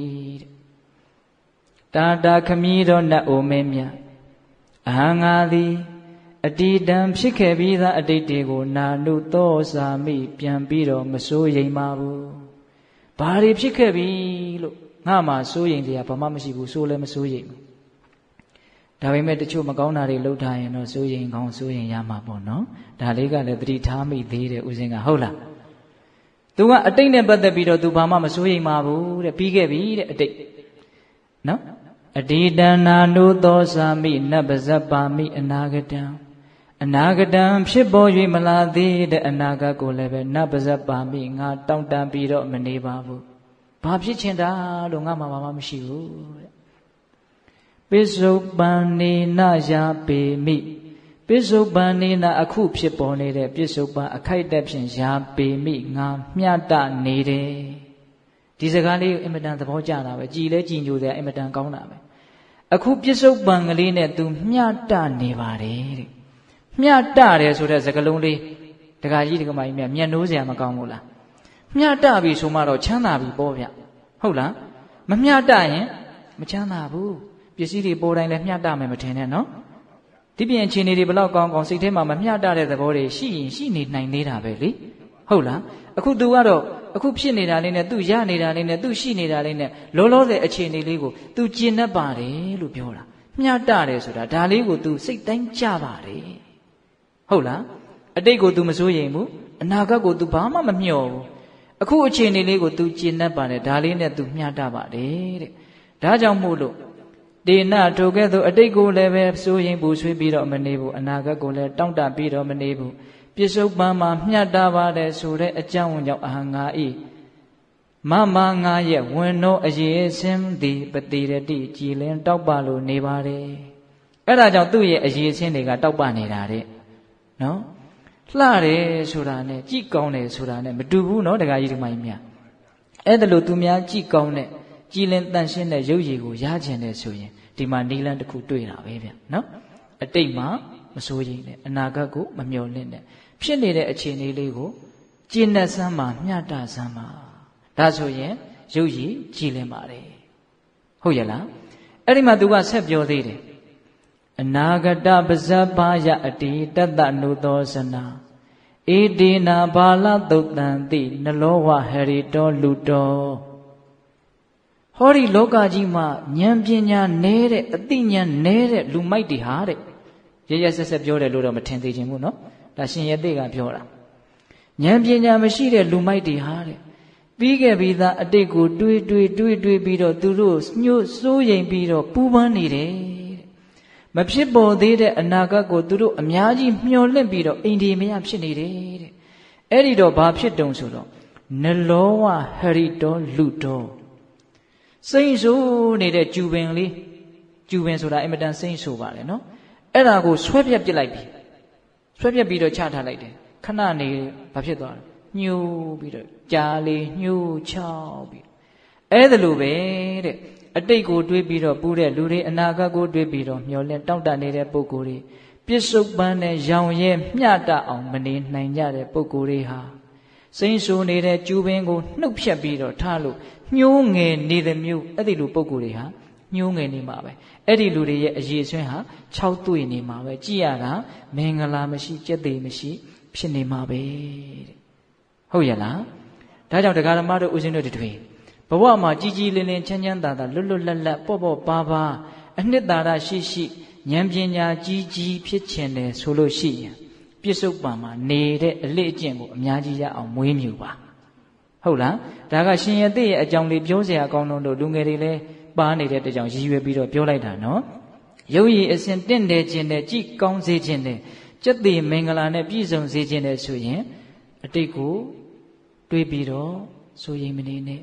တာတာခမည်းတော်နတ်အိုမင်းမြတ်အဟံငါသည်အတိတံဖြစ်ခဲ့ပြီးသားအတိတ်တွေကိုနာနုသောသာမိပြန်ပြီးတော့မစိုးရိမ်ပါဘူးဘာတွေဖြစ်ခဲ့ပြီလို့ငါမှစိုးရိမ်တရားဘာမှမရှိဘူးစိုးလည်းမစိုးရိမ်ဘူးဒါပေမဲ့တချို့မကောင်းတာတွေလုပ်ထားရင်တော့စိုးရိမ်ကောင်းစိုးရိမ်ရမှာပေါ့နော်ဒါလေးကလည်းသတိထားမိသေးတယ်ဦးဇင်းကဟုတ်လားသူကအတိတ်နဲ့ပတ်သက်ပြီးတော့သူဘာမှမစိုးရိမ်ပါဘူးတဲ့ပြီးခဲ့ပြီတဲ့အတိတ်နော်အတိတနာနုသောသာမိနပဇပ္ပါမိအနာဂတံအနာဂတံဖြစ်ပေါ်၍မလာသေးတဲ့အနာဂတ်ကိုလည်းပဲနပဇပ္ပါမိငါတောင့်တန်ပြီးတော့မနေပါဘူးဘာဖြစ်ချင်တာလို့ငါမှဘာမှမရှိဘူးတဲ့ပိစုပန်နေနယာပေမိပိစုပန်နေနအခုဖြစ်ပေါ်နေတဲ့ပိစုပန်အခိုက်အတန့်ဖြင့်ယာပေမိငါမျှတနေတယ်ဒီစကားလေးအင်မတန်သဘောကျတာပဲကြည်လဲကြည်ညိုစရာအင်မတန်ကောင်းတာပဲအခုပိစုပန်ကလေးနဲ့ तू မျှတနေပါတယ်တဲ့မျှတတယ်ဆိုတဲ့စကားလုံးလေးဒကာကြီးဒကာမကြီးမြတ်နိုးစရာမကောင်းဘူးလားမျှတပြီဆိုမှတော့ချမ်းသာပြီပေါ့ဗျဟုတ်လားမမျှတရင်မချမ်းသာဘူးပစ္စည်းတွေပေါ်တိုင်းလည်းမျှတမယ်မထင်နဲ့နော်ဒီပြင်အခြေအနေတွေဘလောက်ကောင်းကောင်းစိတ်ထဲမှာမမျှတတဲ့သဘောတွေရှိရင်ရှိနေနိုင်သေးတာပဲလေဟုတ်လားအခု तू ကတော့အခုဖြစ်နေတာလေးနဲ့ तू ရနေတာလေးနဲ့ तू ရှိနေတာလေးနဲ့လောလောဆယ်အခြေအနေလေးကို तू ကျင့်တတ်ပါတယ်လို့ပြောတာမျှတတယ်ဆိုတာဒါလေးကို तू စိတ်တိုင်းကြပါတယ်ဟုတ်လားအတိတ်ကို तू မစိုးရိမ်ဘူးအနာဂတ်ကို तू ဘာမှမမျှော်ဘူးအခုအခြေအနေလေးကို तू ကျင့်တတ်ပါတယ်ဒါလေးနဲ့ तू မျှတပါတယ်တဲ့ဒါကြောင့်မို့လို့တေနထိုကဲ့သို့အတိတ်ကိုလည်းပဲစိုးရင်ပူဆွေးပြီးတော့မနေဘူးအနာဂတ်ကိုလည်းတောင့်တပြီးတော့မနေဘူးပြစ္ဆုတ်ပံမှာမျှတပါတယ်ဆိုတဲ့အကြောင်းကြောင့်အဟံငါဤမမငါရဲ့ဝင်တော့အရေးစင်းသည်ပတိရတိကြည်လင်တောက်ပလို့နေပါတယ်အဲ့ဒါကြောင့်သူ့ရဲ့အရေးစင်းတွေကတောက်ပနေတာတဲ့နော်လှတယ်ဆိုတာနဲ့ကြည်ကောင်းတယ်ဆိုတာနဲ့မတူဘူးနော်ဒကာကြီးဒီမကြီးများအဲ့ဒါလို့သူများကြည်ကောင်းတဲ့ကြည်လင်တန်ရှင်းတဲ့ရုပ်ရည်ကိုရကျင်တယ်ဆိုရင်ဒီမှာနီလန်းတစ်ခုတွေ့တာပဲဗျနော်အတိတ်မှာမစိုးရိမ်နဲ့အနာဂတ်ကိုမမျှော်လင့်နဲ့ဖြစ်နေတဲ့အခြေအနေလေးကိုကျင့်တတ်စမ်းမှာမျှတစမ်းမှာဒါဆိုရင်ရုပ်ရည်ကြည်လင်ပါတယ်ဟုတ်ရဲ့လားအဲ့ဒီမှာသူကဆက်ပြောသေးတယ်အနာဂတပဇ္ဇဘာယအတိတတ္တနုသောဇနာဧတေနာဘာလသုတ်တံတိနလောဝဟရိတောလူတောဟောဒီလောကကြီးမှာဉာဏ်ပညာနဲတဲ့အသိဉာဏ်နဲတဲ့လူမိုက်တွေဟာတဲ့ရရဆက်ဆက်ပြောတယ်လို့တော့မထင်သေးခြင်းဘူးနော်ဒါရှင်ရသေးကပြောတာဉာဏ်ပညာမရှိတဲ့လူမိုက်တွေဟာတဲ့ပြီးခဲ့ပြီးသားအတိတ်ကိုတွေးတွေးတွေးတွေးပြီးတော့သူတို့ညှို့စိုးရိမ်ပြီးတော့ပူပန်းနေတယ်မဖြစ်ပေါ်သေးတဲ့အနာဂတ်ကိုသူတို့အများကြီးမျှော်လင့်ပြီးတော့အိန္ဒိမယဖြစ်နေတယ်တဲ့အဲ့ဒီတော့ဘာဖြစ်တုံဆိုတော့နလောဝဟရိတောလူတောစိမ့်ဆိုးနေတဲ့ကျူပင်လေးကျူပင်ဆိုတာအင်မတန်စိမ့်ဆိုးပါတယ်နော်အဲ့ဒါကိုဆွဲပြက်ပစ်လိုက်ပြီဆွဲပြက်ပြီးတော့ချထားလိုက်တယ်ခဏနေဘာဖြစ်သွားလဲညှိုးပြီးတော့ကြားလေးညှိုးချောက်ပြီးအဲ့ဒါလိုပဲတဲ့အတိတ်ကိုတွေးပြီးတော့ပူတဲ့လူတွေအနာဂတ်ကိုတွေးပြီးတော့မျောလင့်တောင့်တနေတဲ့ပုဂ္ဂိုလ်တွေပြစ္ဆုတ်ပန်းနဲ့ရောင်ရဲမျှတအောင်မနေနိုင်ကြတဲ့ပုဂ္ဂိုလ်တွေဟာစိမ့်ဆိုးနေတဲ့ကျူပင်ကိုနှုတ်ဖြတ်ပြီးတော့ထားလို့ညှိုးငယ်နေတဲ့မျိုးအဲ့ဒီလိုပုဂ္ဂိုလ်တွေဟာညှိုးငယ်နေမှာပဲအဲ့ဒီလူတွေရဲ့အရေးဆွဲဟာခြောက်သွေ့နေမှာပဲကြည်ရတာမင်္ဂလာမရှိကြက်သေးမရှိဖြစ်နေမှာပဲတဲ့ဟုတ်ရဲ့လားဒါကြောင့်တရားဓမ္မတို့ဦးဇင်းတို့တွေဘဝမှာကြီးကြီးလင်းလင်းချမ်းချမ်းသာသာလွတ်လွတ်လပ်လပ်ပေါ့ပေါ့ပါပါအနှစ်သာရရှိရှိဉာဏ်ပညာကြီးကြီးဖြစ်ခြင်းတယ်ဆိုလို့ရှိရင်ပြစ္ဆုတ်ပံမှာနေတဲ့အလေ့အကျင့်ကိုအများကြီးရအောင်မွေးမြူပါဟုတ်လားဒါကရှင်ရသေးရဲ့အကြောင်းလေးပြောစရာအကောင်းဆုံးလို့လူငယ်တွေလည်းပါနေတဲ့တကြောင်ရည်ရွယ်ပြီးတော့ပြောလိုက်တာနော်ရုပ်ရည်အစဉ်တင့်တယ်ခြင်းနဲ့ကြည်ကောင်းစေခြင်းနဲ့ကျက်သေးမင်္ဂလာနဲ့ပြည့်စုံစေခြင်းနဲ့ဆိုရင်အတိတ်ကိုတွေးပြီးတော့စိုးရိမ်မနေနဲ့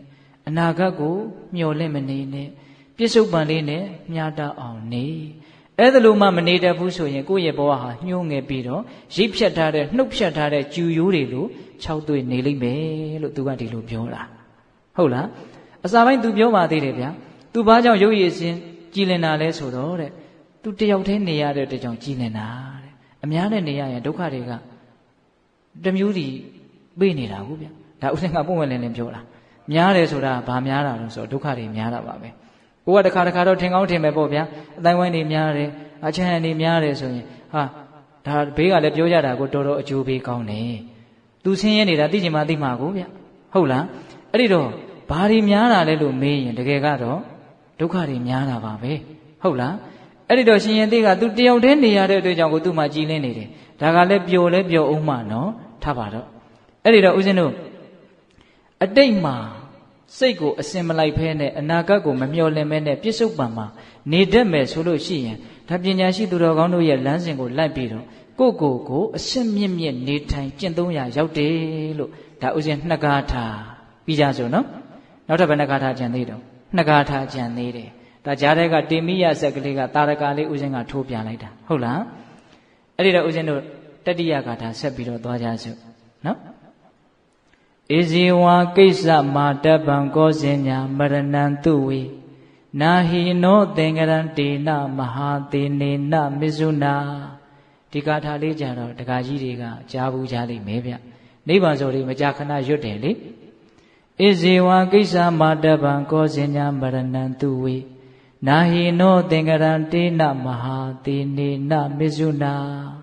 အနာဂတ်ကိုမျှော်လင့်မနေနဲ့ပြစ္ဆုတ်ပံလေးနဲ့မျှတအောင်နေအဲ့ဒါလို့မှမနေတတ်ဘူးဆိုရင်ကိုယ့်ရဲ့ဘဝဟာညှိုးငယ်ပြီးတော့ရိပ်ဖြတ်ထားတဲ့နှုတ်ဖြတ်ထားတဲ့ကျူရိုးတွေလိုခြောက်သွေ့နေလိမ့်မယ်လို့သူကဒီလိုပြောတာဟုတ်လားအစာပိုင်းသူပြောပါသေးတယ်ဗျာသူဘာကြောင့်ရုပ်ရည်စင်ကြည်လင်တာလဲဆိုတော့တဲ့သူတယောက်တည်းနေရတဲ့တကြောင်ကြည်လင်တာတဲ့အများနဲ့နေရရင်ဒုက္ခတွေကတမျိုးစီပေးနေတာဟုတ်ဗျဒါဥစဉ်ကပုံဝင်လင်းလင်းပြောတာများတယ်ဆိုတာဘာများတာလဲဆိုတော့ဒုက္ခတွေများတာပါပဲကိုကတခါတခါတော့ထင်ကောင်းထင်မယ်ပေါ့ဗျာအတိုင်းဝိုင်းတွေများတယ်အချမ်းတွေများတယ်ဆိုရင်ဟာဒါဘေးကလည်းပြောကြတာကိုတော်တော်အကျိုးပေးကောင်းတယ်သူဆင်းရဲနေတာသိချင်မှသိမှာကိုဗျဟုတ်လားအဲ့ဒီတော့ဘာတွေများတာလဲလို့မေးရင်တကယ်ကတော့ဒုက္ခတွေများတာပါပဲဟုတ်လားအဲ့ဒီတော့ရှင်ရင်သိကသူတယောက်တည်းနေရတဲ့အတွက်ကြောင့်ကိုသူ့မှာကြည်လင်းနေတယ်ဒါကလည်းပျော်လဲပျော်အောင်မှနော်ထားပါတော့အဲ့ဒီတော့ဦးဇင်းတို့အတိတ်မှာစိတ်ကိုအစင်မလိုက်ဖဲနဲ့အနာဂတ်ကိုမမျှော်လင့်မဲနဲ့ပြစ္ဆုတ်ပံမှာနေတတ်မယ်ဆိုလို့ရှိရင်ဒါပညာရှိသူတော်ကောင်းတို့ရဲ့လမ်းစဉ်ကိုလိုက်ပြီးတော့ကိုယ့်ကိုယ်ကိုအစင်မြင့်မြင့်နေထိုင်ကျင့်သုံးရရောက်တယ်လို့ဒါဦးဇင်းနှစ်ကားထားပြီးကြစို့နော်နောက်ထပ်ဘယ်နှကားထားကြံသေးတော့နှစ်ကားထားကြံသေးတယ်ဒါကြားတဲ့ကတေမိယဆက်ကလေးကတာရကလေးဦးဇင်းကထိုးပြန်လိုက်တာဟုတ်လားအဲ့ဒီတော့ဦးဇင်းတို့တတိယကားထားဆက်ပြီးတော့သွားကြစို့နော်ဧဇေဝါကိစ္စမာတပံကောဇင်ညာမရဏံသူဝေနာဟိနောသင်္ကရံတေနမဟာသေနေနမစ္ဆုနာဒီကာထာလေးကြတော့ဒကာကြီးတွေကကြားဘူးကြားလိမ့်မယ်ဗျနိဗ္ဗာန်ဆိုလေးမကြာခဏရွတ်တယ်လေဧဇေဝါကိစ္စမာတပံကောဇင်ညာမရဏံသူဝေနာဟိနောသင်္ကရံတေနမဟာသေနေနမစ္ဆုနာ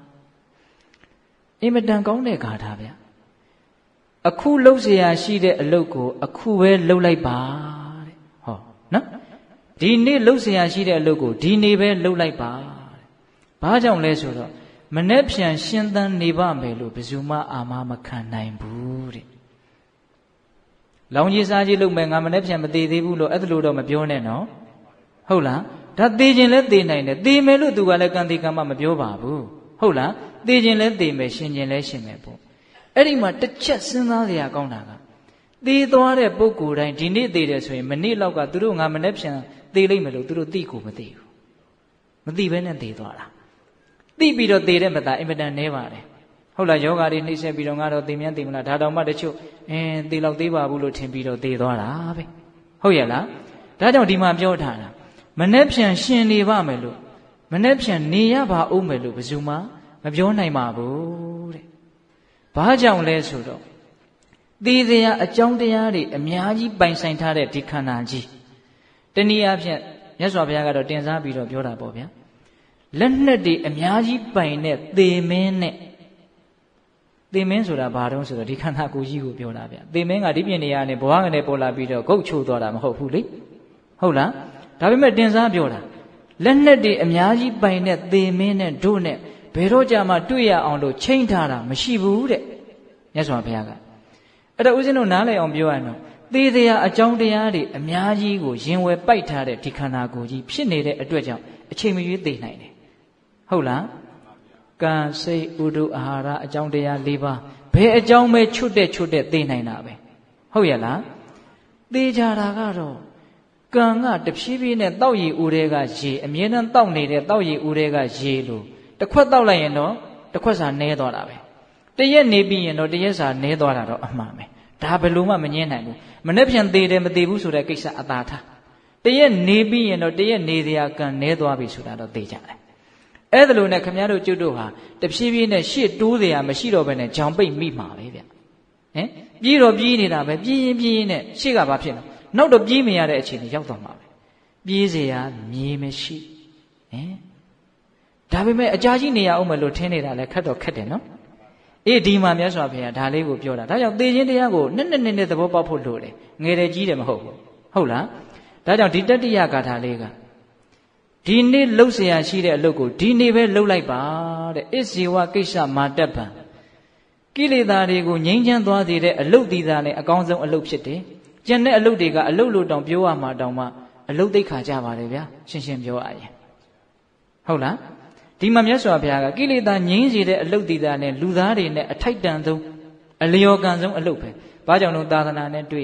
အင်မတန်ကောင်းတဲ့ကာထာဗျအခုလှုပ်เสียရှိတဲ့အလုပ်ကိုအခုပဲလှုပ်လိုက်ပါတဲ့ဟောနော်ဒီနေ့လှုပ်เสียရှိတဲ့အလုပ်ကိုဒီနေ့ပဲလှုပ်လိုက်ပါတဲ့ဘာကြောင့်လဲဆိုတော့မနေ့ဖြန်ရှင်သန်နေပါမယ်လို့ဘယ်သူမှအာမမခံနိုင်ဘူးတဲ့လောင်ကြီးစားကြီးလုပ်မယ်ငါမနေ့ဖြန်မသေးသေးဘူးလို့အဲ့ဒါလို့တော့မပြောနဲ့နော်ဟုတ်လားဒါသေခြင်းလဲသေနိုင်တယ်သေမယ်လို့သူကလည်းကံသေကံမမပြောပါဘူးဟုတ်လားသေခြင်းလဲသေမယ်ရှင်ခြင်းလဲရှင်မယ်ပေါ့အဲ့ဒီမှာတစ်ချက်စဉ်းစားစရာကောင်းတာကသေသွားတဲ့ပုဂ္ဂိုလ်တိုင်းဒီနေ့သေတယ်ဆိုရင်မနေ့လောက်ကသူတို့ငါမနေ့ပြန်သေလိမ့်မယ်လို့သူတို့သိကိုမသိဘူးမသိဘဲနဲ့သေသွားတာသိပြီးတော့သေတဲ့မသားအင်မတန်နဲပါတယ်ဟုတ်လားယောဂါတွေနှိမ့်ဆက်ပြီးတော့ငါတော့သေမြန်းသေမလားဒါတောင်မှတချို့အင်းသေလောက်သေးပါဘူးလို့ထင်ပြီးတော့သေသွားတာပဲဟုတ်ရဲ့လားဒါကြောင့်ဒီမှာပြောထားတာမနေ့ပြန်ရှင်နေပါမယ်လို့မနေ့ပြန်နေရပါဦးမယ်လို့ဘယ်သူမှမပြောနိုင်ပါဘူးတဲ့ဘာကြောင့်လဲဆိုတော့သေတရားအကြောင်းတရားတွေအများကြီးပိုင်ဆိုင်ထားတဲ့ဒီခန္ဓာကြီးတနည်းအားဖြင့်မြတ်စွာဘုရားကတော့တင်စားပြီးတော့ပြောတာပေါ့ဗျာလက်နက်တွေအများကြီးပိုင်တဲ့သေမင်းနဲ့သေမင်းဆိုတာဘာတုံးဆိုတော့ဒီခန္ဓာကိုယ်ကြီးကိုပြောတာဗျာသေမင်းကဒီပြင်နေရာနဲ့ဘဝကနေပေါ်လာပြီးတော့ဂုတ်ချိုးသွားတာမဟုတ်ဘူးလေဟုတ်လားဒါပေမဲ့တင်စားပြောတာလက်နက်တွေအများကြီးပိုင်တဲ့သေမင်းနဲ့တို့နဲ့ဘယ်တော့ကြမှာတွေ့ရအောင်လို့ချိန်ထားတာမရှိဘူးတဲ့မြတ်စွာဘုရားကအဲ့တော့ဦးဇင်းတို့နားလည်အောင်ပြောရရင်တော့သေတရားအကြောင်းတရားတွေအများကြီးကိုရင်ဝယ်ပိုက်ထားတဲ့ဒီခန္ဓာကိုယ်ကြီးဖြစ်နေတဲ့အတွက်ကြောင့်အချိန်မရွေးသိနိုင်တယ်ဟုတ်လားကံစိတ်ဥဒုအာဟာရအကြောင်းတရား၄ပါးဘယ်အကြောင်းပဲချွတ်တဲ့ချွတ်တဲ့သိနိုင်တာပဲဟုတ်ရဲ့လားသိကြတာကတော့ကံကတဖြည်းဖြည်းနဲ့တောက်ရည်ဦးတွေကရေအမြဲတမ်းတောက်နေတဲ့တောက်ရည်ဦးတွေကရေလို့တစ်ခွက်တောက်လိုက်ရင်တော့တစ်ခွက်စာနဲသွားတာပဲတရက်နေပြီးရင်တော့တရက်စာနဲသွားတာတော့အမှန်ပဲဒါဘယ်လို့မှမငင်းနိုင်ဘူးမနေ့ပြန်သေးတယ်မသေးဘူးဆိုတဲ့ကိစ္စအသာထားတရက်နေပြီးရင်တော့တရက်နေစရာကံနဲသွားပြီဆိုတာတော့သိကြတယ်အဲ့ဒါလို့နဲ့ခင်ဗျားတို့ကျွတ်တို့ဟာတဖြည်းဖြည်းနဲ့ရှေ့တိုးစရာမရှိတော့ဘဲနဲ့ဂျောင်ပိတ်မိမှာပဲဗျဟင်ပြေးတော့ပြေးနေတာပဲပြေးရင်ပြေးရင်နဲ့ရှေ့ကဘာဖြစ်လဲနောက်တော့ပြေးမရတဲ့အခြေအနေရောက်သွားမှာပဲပြေးစရာမြေမရှိဟင်ဒါပေမဲ့အကြာကြီးနေရအောင်မလို့ထင်းနေတာလဲခက်တော့ခက်တယ်နော်အေးဒီမှာမြတ်စွာဘုရားဒါလေးကိုပြောတာဒါကြောင့်သေခြင်းတရားကိုနှစ်နှစ်နှစ်နှစ်သဘောပေါက်ဖို့လိုတယ်ငယ်တယ်ကြီးတယ်မဟုတ်ဘူးဟုတ်လားဒါကြောင့်ဒီတတိယဂါထာလေးကဒီနေ့လှုပ်เสียရှိတဲ့အလုပ်ကိုဒီနေ့ပဲလှုပ်လိုက်ပါတဲ့ဣဇေဝကိစ္စမာတပံကိလေသာတွေကိုငြိမ်းချမ်းသွားစေတဲ့အလုပ်တည်တာနဲ့အကောင်းဆုံးအလုပ်ဖြစ်တယ်ကျန်တဲ့အလုပ်တွေကအလုပ်လို့တောင်ပြောရမှာတောင်မှအလုပ်သိက္ခာကြပါတယ်ဗျာရှင်းရှင်းပြောရရင်ဟုတ်လားဒီမှာမြတ်စွာဘုရားကကိလေသာငြိမ်းစေတဲ့အလုပ်တည်တာနဲ့လူသားတွေနဲ့အထိုက်တန်ဆုံးအလျော်ကန်ဆုံးအလုပ်ပဲဘာကြောင့်လို့သာသနာနဲ့တွေ့တယ်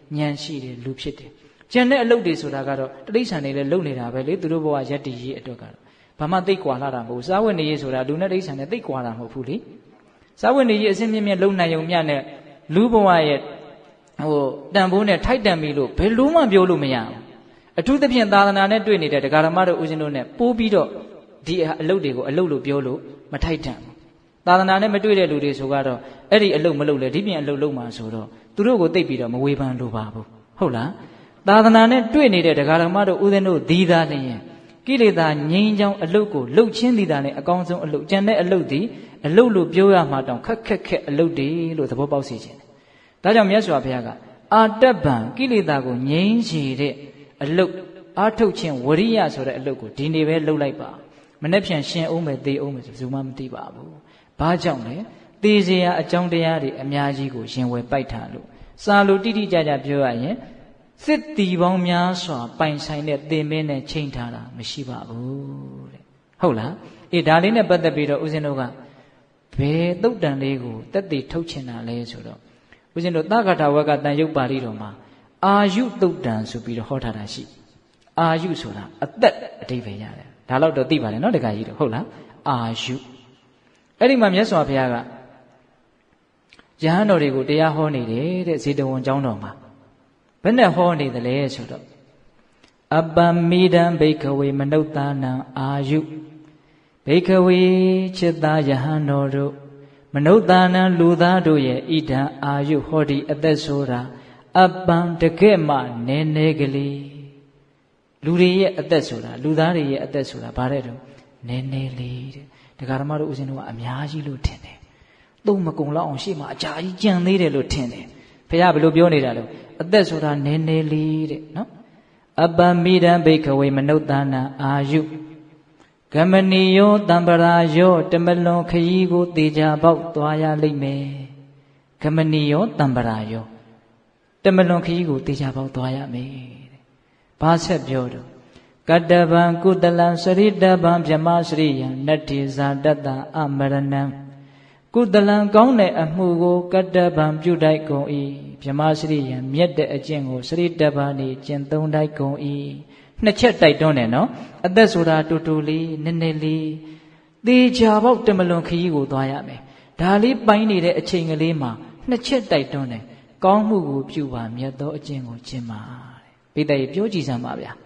ဉာဏ်ရှိတယ်လူဖြစ်တယ်ကျန်တဲ့အလုပ်တွေဆိုတာကတော့တိရစ္ဆာန်တွေလည်းလုပ်နေတာပဲလေသူတို့ဘဝရက်တည်ရေးအတွက်ကတော့ဘာမှသိကွာလာတာမဟုတ်ဘူးစားဝတ်နေရေးဆိုတာလူနဲ့တိရစ္ဆာန်နဲ့သိကွာတာမဟုတ်ဘူးလေစားဝတ်နေရေးအစင်းမြင့်မြင့်လုံနိုင်ုံမြနဲ့လူဘဝရဲ့ဟိုတန်ဖိုးနဲ့ထိုက်တန်ပြီလို့ဘယ်လို့မှပြောလို့မရဘူးအထူးသဖြင့်သာသနာနဲ့တွေ့နေတဲ့ဒကာဓမ္မတို့ဦးဇင်းတို့နဲ့ပိုးပြီးတော့ဒီအလုပ်တွေကိုအလုပ်လို့ပြောလို့မထိုက်တန်ဘူးသာသနာနဲ့မတွေ့တဲ့လူတွေဆိုကတော့အဲ့ဒီအလုပ်မလုပ်လဲဒီပြင်အလုပ်လုပ်မှာဆိုတော့သူတို့ကိုသိပ်ပြီးတော့မဝေဖန်လိုပါဘူးဟုတ်လားသာသနာနဲ့တွေ့နေတဲ့ဒကာဓမ္မတို့ဦးဇင်းတို့ဒီသာလျင်ကိလေသာငြိမ်းချောင်းအလုပ်ကိုလှုပ်ချင်းဒီသာနဲ့အကောင်းဆုံးအလုပ်ကျန်တဲ့အလုပ်ဒီအလုပ်လို့ပြောရမှာတောင်ခက်ခက်ခက်အလုပ်တွေလို့သဘောပေါက်စေခြင်းဒါကြောင့်မြတ်စွာဘုရားကအာတ္တဗံကိလေသာကိုငြိမ်းစေတဲ့အလုပ်အာထုတ်ခြင်းဝရိယဆိုတဲ့အလုပ်ကိုဒီနေ့ပဲလုပ်လိုက်ပါမနေ့ပြန်ရှင်အောင်မယ်သေအောင်မယ်ဆိုဘယ်သူမှမသိပါဘူးဘာကြောင့်လဲသေเสียအကြောင်းတရားတွေအများကြီးကိုရင်ဝယ်ပိုက်ထားလို့စာလို့တိတိကျကျပြောရရင်စစ်တီပေါင်းများစွာပိုင်ဆိုင်တဲ့သင်မင်းနဲ့ချိန်ထားတာမရှိပါဘူးတဲ့ဟုတ်လားအေးဒါလေးနဲ့ပတ်သက်ပြီးတော့ဦးဇင်းတို့ကဘယ်သုတ်တန်လေးကိုတက်တည်ထုတ်ချင်တာလဲဆိုတော့ဦးဇင်းတို့သက္ကတာဝကတန်ရုပ်ပါဠိတော်မှာအာယုသုတ်တန်ဆိုပြီးတော့ဟောထားတာရှိအာယုဆိုတာအသက်အဓိပ္ပာယ်ရတယ်ဒါတော့တော့သိပါတယ်နော်တခါကြီးတော့ဟုတ်လားအာယုအဲ့ဒီမှာမြတ်စွာဘုရားကယဟန်တော်တွေကိုတရားဟောနေတယ်တဲ့ဇေတဝန်ကျောင်းတော်မှာဘယ်နဲ့ဟောနေသလဲဆိုတော့အပ္ပမိဒံဘိက္ခဝေမနုဿာနံအာယုဘိက္ခဝေจิตသားယဟန်တော်တို့မနုဿာနံလူသားတို့ရဲ့ဣဒံအာယုဟောဒီအသက်ဆိုတာအပ္ပံတကယ်မှနည်းနည်းကလေးလူတွေရဲ့အသက်ဆိုတာလူသားတွေရဲ့အသက်ဆိုတာဘာတဲ့တော့နည်းနည်းလေးတဲ့ဒကာဓမ္မတို့ဦးဇင်းတို့ကအများကြီးလို့ထင်တယ်သုံးမကုံလောက်အောင်ရှေ့မှာအကြာကြီးကြံသေးတယ်လို့ထင်တယ်ဘုရားဘယ်လိုပြောနေတာလဲအသက်ဆိုတာနည်းနည်းလေးတဲ့နော်အပ္ပမိဒံဘိက္ခဝေမနုဿာနံအာယုဂမဏီယောတံပရာယောတမလွန်ခရီးကိုတေချာပေါက်သွားရလိမ့်မယ်ဂမဏီယောတံပရာယောတမလွန်ခရီးကိုတေချာပေါက်သွားရမယ်တဲ့ဘာဆက်ပြောတော့ကတ္တဗံကုတလံစရိတဗံဗြဟ္မစရိယံနတ္တိဇာတတအမရဏံကုတလံကောင်းတဲ့အမှုကိုကတ္တဗံပြုတိုက်ကုန်၏ဗြဟ္မစရိယံမြတ်တဲ့အကျင့်ကိုစရိတဗံနေကျင့်သုံးတိုက်ကုန်၏နှစ်ချက်တိုက်တွန်းတယ်နော်အသက်ဆိုတာတူတူလေးနည်းနည်းလေးသေချာပေါက်တမလွန်ခရီးကိုသွားရမယ်ဒါလေးပိုင်းနေတဲ့အချိန်ကလေးမှာနှစ်ချက်တိုက်တွန်းတယ်ကောင်းမှုကိုပြုပါမြတ်သောအကျင့်ကိုကျင့်ပါတဲ့ဘိတ္တရေပြောကြည့်စမ်းပါဗျာ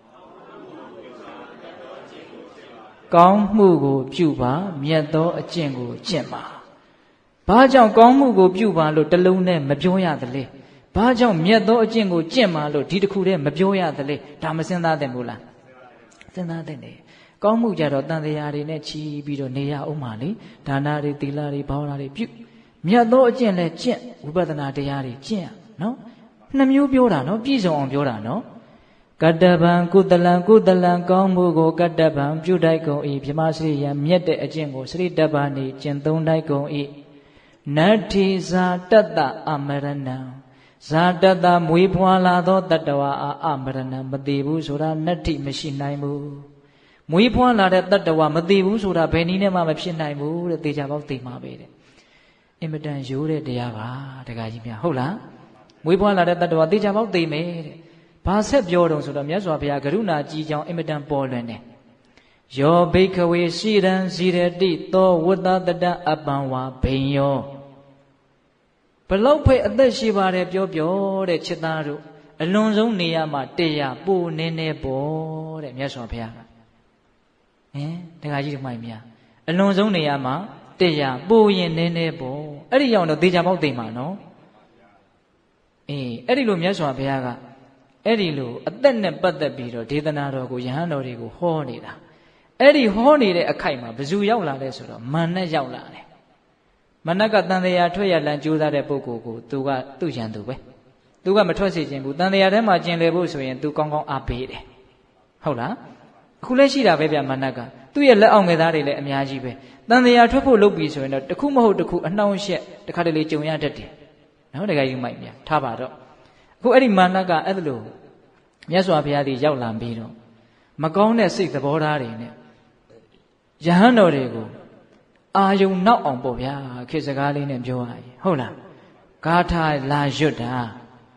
ကောင်းမှုကိုပြုပါမြတ်သောအကျင့်ကိုကျင့်ပါဘာကြောင့်ကောင်းမှုကိုပြုပါလို့တလုံးနဲ့မပြောရသလဲဘာကြောင့်မြတ်သောအကျင့်ကိုကျင့်ပါလို့ဒီတစ်ခုတည်းမပြောရသလဲဒါမစဉ်းစားသင့်ဘူးလားစဉ်းစားသင့်တယ်ကောင်းမှုကြတော့တန်တရားတွေနဲ့ချီးပြီးတော့နေရအောင်ပါလေဒါနတွေသီလတွေဘာဝနာတွေပြုမြတ်သောအကျင့်လဲကျင့်ဝိပဿနာတရားတွေကျင့်နော်နှစ်မျိုးပြောတာနော်ပြည့်စုံအောင်ပြောတာနော်ကတ္တဗံကုတလံကုတလံကောင်းမှုကိုကတ္တဗံပြုတိုက်ကုန်၏ဗြဟ္မစရိယံမြတ်တဲ့အကျင့်ကိုစရိတဗ္ဗနေကျင့်သုံးတိုက်ကုန်၏နတ္ထိဇာတတ္တအမရဏံဇာတတ္တမွေးဖွာလာသောတတ္တဝါအာအမရဏံမသိဘူးဆိုတာနတ္ထိမရှိနိုင်ဘူးမွေးဖွာလာတဲ့တတ္တဝါမသိဘူးဆိုတာဘယ်နည်းနဲ့မှမဖြစ်နိုင်ဘူးတဲ့သေချာပေါက်သိမှာပဲတဲ့အင်မတန်ရိုးတဲ့တရားပါတခါကြီးများဟုတ်လားမွေးဖွာလာတဲ့တတ္တဝါသေချာပေါက်သိမယ်တဲ့ဘာဆက်ပြောတော့ဆိုတော့မြတ်စွာဘုရားကရုဏာကြီးကြောင်းအင်မတန်ပေါ်လွင်တယ်ယောဘိက္ခဝေရှိရန်ဇိရတိသောဝတ္တတတအပံဝါဘိညောဘလောက်ဖိတ်အသက်ရှိပါတယ်ပြောပြောတဲ့ချစ်သားတို့အလွန်ဆုံးနေရာမှာတရားပိုနေနေပေါ်တဲ့မြတ်စွာဘုရားကဟင်တခါကြီးဒီမိုင်များအလွန်ဆုံးနေရာမှာတရားပိုရင်နေနေပေါ်အဲ့ဒီရောက်တော့သေချာပေါက်သိမှာနော်အေးအဲ့ဒီလိုမြတ်စွာဘုရားကအဲ့ဒီလိုအသက်နဲ့ပတ်သက်ပြီးတော့ဒေသနာတော်ကိုယဟန်တော်တွေကိုဟောနေတာအဲ့ဒီဟောနေတဲ့အခိုက်မှာဘယ်သူရောက်လာလဲဆိုတော့မန်နဲ့ရောက်လာတယ်မနက်ကတန်တရားထွက်ရလန်ကြိုးစားတဲ့ပုဂ္ဂိုလ်ကိုသူကသူ့ရန်သူပဲသူကမထွက်စေခြင်းဘူးတန်တရားထဲမှာကျင်လည်ဖို့ဆိုရင်သူကောင်းကောင်းအားပေးတယ်ဟုတ်လားအခုလည်းရှိတာပဲဗျမနက်ကသူ့ရဲ့လက်အောက်ငယ်သားတွေလည်းအများကြီးပဲတန်တရားထွက်ဖို့လုပ်ပြီဆိုရင်တော့တစ်ခုမဟုတ်တစ်ခုအနှောင့်အယှက်တစ်ခါတလေကြုံရတတ်တယ်နော်တကယ်ကြီးမိုက်များထားပါတော့အခုအဲ့ဒီမာနကအဲ့ဒါလို့မြတ်စွာဘုရားကြီးရောက်လာပြီးတော့မကောင်းတဲ့စိတ်သဘောထားတွေနဲ့ယဟန်တော်တွေကိုအာယုံနောက်အောင်ပေါ့ဗျာခေတ်စကားလေးနဲ့ပြောရရင်ဟုတ်လားဂါထာလာရွတ်တာသူ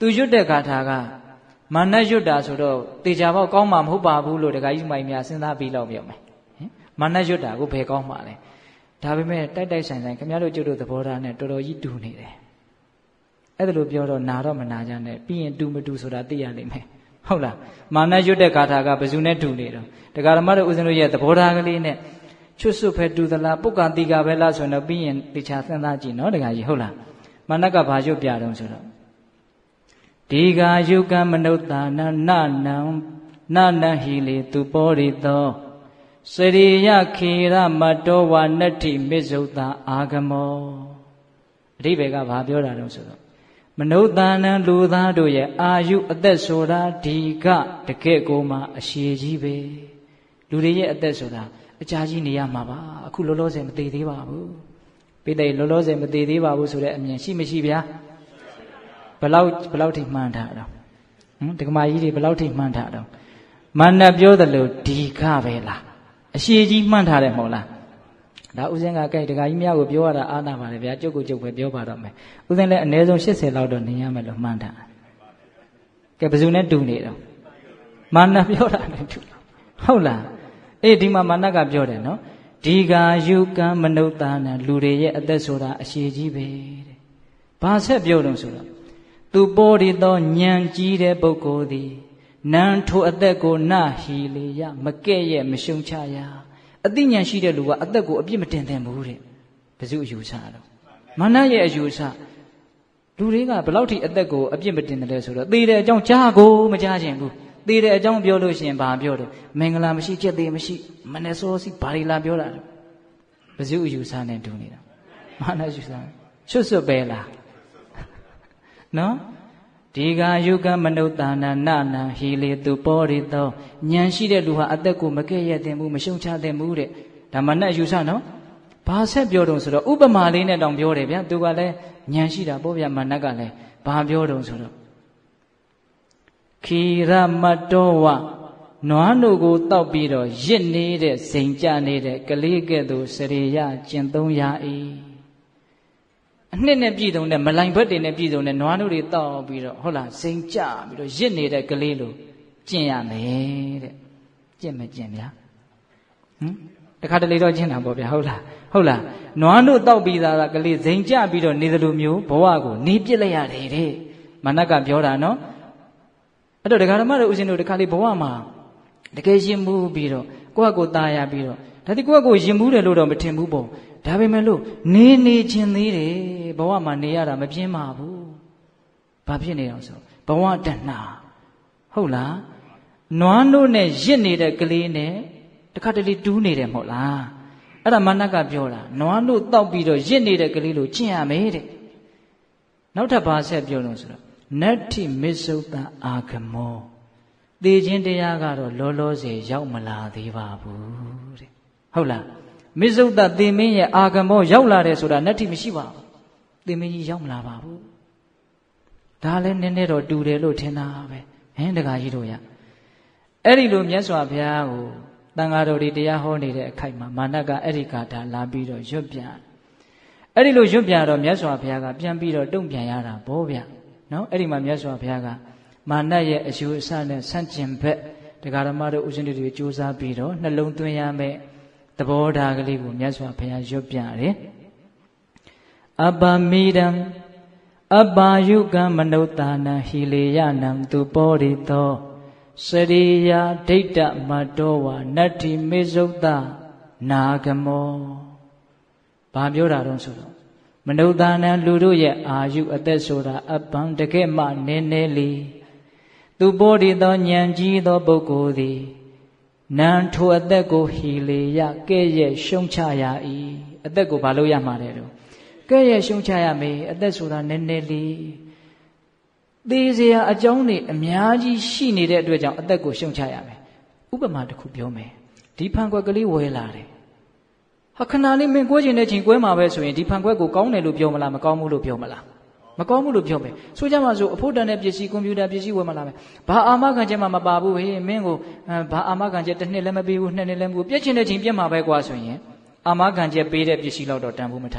သူရွတ်တဲ့ဂါထာကမာနရွတ်တာဆိုတော့တေချာပေါက်ကောင်းမှာမဟုတ်ပါဘူးလို့ဒကာကြီးမိုင်များစဉ်းစားပြီးတော့ပြောမယ်ဟင်မာနရွတ်တာကိုဘယ်ကောင်းမှာလဲဒါပေမဲ့တိုက်တိုက်ဆိုင်ဆိုင်ခင်ဗျားတို့ကျုပ်တို့သဘောထားနဲ့တော်တော်ကြီးတူနေတယ်အဲ့ဒါလိုပြောတော့နာတော့မနာကြနဲ့ပြီးရင်တူမတူဆိုတာသိရနိုင်မယ်ဟုတ်လားမာနရွတ်တဲ့ဂါထာကဘယ်သူနဲ့တူနေတော့ဒကာဓမ္မတို့ဦးဇင်းတို့ရဲ့သဘောထားကလေးနဲ့ချွတ်စွတ်ဖဲတူသလားပုဂ္ဂတိကပဲလားဆိုတော့ပြီးရင်တေချာစဉ်းစားကြည့်နော်ဒကာကြီးဟုတ်လားမာနကဘာရွတ်ပြတော့ဆိုတော့ဒီဃာယုကမနုဿာနနနံနနဟိလေသူပောရိသောစရိယခေရမတောဝနတ္ထိမစ္ဆုတအာဂမောအဓိပ္ပာယ်ကဘာပြောတာတော့ဆိုတော့မနုဿာနံလူသားတို့ရဲ့အာယုအသက်ဆိုတာဒီကတကယ့်ကိုမှအရှည်ကြီးပဲလူတွေရဲ့အသက်ဆိုတာအကြာကြီးနေရမှာပါအခုလောလောဆယ်မသေးသေးပါဘူးပိဋိလောလောဆယ်မသေးသေးပါဘူးဆိုတဲ့အမြင်ရှိမရှိဗျာဘယ်လောက်ဘယ်လောက်ထိမှန်းထားတော့ဟမ်ဒကမာကြီးတွေဘယ်လောက်ထိမှန်းထားတော့မာနပြောသလိုဒီကပဲလားအရှိကြီးမှန်းထားတယ်မဟုတ်လားဒါဥစဉ်ကကြိုက်ဒကာကြီးများကိုပြောရတာအားနာပါလေဗျာကျုပ်ကိုကျုပ်ပဲပြောပါတော့မယ်ဥစဉ်လည်းအနည်းဆုံး၈၀လောက်တော့နေရမယ်လို့မှန်းထားကဲဘယ်သူနဲ့တူနေတော့မာနပြောတာနဲ့တူဟုတ်လားအေးဒီမှာမာနကပြောတယ်နော်ဒီဃာယုကံမနုဿာနလူတွေရဲ့အသက်ဆိုတာအရှိကြီးပဲတဲ့ဘာဆက်ပြောတော့ဆိုတော့သူပေါ်ရသောဉာဏ်ကြီးတဲ့ပုဂ္ဂိုလ်သည်နံထိုအသက်ကိုနဟီလေယမကဲ့ရဲ့မရှုံချရအသိဉာဏ်ရှိတဲ့လူကအသက်ကိုအပြစ်မတင်သင့်ဘူးတဲ့ဘယ်သူအယူဆတော့မာနရဲ့အယူဆလူတွေကဘယ်လောက်ထိအသက်ကိုအပြစ်မတင်တယ်လဲဆိုတော့သေတဲ့အကြောင်းကြားကိုမကြားခြင်းဘူးသေတဲ့အကြောင်းပြောလို့ရှိရင်ဘာပြောတော့မင်္ဂလာမရှိချက်သေးမရှိမနဲ့စောစီဘာတွေလာပြောတာဘယ်သူအယူဆနဲ့တူနေတာမာနယူဆချွတ်စွတ်ပဲလားနော်ဒီဃာယုကမနုဿာနနနဟိလေသူပောရိသောဉာဏ်ရှိတဲ့လူဟာအသက်ကိုမကဲ့ရဲ့တင်ဘူးမရှုံချတင်ဘူးတဲ့ဒါမနဲ့ယူဆနော်ဘာဆက်ပြောတော့ဆိုတော့ဥပမာလေးနဲ့တောင်ပြောတယ်ဗျာသူကလည်းဉာဏ်ရှိတာပေါ့ဗျာမနကလည်းဘာပြောတော့ဆိုတော့ခိရမတောဝနွားတို့ကိုတောက်ပြီးတော့ရစ်နေတဲ့စိန်ကြနေတဲ့ကလေးကဲ့သို့စရိယကျင့်သုံးရ၏အနှစ်နဲ့ပြည်စုံတဲ့မလိုင်ဘက်တွေနဲ့ပြည်စုံတဲ့နွားတို့တွေတောက်ပြီးတော့ဟုတ်လားစိန်ကြပြီးတော့ရစ်နေတဲ့ကလေးလိုကျင့်ရမယ်တဲ့ကျင့်မကျင့်ဗျာဟမ်တခါတလေတော့ကျင့်တာပေါ့ဗျာဟုတ်လားဟုတ်လားနွားတို့တောက်ပြီးသားကလေးစိန်ကြပြီးတော့နေသလိုမျိုးဘဝကိုနေပြစ်လိုက်ရတယ်တဲ့မနကပြောတာနော်အဲ့တော့ဒကာဓမ္မတို့ဦးဇင်းတို့တခါလေဘဝမှာတကယ်ရင်မှုပြီးတော့ကိုယ့်အကိုตายရပြီးတော့ဒါတိကိုယ့်အကိုရင်မှုတယ်လို့တော့မထင်ဘူးပေါ့ဒါပေမဲ့လို့နေနေချင်းသေးတယ်ဘဝမှာနေရတာမပြင်းပါဘူးဘာဖြစ်နေအောင်ဆိုဘဝတဏှာဟုတ်လားနွားနို့နဲ့ရစ်နေတဲ့ကလေးနဲ့တခါတလေတူးနေတယ်မဟုတ်လားအဲ့ဒါမနကပြောတာနွားနို့တောက်ပြီးတော့ရစ်နေတဲ့ကလေးလိုကျင့်ရမယ်တဲ့နောက်ထပ်ဘာဆက်ပြောလို့ဆိုတော့နတ္ထိမစ္ဆုတအာဂမောသေခြင်းတရားကတော့လောလောဆယ်ရောက်မလာသေးပါဘူးတဲ့ဟုတ်လားမစ္ဆုတသေမင်းရဲ့အာဂမောရောက်လာတယ်ဆိုတာနတ္ထိမရှိပါဘူးသေမင်းကြီးရောက်မလာပါဘူးဒါလည်းနည်းနည်းတော့တူတယ်လို့ထင်တာပဲဟင်တခါကြီးတို့ရအဲ့ဒီလိုမြတ်စွာဘုရားကိုတန်ဃာတော်တွေတရားဟောနေတဲ့အခိုက်မှာမာနကအဲ့ဒီကာထာလာပြီးတော့ရွတ်ပြအဲ့ဒီလိုရွတ်ပြတော့မြတ်စွာဘုရားကပြန်ပြီးတော့တုံ့ပြန်ရတာဗောဗျနော်အဲ့ဒီမှာမြတ်စွာဘုရားကမာနရဲ့အယူအဆနဲ့ဆန့်ကျင်ဘက်တရားဓမ္မတို့ဥစဉ်တွေကြိုးစားပြီးတော့နှလုံးသွင်းရမယ်သဘောထားကလေးကိုမြတ်စွာဘုရားရွတ်ပြတယ်အပမိဒံအပါယုကမနုဿာနဟိလေယနံသူပောရိသောစရိယဒိဋ္ဌမတောဝနတ္ထိမေဇုတနာဂမောဘာပြောတာတော့ဆိုတော့မနုဿာနလူတို့ရဲ့အာယုအသက်ဆိုတာအပံတကယ်မှနည်းနည်းလေးသူပောရိသောဉာဏ်ကြီးသောပုဂ္ဂိုလ်သည်နံထိုအသက်ကိုဟိလေယကဲ့ရဲ့ရှုံချရ၏အသက်ကိုဘာလို့ရမှာလဲတော့ကဲ့ရဲ့ရှုံချရမယ်အသက်ဆိုတာနည်းနည်းလေးသေစရာအကြောင်းတွေအများကြီးရှိနေတဲ့အတွက်ကြောင့်အသက်ကိုရှုံချရမယ်ဥပမာတစ်ခုပြောမယ်ဒီဖန်ခွက်ကလေးဝဲလာတယ်ဟာခဏလေးမင်းကိုကျင်တဲ့ချိန်ကွဲမှာပဲဆိုရင်ဒီဖန်ခွက်ကိုကောင်းတယ်လို့ပြောမလားမကောင်းဘူးလို့ပြောမလားမကောင်းဘူးလို့ပြောမယ်ဆိုကြမှာဆိုအဖို့တန်တဲ့ပစ္စည်းကွန်ပျူတာပစ္စည်းဝယ်မလာမယ်ဘာအာမခံချက်မှမပါဘူးဟေးမင်းကိုဘာအာမခံချက်တစ်နှစ်လည်းမပေးဘူးနှစ်နှစ်လည်းမပေးဘူးပြည့်ချင်တဲ့ချိန်ပြည့်မှာပဲကွာဆိုရင်အာမခံချက်ပေးတဲ့ပစ္စည်းလောက်တော့တန်ဖို့မထားဘူး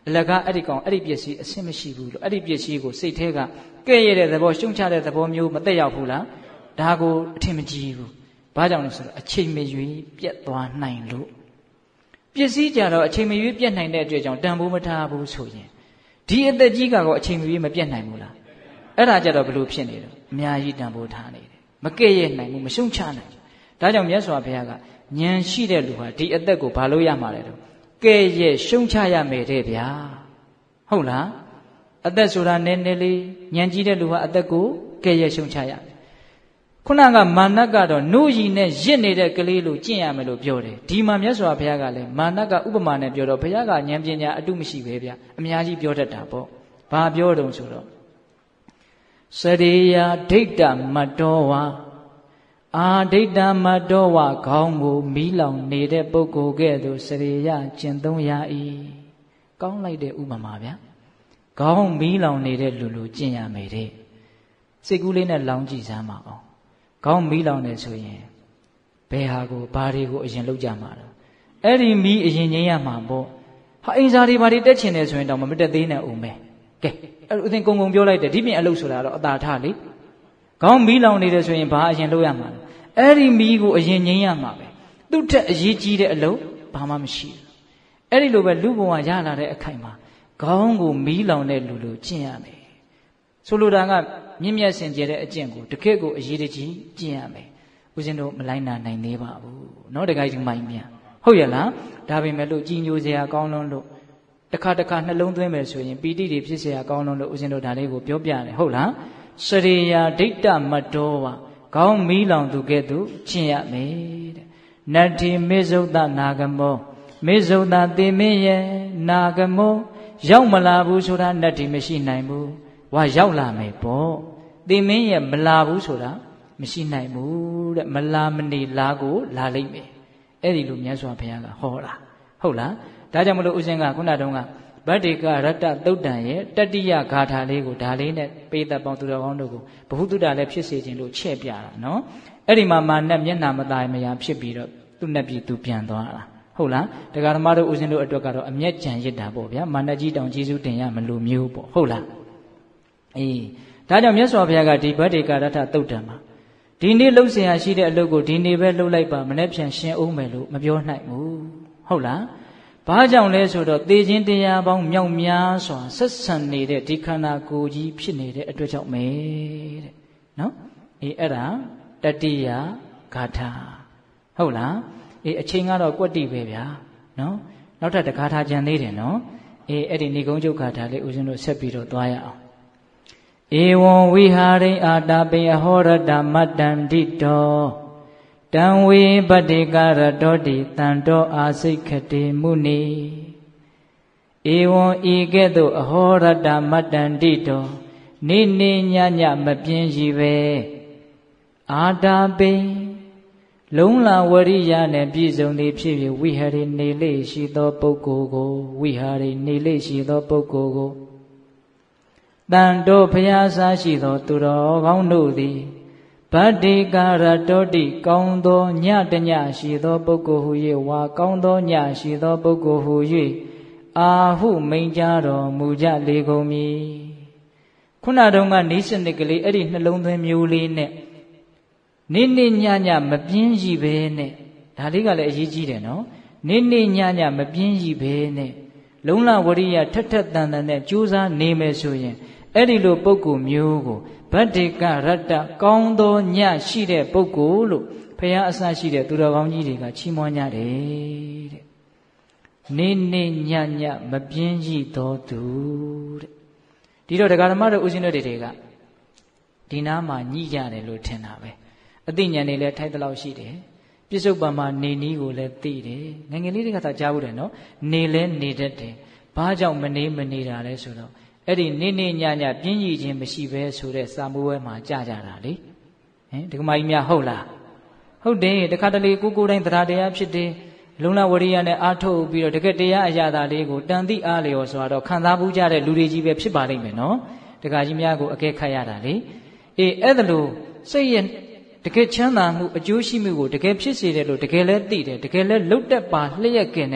အလကားအဲ့ဒီကောင်အဲ့ဒီပစ္စည်းအဆင်မရှိဘူးလို့အဲ့ဒီပစ္စည်းကိုစိတ်ထဲကကဲ့ရဲ့တဲ့သဘောရှုံချတဲ့သဘောမျိုးမသက်ရောက်ဘူးလားဒါကိုအထင်မကြီးဘူးဘာကြောင့်လဲဆိုတော့အချိန်မရွေးပြတ်သွားနိုင်လို့ပစ္စည်းကြတော့အချိန်မရွေးပြတ်နိုင်တဲ့အတွက်ကြောင့်တန်ဖိုးမထားဘူးဆိုရင်ဒီအသက်ကြီးကတော့အချိန်မရွေးမပြတ်နိုင်ဘူးလားအဲ့ဒါကြတော့ဘလို့ဖြစ်နေတော့အများကြီးတန်ဖိုးထားနေတယ်မကဲ့ရဲ့နိုင်ဘူးမရှုံချနိုင်ဘူးဒါကြောင့်မြတ်စွာဘုရားကဉာဏ်ရှိတဲ့လူဟာဒီအသက်ကိုဘာလို့ရမှာလဲတော့ကဲ့ရဲ့ရှုံချရမယ်တဲ့ဗျာဟုတ်လားအသက်ဆိုတာနည်းနည်းလေးဉာဏ်ကြီးတဲ့လူဟာအသက်ကိုကဲ့ရဲ့ရှုံချရမယ်ခုနကမာနကတော့နို့ရည်နဲ့ရစ်နေတဲ့ကလေးလိုကျင့်ရမယ်လို့ပြောတယ်ဒီမှာမြတ်စွာဘုရားကလည်းမာနကဥပမာနဲ့ပြောတော့ဘုရားကဉာဏ်ပညာအတုမရှိပဲဗျအများကြီးပြောတတ်တာပေါ့ဘာပြောတုံဆိုတော့စရိယာဒိဋ္ဌမတ္တောဝါအာဒိဋ္ဌမတ္တောဝါခေါင်းကိုမီးလောင်နေတဲ့ပုဂ္ဂိုလ်ကဲ့သို့စရိယာကျင့်သုံးရ၏ကောင်းလိုက်တဲ့ဥပမာဗျခေါင်းမီးလောင်နေတဲ့လူလူကျင့်ရမယ်တဲ့စိတ်ကူးလေးနဲ့လောင်ကြည့်စမ်းပါအောင်ခေါင်းမီးလောင်နေဆိုရင်ဘယ်ဟာကိုဘာတွေကိုအရင်လုပ်ကြမှာလဲအဲ့ဒီမီးအရင်ငြိမ်းရမှာပေါ့ဟာအင်စာတွေဘာတွေတက်ချင်တယ်ဆိုရင်တောင်မတက်သေးနဲ့ဦးမယ်ကဲအဲ့ဦးသိန်းကုံကုံပြောလိုက်တယ်ဒီပြင်အလုပ်ဆိုတာတော့အသာထလေခေါင်းမီးလောင်နေတယ်ဆိုရင်ဘာအရင်လုပ်ရမှာလဲအဲ့ဒီမီးကိုအရင်ငြိမ်းရမှာပဲသူ့ထက်အရေးကြီးတဲ့အလုပ်ဘာမှမရှိဘူးအဲ့ဒီလိုပဲလူဘဝရလာတဲ့အခိုင်မှာခေါင်းကိုမီးလောင်တဲ့လူလိုကျင့်ရမယ်ဆိုလိုတာကမြင့်မြတ်စင်ကြယ်တဲ့အကျင့်ကိုတကယ့်ကိုအရေးတကြီးကျင့်ရမယ်ဦးဇင်းတို့မလိုက်နာနိုင်သေးပါဘူးเนาะတခါကြီးမိုင်းမြန်ဟုတ်ရဲ့လားဒါပေမဲ့လို့ကြည်ညိုစရာကောင်းလွန်းလို့တစ်ခါတစ်ခါနှလုံးသွင်းမယ်ဆိုရင်ပီတိတွေဖြစ်စရာကောင်းလွန်းလို့ဦးဇင်းတို့ဒါလေးကိုပြောပြတယ်ဟုတ်လားစရိယာဒိဋ္ဌမတ္တောဝါခေါင်းမီးလောင်သူကဲ့သို့ကျင့်ရမယ်တဲ့နတ္ထိမေဇုတ္တနာဂမောမေဇုတ္တသေမင်းရဲ့နာဂမောရောက်မလာဘူးဆိုတာနတ္ထိမရှိနိုင်ဘူးဝါရောက်လာမယ်ပေါ့သေမင်းရဲ့မလာဘူးဆိုတာမရှိနိုင်ဘူးတဲ့မလာမနေလာကိုလာလိမ့်မယ်အဲ့ဒီလိုမြတ်စွာဘုရားကဟောတာဟုတ်လားဒါကြောင့်မလို့ဦးဇင်းကခုနတုန်းကဗတ္တိကရတ္တသုတ်တံရဲ့တတိယဂါထာလေးကိုဒါလေးနဲ့ပိဿပေါင်းသူတော်ကောင်းတို့ကိုဘဟုတုတ္တလည်းဖြစ်စေခြင်းလို့ချဲ့ပြတာနော်အဲ့ဒီမှာမာနမျက်နှာမသာမယာဖြစ်ပြီးတော့သူ့နဲ့ပြည်သူပြန်သွားတာဟုတ်လားတရားဓမ္မတို့ဦးဇင်းတို့အတွက်ကတော့အမျက်ကြံရစ်တာပေါ့ဗျာမာနကြီးတောင်ကျေးဇူးတင်ရမလို့မျိုးပေါ့ဟုတ်လားအေးဒါကြောင့်မြတ်စွာဘုရားကဒီဗတ္တိကရတ္တသုတ်တံမှာဒီနေ့လှုပ်เสียရှိတဲ့အလုပ်ကိုဒီနေ့ပဲလှုပ်လိုက်ပါမနေ့ပြန်ရှင်းအောင်မယ်လို့မပြောနိုင်ဘူးဟုတ်လားဘာကြောင့်လဲဆိုတော့သေခြင်းတရားပေါင်းမြောက်များစွာဆက်ဆံနေတဲ့ဒီခန္ဓာကိုယ်ကြီးဖြစ်နေတဲ့အတွက်ကြောင့်ပဲတဲ့နော်အေးအဲ့ဒါတတိယဂါထာဟုတ်လားအေးအချိန်ကတော့ကွက်တိပဲဗျာနော်နောက်ထပ်တစ်ဂါထာကြံသေးတယ်နော်အေးအဲ့ဒီဏိဂုံးချုပ်ဂါထာလေးဦးဇင်းတို့ဆက်ပြီးတော့သွားရအောင်ဧဝံဝိဟာရိအာတာပိအဟောရတမတ္တန္တိတောတံဝေပတ္တိကရတောတိတံတောအာစိတ်ခတိမုနိဧဝံဤကဲ့သို့အဟောရတမတ္တန္တိတောနေနေညညမပြင်းရှိပဲအာတာပိလုံးလာဝရိယနဲ့ပြည့်စုံသည်ဖြစ်၍ဝိဟာရိနေလေရှိသောပုဂ္ဂိုလ်ကိုဝိဟာရိနေလေရှိသောပုဂ္ဂိုလ်ကိုတန်တော်ဘုရားစားရှိသောသူတော်ကောင်းတို့သည်ဗတ္တိကာရတောတိကောင်းသောညတညရှိသောပုဂ္ဂိုလ်ဟု၍ဝါကောင်းသောညရှိသောပုဂ္ဂိုလ်ဟု၍အာဟုမိန်ကြတော်မူကြလေကုန်မည်ခုနတုန်းကနိစ္စနစ်ကလေးအဲ့ဒီနှလုံးသွင်းမျိုးလေးနဲ့နိနိညညမပြင်းရှိပဲနဲ့ဒါလေးကလည်းအရေးကြီးတယ်နော်နိနိညညမပြင်းရှိပဲနဲ့လုံလဝရိယထက်ထက်တန်တန်နဲ့ကြိုးစားနေမယ်ဆိုရင်အဲ့ဒီလိုပုဂ္ဂိုလ်မျိုးကိုဗတ္တိကရတ္တကောင်းသောညရှိတဲ့ပုဂ္ဂိုလ်လို့ဘုရားအစရှိတဲ့သူတော်ကောင်းကြီးတွေကချီးမွမ်းကြတယ်တဲ့နေနေညညမပြင်းရှိတော်သူတဲ့ဒီတော့တရားဓမ္မတို့ဦးဇင်းတို့တွေကဒီနားမှာညှိကြတယ်လို့ထင်တာပဲအသိဉာဏ်တွေလည်းထိုက်တလောက်ရှိတယ်ပြစ္ဆုတ်ပံမှာနေနီးကိုလည်းသိတယ်ငယ်ငယ်လေးတွေကသာကြားဘူးတယ်နော်နေလဲနေတတ်တယ်ဘာကြောင့်မနေမနေတာလဲဆိုတော့အဲ့ဒီနေနေညညပြင်းကြီးခြင်းမရှိပဲဆိုတဲ့စာမိုးဝဲမှာကြာကြတာလေဟင်ဒီကမကြီးများဟုတ်လားဟုတ်တယ်တခါတလေကိုကိုတိုင်းတရားတရားဖြစ်တယ်လုံလဝရိယနဲ့အားထုတ်ပြီးတော့တကယ်တရားအရာသာလေးကိုတန်တိအားလျော်ဆိုတော့ခံစားဘူးကြတဲ့လူတွေကြီးပဲဖြစ်ပါလိမ့်မယ်နော်တခါကြီးများကိုအကဲခတ်ရတာလေအေးအဲ့ဒါလို့စိတ်ရဲ့တကယ်ချမ်းသာမှုအကျိုးရှိမှုကိုတကယ်ဖြစ်စေတယ်လို့တကယ်လဲသိတယ်တကယ်လဲလုတ်တက်ပါလျက်ကင်နဲ့ဘ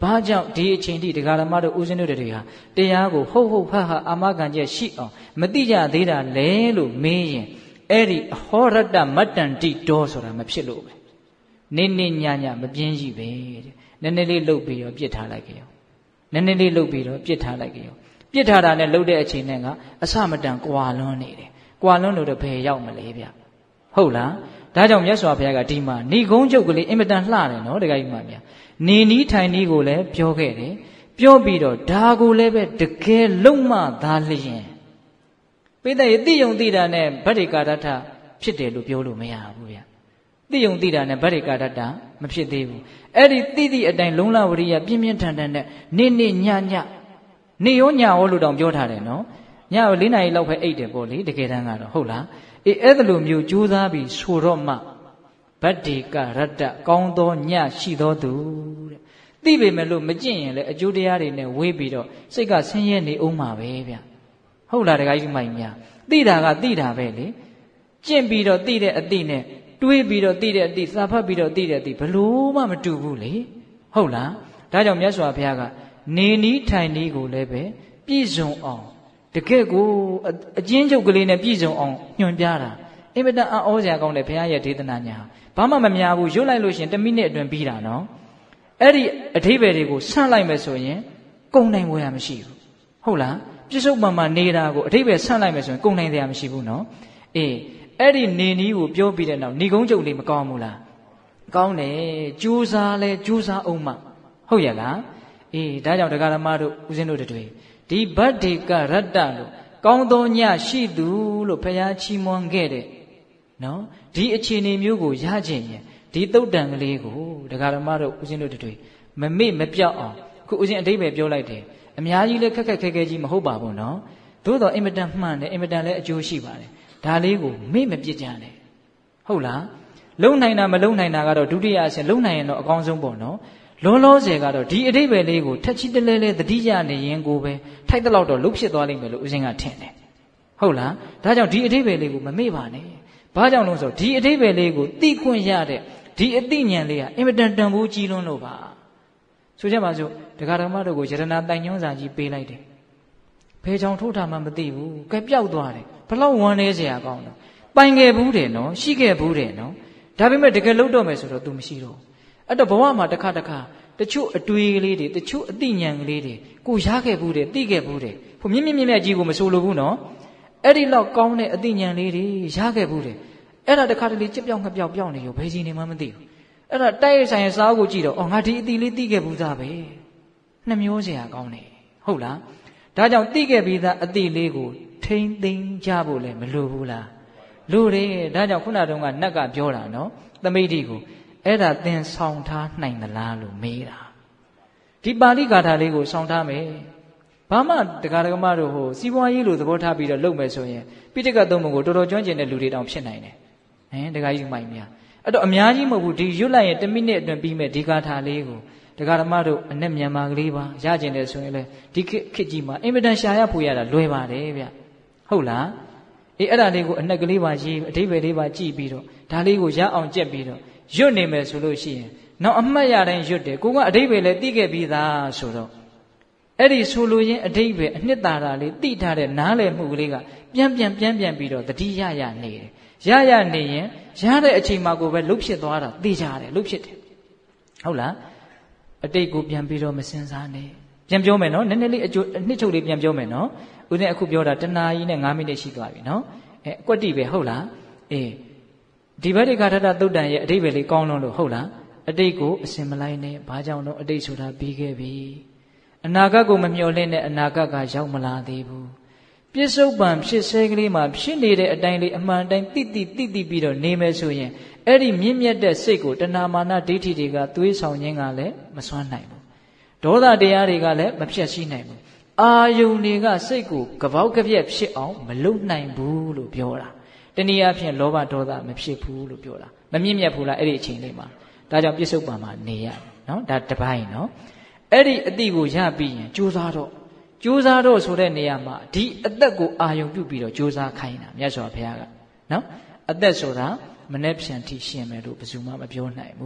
ဘာကြောင့်ဒီအချိန်ထိတရားဓမ္မတို့ဦးဇင်းတို့တွေဟာတရားကိုဟုတ်ဟုတ်ဖတ်ဟာအာမခံချက်ရှိအောင်မသိကြသေးတာလဲလို့မေးရင်အဲ့ဒီအဟောရတ္တမတ္တန်တိတောဆိုတာမဖြစ်လို့ပဲနေနေညညမပြင်းရှိပဲတဲ့နည်းနည်းလေးလှုပ်ပြီးတော့ပြစ်ထားလိုက်ကြရောနည်းနည်းလေးလှုပ်ပြီးတော့ပြစ်ထားလိုက်ကြရောပြစ်ထားတာနဲ့လှုပ်တဲ့အချိန်နဲ့ကအစမတန်ကွာလွန်းနေတယ်ကွာလွန်းလို့တော့ဘယ်ရောက်မလဲဗျဟုတ်လားဒါကြောင့်မြတ်စွာဘုရားကဒီမှာဏိဂုံးချုပ်ကလေးအင်မတန်လှတယ်နော်တခါကြီးမှများနေနီးထိုင်နီးကိုလည်းပြောခဲ့တယ်ပြောပြီးတော့ဒါကိုလည်းပဲတကယ်လုံမှသာလျင်ပိဋကရဲ့တိယုံတိတာနဲ့ဗတ္တိကာရထဖြစ်တယ်လို့ပြောလို့မရဘူးဗျတိယုံတိတာနဲ့ဗတ္တိကာရထမဖြစ်သေးဘူးအဲ့ဒီတိတိအတိုင်းလုံလဝရိယပြင်းပြင်းထန်ထန်နဲ့နေနေညညနေရောညရောလို့တောင်ပြောထားတယ်နော်ညကို၄နာရီလောက်ပဲအိတ်တယ်ပေါ့လေတကယ်တမ်းကတော့ဟုတ်လားအေးအဲ့ဒါလိုမျိုးကြိုးစားပြီးဆိုတော့မှဗတ္တိကရတ္တကောင်းသောညရှိသောသူတဲ့သိပေမဲ့လို့မကျင့်ရင်လည်းအကျိုးတရားတွေနဲ့ဝေးပြီးတော့စိတ်ကဆင်းရဲနေအောင်မှာပဲဗျဟုတ်လားတခါကြီးမိုင်များသိတာကသိတာပဲလေကျင့်ပြီးတော့သိတဲ့အသိနဲ့တွေးပြီးတော့သိတဲ့အသိစာဖတ်ပြီးတော့သိတဲ့အသိဘလို့မှမတူဘူးလေဟုတ်လားဒါကြောင့်မြတ်စွာဘုရားကနေနီးထိုင်နီးကိုလည်းပဲပြည့်စုံအောင်တကယ့်ကိုအကျဉ်းချုပ်ကလေးနဲ့ပြည့်စုံအောင်ညွှန်ပြတာအင်မတန်အောစရာကောင်းတယ်ဘုရားရဲ့ဒေသနာညာဘာမှမများဘူးရွတ်လိုက်လို့ရှင်တစ်မိနစ်အတွင်းပြီးတာနော်အဲ့ဒီအဓိပ္ပာယ်တွေကိုဆန့်လိုက်မယ်ဆိုရင်ကုန်နိုင်ဝယ်ရမရှိဘူးဟုတ်လားပြစ္ဆုတ်ပံမှာနေတာကိုအဓိပ္ပာယ်ဆန့်လိုက်မယ်ဆိုရင်ကုန်နိုင်တရားမရှိဘူးနော်အေးအဲ့ဒီနေနီးကိုပြောပြီးတဲ့နောက်ဏိဂုံးချုပ်လေးမကောင်းဘူးလားကောင်းတယ်ကြိုးစားလဲကြိုးစားအောင်မှဟုတ်ရဲ့လားအေးဒါကြောင့်တရားဓမ္မတို့ဦးဇင်းတို့တွေဒီဗတ္တိကရတ္တလို့ကောင်းသောညရှိသူလို့ဘုရားချီးမွမ်းခဲ့တဲ့နော်ဒီအခြေအနေမျိုးကိုရခြင်းရင်ဒီသုတ်တန်ကလေးကိုတရားဓမ္မတို့ဦးဇင်းတို့တွေမမေ့မပြောက်အောင်ခုဦးဇင်းအတိတ်ပဲပြောလိုက်တယ်အများကြီးလည်းခက်ခက်ခဲခဲကြီးမဟုတ်ပါဘူးနော်သို့တော့အင်မတန်မှန်တယ်အင်မတန်လည်းအကျိုးရှိပါတယ်ဒါလေးကိုမေ့မပြစ်ကြနဲ့ဟုတ်လားလုံနိုင်တာမလုံနိုင်တာကတော့ဒုတိယအဆင့်လုံနိုင်ရင်တော့အကောင်းဆုံးပေါ့နော်လောလောဆယ်ကတော့ဒီအတိတ်ပဲလေးကိုထက်ချီတလဲလဲတတိယနေရင်ကိုပဲထိုက်တဲ့လောက်တော့လှုပ်ဖြစ်သွားလိမ့်မယ်လို့ဦးဇင်းကထင်တယ်ဟုတ်လားဒါကြောင့်ဒီအတိတ်ပဲလေးကိုမမေ့ပါနဲ့ဘာကြောင့်လို့ဆိုဒီအတိတ်ပဲလေးကိုသိခွင့်ရတဲ့ဒီအသိဉာဏ်လေးကအင်မတန်တန်ဖိုးကြီးလွန်းလို့ပါဆိုကြပါစို့တရားဓမ္မတို့ကိုယရဏတိုင်ညွှန်းစာကြီးပေးလိုက်တယ်ဘယ်ကြောင့်ထိုးတာမှမသိဘူးကဲပြောက်သွားတယ်ဘလောက်ဝမ်းနေเสียကောင်းတော့ပိုင်ခဲ့ဘူးတယ်နော်ရှိခဲ့ဘူးတယ်နော်ဒါပေမဲ့တကယ်လှုပ်တော့မယ်ဆိုတော့ तू မရှိတော့အဲ့တော့ဘဝမှာတစ်ခါတစ်ခါတချို့အတွေးကလေးတွေတချို့အသိဉာဏ်ကလေးတွေကိုရခဲ့ဘူးတယ်သိခဲ့ဘူးတယ်ဟိုမြင့်မြင့်မြင့်မြတ်ကြီးကိုမဆိုလိုဘူးနော်အဲ့ဒီလောက်ကောင်းတဲ့အသိဉာဏ်လေးတွေရခဲ့ဘူးတယ်အဲ့ဒါတစ်ခါတလေကြက်ပြောင်းငှက်ပြောင်းပြောင်းနေရောဘယ်ကြီးနေမှမသိဘူးအဲ့ဒါတိုက်ရိုက်ဆိုင်ရဲ့စားကိုကြည့်တော့အော်ငါဒီအသိလေးသိခဲ့ဘူးသားပဲနှမျိုးเสียကောင်းတယ်ဟုတ်လားဒါကြောင့်သိခဲ့ပြီးသားအသိလေးကိုထိမ့်သိမ်းကြဖို့လည်းမလိုဘူးလားလိုတယ်ဒါကြောင့်ခုနတုန်းကနတ်ကပြောတာနော်သမိဋ္ဌိကိုအဲ့ဒါသင်ဆောင်ထားနိုင်သလားလို့မေးတာဒီပါဠိဂါထာလေးကိုဆောင်ထားမယ်ဘာမှတရားဓမ္မတို့ဟိုစီးပွားရေးလိုသဘောထားပြီးတော့လုပ်မယ်ဆိုရင်ပိဋကသုံးပုံကိုတော်တော်ကျွမ်းကျင်တဲ့လူတွေတောင်ဖြစ်နိုင်တယ်ဟင်တရားကြီးမိုင်များအဲ့တော့အများကြီးမဟုတ်ဘူးဒီရွတ်လိုက်ရင်တစ်မိနစ်အတွင်းပြီးမဲ့ဒီဂါထာလေးကိုတရားဓမ္မတို့အနဲ့မြန်မာကလေးပါရကျင်တယ်ဆိုရင်လေဒီခေတ်ကြီးမှာအင်မတန်ရှာရဖို့ရတာလွယ်ပါတယ်ဗျဟုတ်လားအေးအဲ့ဒါလေးကိုအနဲ့ကလေးပါရေးအဓိပ္ပာယ်လေးပါကြည့်ပြီးတော့ဒါလေးကိုရအောင်ကြက်ပြီးတော့ရွတ်နေမယ်ဆိုလို့ရှိရင်နောက်အမှတ်ရတိုင်းရွတ်တယ်ကိုကအဓိပ္ပာယ်လည်းသိခဲ့ပြီးသားဆိုတော့အဲ့ဒီဆိုလိုရင်းအဓိပ္ပာယ်အနှစ်သာရလေးသိထားတဲ့နားလည်မှုကလေးကပြန်ပြန်ပြန်ပြန်ပြီးတော့တတိယရနေတယ်ရရနေရင်ရတဲ့အချိန်မှာကိုပဲလှုပ်ဖြစ်သွားတာသိကြတယ်လှုပ်ဖြစ်တယ်ဟုတ်လားအတိတ်ကိုပြန်ပြီးတော့မစင်စားနဲ့ပြန်ပြောမယ်နော်နည်းနည်းလေးအကျိုးအနှစ်ချုပ်လေးပြန်ပြောမယ်နော်ဦးနဲ့အခုပြောတာတနာရီနဲ့၅မိနစ်ရှိသွားပြီနော်အဲအကွက်တိပဲဟုတ်လားအေးဒီဗတ္တိကာထသုတ်တန်ရဲ့အတိတ်ပဲလေးကောင်းလွန်းလို့ဟုတ်လားအတိတ်ကိုအစင်မလိုက်နဲ့ဘာကြောင့်တော့အတိတ်ဆိုတာပြီးခဲ့ပြီအနာဂတ်ကိုမမျှော်လင့်နဲ့အနာဂတ်ကရောက်မလာသေးဘူးပြစ္ဆုတ်ပံဖြစ်ဆဲကလေးမှာဖြစ်နေတဲ့အတိုင်းလေးအမှန်တိုင်းတိတိတိတိပြီးတော့နေမယ်ဆိုရင်အဲ့ဒီမြင့်မြတ်တဲ့စိတ်ကိုတဏမာနဒိဋ္ဌိတွေကသွေးဆောင်ခြင်းကလည်းမစွမ်းနိုင်ဘူးဒေါသတရားတွေကလည်းမဖြတ်စည်းနိုင်ဘူးအာယုန်တွေကစိတ်ကိုကပေါက်ကပြက်ဖြစ်အောင်မလုပ်နိုင်ဘူးလို့ပြောတာတနည်းအားဖြင့်လောဘဒေါသမဖြစ်ဘူးလို့ပြောတာမမြင့်မြတ်ဘူးလားအဲ့ဒီအချိန်လေးမှာဒါကြောင့်ပြစ္ဆုတ်ပံမှာနေရနော်ဒါတပိုင်းနော်အဲ့ဒီအတိကိုရပြီးရင်ကြိုးစားတော့ကြိုးစားတော့ဆိုတဲ့နေရာမှာဒီအသက်ကိုအာယုံပြုပြီးတော့ကြိုးစားခိုင်းတာမြတ်စွာဘုရားကနော်အသက်ဆိုတာမနှက်ဖြန်ထိရှင်မယ်လို့ဘယ်သူမှမပြောနိုင်ဘူး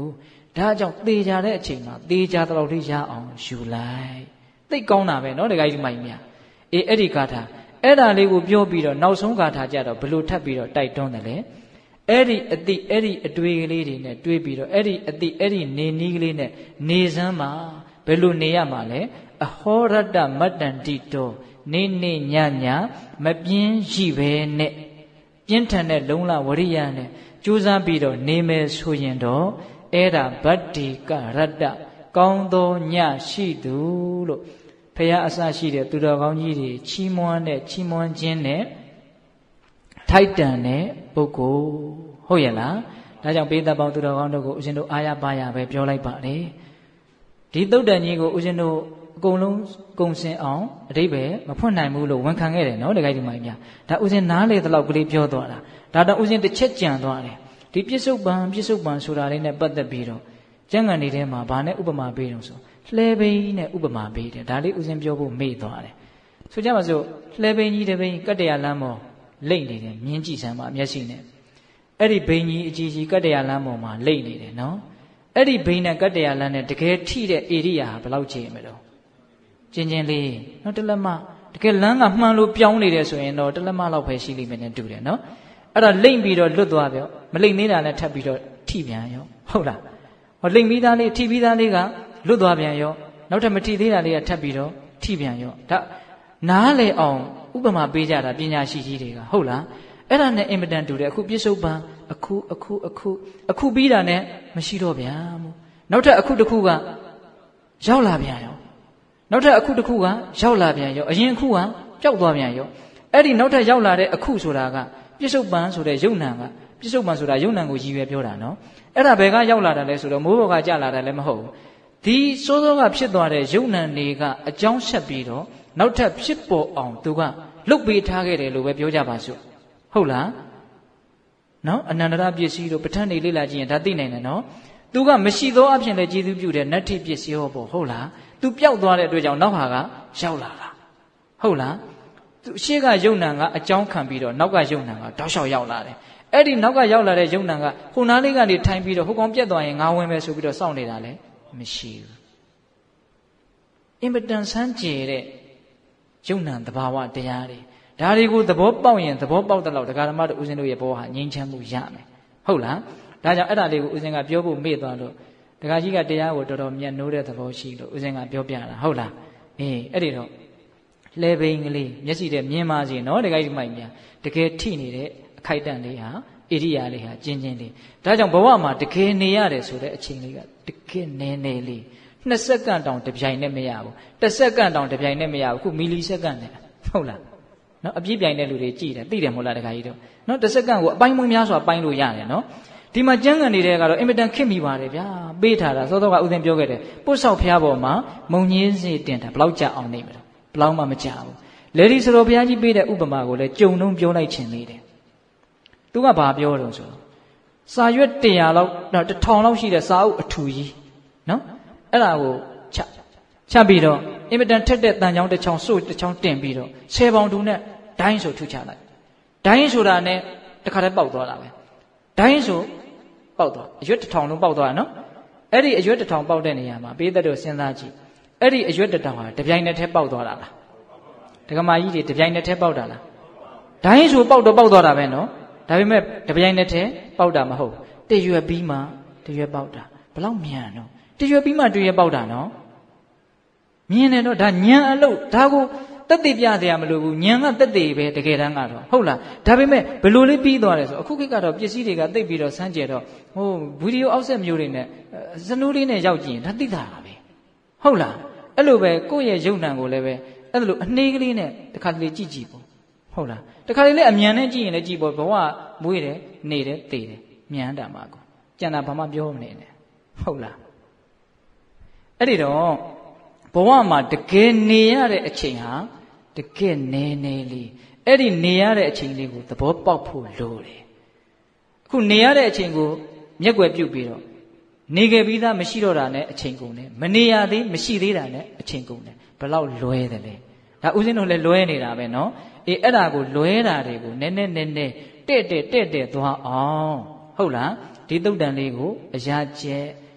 ဒါကြောင့်သေချာတဲ့အချိန်မှာသေချာတလောက်ထိရအောင်ယူလိုက်သိကောင်းတာပဲနော်တခါကြီးမိုင်မြအေးအဲ့ဒီဂါထာအဲ့ဒါလေးကိုပြောပြီးတော့နောက်ဆုံးဂါထာကြတော့ဘလို့ထပ်ပြီးတော့တိုက်တွန်းတယ်လေအဲ့ဒီအတိအဲ့ဒီအတွေ့ကလေးတွေနဲ့တွေးပြီးတော့အဲ့ဒီအတိအဲ့ဒီနေနီးကလေးနဲ့နေစမ်းမှာဘယ်လိုနေရမှာလဲအဟောရတ္တမတ္တန်တိတောနေနေညညမပြင်းရှိပဲနဲ့ပြင်းထန်တဲ့လုံလဝရိယနဲ့ကြိုးစားပြီးတော့နေမယ်ဆိုရင်တော့အဲ့ဒါဗတ္တိကရတ္တကောင်းသောညရှိသူလို့ဖရာအစရှိတဲ့သူတော်ကောင်းကြီးတွေချီးမွမ်းတဲ့ချီးမွမ်းခြင်းနဲ့ထိုက်တန်တဲ့ပုဂ္ဂိုလ်ဟုတ်ရဲ့လားဒါကြောင့်ပေးသက်ပေါင်းသူတော်ကောင်းတို့ကိုဦးဇင်းတို့အားရပါရပဲပြောလိုက်ပါတယ်ဒီသုတ်တန်ကြီးကိုဦးဇင်းတို့အကုန်လုံးကုံစင်အောင်အတိပ္ပယ်မဖွင့်နိုင်ဘူးလို့ဝန်ခံခဲ့တယ်နော်တခါဒီမိုင်းများဒါဦးဇင်းနားလေတလောက်ကလေးပြောသွားတာဒါတော့ဦးဇင်းတစ်ချက်ကြံသွားတယ်ဒီပြစ္ဆုတ်ပံပြစ္ဆုတ်ပံဆိုတာလေးနဲ့ပတ်သက်ပြီးတော့ကျမ်းဂန်တွေထဲမှာဘာနဲ့ဥပမာပေးတော့ဆိုလှဲဘိန်းနဲ့ဥပမာပေးတယ်ဒါလေးဦးဇင်းပြောဖို့မေ့သွားတယ်ဆိုကြပါစို့လှဲဘိန်းကြီးတစ်ဘိန်းကတ္တရာလမ်းပေါ်လိမ့်နေတယ်မြင်းကြည့်စမ်းပါမျက်စိနဲ့အဲ့ဒီဘိန်းကြီးအကြီးကြီးကတ္တရာလမ်းပေါ်မှာလိမ့်နေတယ်နော်အဲ့ဒီဘိန်းနဲ့ကတ္တရာလမ်းနဲ့တကယ်ထိတဲ့ဧရိယာဘယ်လောက်ကြီးမလို့ကျင်းချင်းလေးနော်တလက်မတကယ်လမ်းကမှန်လို့ပြောင်းနေတယ်ဆိုရင်တော့တလက်မလောက်ပဲရှိလိမ့်မယ်နဲ့တူတယ်နော်အဲ့ဒါလိမ့်ပြီးတော့လွတ်သွားပြောမလိမ့်နေတာနဲ့ထပ်ပြီးတော့ထိပြန်ရောဟုတ်လားဟောလိမ့်ပြီးသားလေးထိပြီးသားလေးကလွတ်သွားပြန်ရောနောက်ထပ်မထိသေးတာလေးကထပ်ပြီးတော့ထိပြန်ရောဒါနားလေအောင်ဥပမာပေးကြတာပညာရှိကြီးတွေကဟုတ်လားအဲ့ဒါနဲ့အင်မတန်တူတယ်အခုပြစ္ဆုတ်ပံအခုအခုအခုအခုပြီးတာနဲ့မရှိတော့ဗျာမို့နောက်ထပ်အခုတစ်ခုကရောက်လာပြန်ရောနောက်ထပ်အခုတစ်ခုကရောက်လာပြန်ရောအရင်အခုကပျောက်သွားပြန်ရောအဲ့ဒီနောက်ထပ်ရောက်လာတဲ့အခုဆိုတာကပြစ္ဆုတ်ပံဆိုတဲ့ယုံနံကပြစ္ဆုတ်ပံဆိုတာယုံနံကိုရည်ရွယ်ပြောတာနော်အဲ့ဒါဘယ်ကရောက်လာတာလဲဆိုတော့မိုးဘော်ကကြလာတာလည်းမဟုတ်ဘူးဒီစိုးစိုးကဖြစ်သွားတဲ့ယုံနံတွေကအကြောင်းဆက်ပြီးတော့နောက်ထပ်ဖြစ်ပေါ်အောင်သူကလုတ်ပေးထားခဲ့တယ်လို့ပဲပြောကြပါစို့ဟုတ်လားနော်အနန္တရပစ္စည်းတို့ပဋ္ဌာန်းတွေလေ့လာကြည့်ရင်ဒါသိနိုင်တယ်နော်သူကမရှိသောအဖြစ်လည်းကျေးဇူးပြုတဲ့နတ္ထိပစ္စည်းဟောပေါ့ဟုတ်လားသူပျောက်သွားတဲ့အတွက်ကြောင့်နောက်ဟာကရောက်လာတာဟုတ်လားသူရှေ့ကယုံနံကအကြောင်းခံပြီးတော့နောက်ကယုံနံကတောက်လျှောက်ရောက်လာတယ်အဲ့ဒီနောက်ကရောက်လာတဲ့ယုံနံကဟိုနားလေးကနေထိုင်ပြီးတော့ဟိုကောင်ပြက်သွားရင်ငါဝင်မယ်ဆိုပြီးတော့စောင့်နေတာလေမရှိဘူးအင်မတန်ဆန်းကျယ်တဲ့ယုံနံသဘာဝတရားတွေဒါတွေကိုသဘောပေါက်ရင်သဘောပေါက်တဲ့လောက်ဒကာဓမ္မတို့ဦးဇင်းတို့ရဲ့ဘောဟာငြိမ်းချမ်းမှုရမယ်ဟုတ်လားဒါကြောင့်အဲ့ဒါလေးကိုဦးဇင်းကပြောဖို့မေ့သွားလို့ဒကာကြီးကတရားကိုတော်တော်မြတ်နိုးတဲ့သဘောရှိလို့ဦးဇင်းကပြောပြတာဟုတ်လားအေးအဲ့ဒီတော့လဲဘိန်းကလေးမျက်စိနဲ့မြင်ပါစေနော်ဒကာကြီးမိုက်များတကယ်ထိနေတဲ့အခိုက်အတန့်လေးဟာဣရိယာလေးဟာကျင်းချင်းလေးဒါကြောင့်ဘဝမှာတကယ်နေရတယ်ဆိုတဲ့အချိန်လေးကတကယ်နည်းနည်းလေးနှစ်စက္ကန့်တောင်တစ်ပြိုင်နဲ့မရဘူးတစ်စက္ကန့်တောင်တစ်ပြိုင်နဲ့မရဘူးခုမီလီစက္ကန့်နဲ့ဟုတ်လားနော်အပြည့်ပြိုင်တဲ့လူတွေကြည်တယ်သိတယ်မဟုတ်လားတခါကြီးတို့နော်တစ်စက္ကန့်ကိုအပိုင်းမွှများစွာပိုင်းလို့ရတယ်နော်ဒီမှာကျမ်းဂန်နေတဲ့ကတော့အင်မတန်ခက်မိပါတယ်ဗျာပေးထားတာသောသောကဥစဉ်ပြောခဲ့တယ်ပုတ်ဆောက်ဖျားပေါ်မှာမုံညင်းစေတင်တာဘလောက်ကြာအောင်နေမလဲဘလောက်မှမကြာဘူးလေဒီဆိုတော်ဘုရားကြီးပေးတဲ့ဥပမာကိုလည်းကြုံလုံးပြောလိုက်ခြင်းလေးတယ်သူကဘာပြောတော့ဆိုတော့စာရွက်တရာလောက်တော့တစ်ထောင်လောက်ရှိတဲ့စာအုပ်အထူကြီးနော်အဲ့ဒါကိုချချပြီးတော့အင်မတန်ထက်တဲ့တန်ချောင်းတစ်ချောင်းစို့တစ်ချောင်းတင်ပြီးတော့ဆယ်ပေါင်တူနဲ့ဒိုင်းဆိုထုချလိုက်ဒိုင်းဆိုတာနဲ့တခါတည်းပေါက်သွားတာပဲဒိုင်းဆိုပေါက်သွားအရွက်တစ်ထောင်လုံးပေါက်သွားနော်အဲ့ဒီအရွက်တစ်ထောင်ပေါက်တဲ့နေရာမှာပေးသက်တို့စဉ်းစားကြည့်အဲ့ဒီအရွက်တစ်ထောင်ဟာတပြိုင်နက်တည်းပေါက်သွားတာလားဒကမာကြီးတွေတပြိုင်နက်တည်းပေါက်တာလားဒိုင်းဆိုပေါက်တော့ပေါက်သွားတာပဲနော်ဒါပေမဲ့တပြိုင်နက်တည်းပေါက်တာမဟုတ်တရွက်ပြီးမှတရွက်ပေါက်တာဘလောက်မြန်တော့တရွက်ပြီးမှတရွက်ပေါက်တာနော်မြင်တယ်တော့ဒါညံအလုပ်ဒါကိုတက်တည်ပြစရာမလိုဘူးညံကတက်တည်ပဲတကယ်တမ်းကတော့ဟုတ်လားဒါပေမဲ့ဘယ်လိုလေးပြီးသွားလဲဆိုအခုခေတ်ကတော့ပစ္စည်းတွေကသိပ်ပြီးတော့ဆန်းကျယ်တော့ဟိုဗီဒီယိုအောက်ဆက်မျိုးတွေနဲ့စနူးလေးနဲ့ရောက်ကြည့်ရင်ဒါသိတာပဲဟုတ်လားအဲ့လိုပဲကိုယ့်ရဲ့ယုံ nant ကိုလည်းပဲအဲ့လိုအနှေးကလေးနဲ့တစ်ခါတလေကြည့်ကြည့်ပေါ့ဟုတ်လားတစ်ခါတလေအမြန်နဲ့ကြည့်ရင်လည်းကြည့်ပေါ့ဘဝမွေးတယ်နေတယ်သေတယ်မြန်တာမှာကိုကြံတာဘာမှပြောမနေနဲ့ဟုတ်လားအဲ့ဒီတော့ဘဝမှာတကယ်နေရတဲ့အချိန်ဟာတကယ်နည်းနည်းလေးအဲ့ဒီနေရတဲ့အချိန်လေးကိုသဘောပေါက်ဖို့လိုတယ်အခုနေရတဲ့အချိန်ကိုမျက်ွယ်ပြုတ်ပြီးတော့နေခဲ့ပြီးသားမရှိတော့တာနဲ့အချိန်ကုန်တယ်မနေရသေးမရှိသေးတာနဲ့အချိန်ကုန်တယ်ဘယ်လောက်လွဲတယ်လဲဒါဦးဇင်းတို့လည်းလွဲနေတာပဲเนาะအေးအဲ့ဒါကိုလွဲတာတွေကိုနည်းနည်းနည်းနည်းတဲ့တဲ့တဲ့တဲ့သွားအောင်ဟုတ်လားဒီသုတ်တန်လေးကိုအရာကျဲ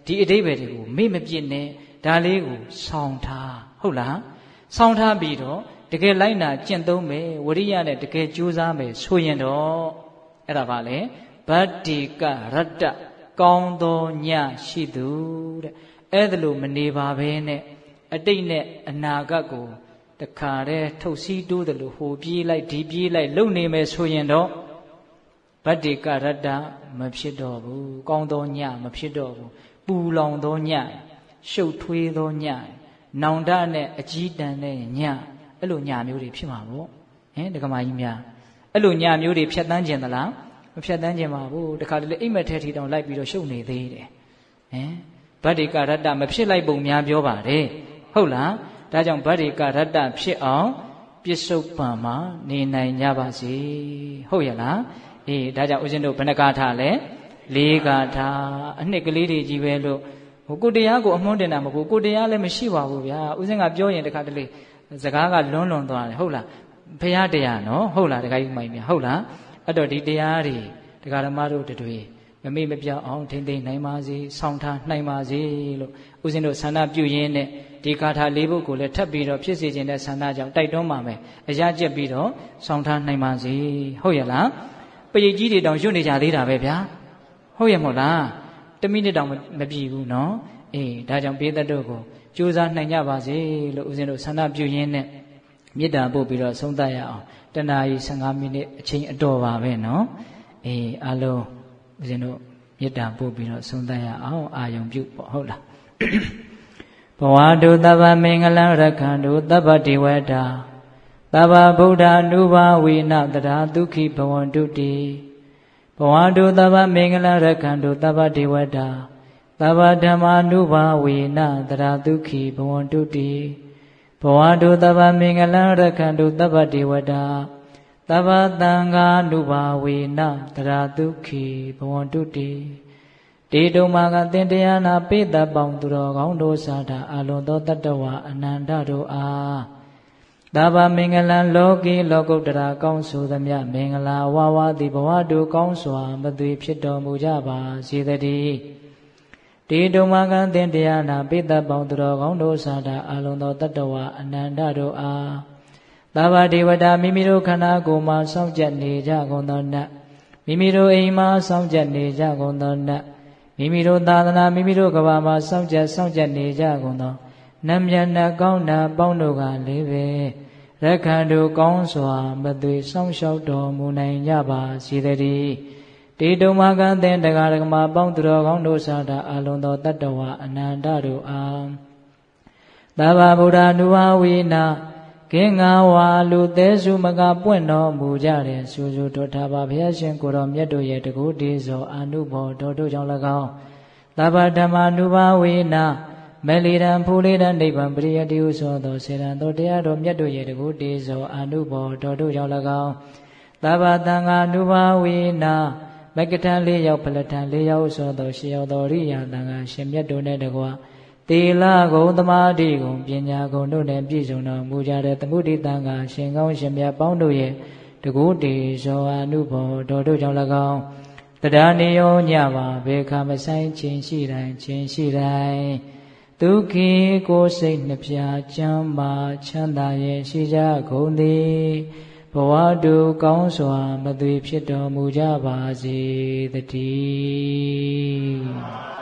ဒီအဓိပ္ပာယ်တွေကိုမေ့မပြစ်နဲ့ဒါလေးကိုဆောင်းထားဟုတ်လားဆောင်းထားပြီးတော့တကယ်လိုက်နာကျင့်သုံးမယ်ဝရိယနဲ့တကယ်ကြိုးစားမယ်ဆိုရင်တော့အဲ့ဒါပါလေဗတ္တိကရတ္တကောင်းသောညရှိသူတဲ့အဲ့ဒါလို့မနေပါဘဲနဲ့အတိတ်နဲ့အနာဂတ်ကိုတခါတည်းထုတ်စည်းတိုးတယ်လို့ဟိုပြေးလိုက်ဒီပြေးလိုက်လုံနေမယ်ဆိုရင်တော့ဗတ္တိကရတ္တမဖြစ်တော့ဘူးကောင်းသောညမဖြစ်တော့ဘူးပူလောင်သောညရှုပ်ထွေးသောညနောင်တနဲ့အကြီးတန်းတဲ့ညအဲ့လိုညမျိုးတွေဖြစ်မှာပေါ့ဟင်ဒကမာကြီးများအဲ့လိုညမျိုးတွေဖြတ်တန်းခြင်းသလားမဖြတ်တန်းခြင်းပါဘူးတခါတလေအိမ်မက်ထဲထီတောင်လိုက်ပြီးတော့ရှုပ်နေသေးတယ်ဟင်ဗတ္တိကရတ္တမဖြစ်လိုက်ပုံများပြောပါတယ်ဟုတ်လားဒါကြောင့်ဗတ္တိကရတ္တဖြစ်အောင်ပြစ္ဆုတ်ပံမှာနေနိုင်ကြပါစေဟုတ်ရဲ့လားအေးဒါကြောင့်ဦးဇင်းတို့ဘယ်နှကားထားလဲလေးကားထားအနှစ်ကလေးတွေကြီးပဲလို့ဟိုကိုတရားကိုအမွှန်းတင်တာမဟုတ်ဘူးကိုတရားလည်းမရှိပါဘူးဗျာဦးဇင်းကပြောရင်တခါတလေစကားကလွန်းလွန်သွားတယ်ဟုတ်လားဘုရားတရားနော်ဟုတ်လားတခါကြီးမိုင်မြဟုတ်လားအဲ့တော့ဒီတရားတွေဒကာဓမ္မတို့တွေမမေ့မပြောက်အောင်ထိမ့်သိမ့်နိုင်ပါစေဆောင်းထားနိုင်ပါစေလို့ဦးဇင်းတို့ဆန္ဒပြုရင်းနဲ့ဒီကာထာလေးပုဒ်ကိုလည်းထပ်ပြီးတော့ဖြစ်စေခြင်းတဲ့ဆန္ဒကြောင့်တိုက်တွန်းပါမယ်အရာကျက်ပြီးတော့ဆောင်းထားနိုင်ပါစေဟုတ်ရဲ့လားပရိတ်ကြီးတွေတောင်ရွတ်နေကြသေးတာပဲဗျာဟုတ်ရဲ့မဟုတ်လားတမိနစ်တောင်မပြည့်ဘူးနော်အေးဒါကြောင့်ပေးသက်တို့ကိုကြိုးစားနိုင်ကြပါစေလို့ဦးဇင်းတို့ဆန္ဒပြုရင်းနဲ့မေတ္တာပို့ပြီးတော့ဆုံးသတ်ရအောင်တနာရီဆယ်ငါးမိနစ်အချိန်အတော်ပါပဲနော်အေးအားလုံးဦးဇင်းတို့မေတ္တာပို့ပြီးတော့ဆုံးသတ်ရအောင်အာယုံပြုပေါ့ဟုတ်လားဘဝတုသဗ္ဗမင်္ဂလံရက္ခန္တုသဗ္ဗတိဝတ္တာသဗ္ဗဗုဒ္ဓ ानु ဘာဝိနတရာဒုက္ခိဘဝန္တုတိဘဝတုသဗ္ဗမင်္ဂလံရက္ခန္တုသဗ္ဗတိဝတ္တာသဗ္ဗဓမ္မာ ानु ဘာဝိနတရာဒုက္ခိဘဝန္တုတိဘဝတုသဗ္ဗမင်္ဂလံရက္ခန္တုသဗ္ဗတိဝတ္တာသဗ္ဗသံဃာ ानु ဘာဝိနတရာဒုက္ခိဘဝန္တုတိတေတုံမာကသင်တရားနာပိသပေါင်းသူတော်ကောင်းတို့စာတာအလုံးသောတတ္တဝအနန္တတို့အားသဗ္ဗမင်္ဂလံလောကီလောကုတ္တရာကောင်းဆိုသမျှမင်္ဂလာဝါဝါသည်ဘဝတို့ကောင်းစွာမသွေဖြစ်တော်မူကြပါစေတည်းတေတုံမာကသင်တရားနာပိသပေါင်းသူတော်ကောင်းတို့စာတာအလုံးသောတတ္တဝအနန္တတို့အားသဗ္ဗဒေဝတာမိမိတို့ခန္ဓာကိုယ်မှာစောင့်ကြနေကြကုန်သောနတ်မိမိတို့အိမ်မှာစောင့်ကြနေကြကုန်သောနတ်မိမိတို့သာသနာမိမိတို့ကဘာမှာစောင့်ကြစောင့်ကြနေကြကုန်သောနတ်မြတ်နတ်ကောင်းနာပေါင်းတို့ကလည်းပဲရက္ခန္တုကောင်းစွာမသွေစောင့်ရှောက်တော်မူနိုင်ကြပါစေတည်းတေတုံမာကသင်တရားဓမ္မပေါင်းသူတော်ကောင်းတို့စာတာအလုံးသောတတ္တဝအနန္တတို့အားသဗ္ဗဗုဒ္ဓ ानु ဘာဝိနကင်္ဂဝါလူသေးစုမကပွင့်တော်မူကြတဲ့ဆူဆူတော်ထာပါဘုရားရှင်ကိုယ်တော်မြတ်တို့ရဲ့တကူတေဇောအာနုဘောတော်တို့ကြောင့်၎င်းသဗ္ဗဓမ္မာ ानु ဘာဝိနမေလီရန်ဖူလီရန်နိဗ္ဗာန်ပရိယတိဟုဆိုသောစေရန်တော်တရားတော်မြတ်တို့ရဲ့တကူတေဇောအာနုဘောတော်တို့ကြောင့်၎င်းသဗ္ဗသံဃာ ानु ဘာဝိနမကထံလေးရောက်ဖလထံလေးရောက်ဆိုသောရှေယောတော်ရိယာသံဃာရှင်မြတ်တို့နဲ့တကွာသီလဂုဏ်သမာဓိဂုဏ်ပညာဂုဏ်တို့နဲ့ပြည့်စုံတော်မူကြတဲ့သမုဒိတံဃာရှင်ကောင်းရှင်မြတ်ပေါင်းတို့ရဲ့တကူတေဇောအာနုဘောတော်တို့ကြောင့်၎င်းတရားနေရောညပါဘေခမဆိုင်ခြင်းရှိတိုင်းခြင်းရှိတိုင်းဒုက္ခိကိုယ်စိတ်နှပြချမ်းမာချမ်းသာရဲ့ရှိကြကုန်သည်ဘဝတုကောင်းစွာမသွေဖြစ်တော်မူကြပါစေတည်း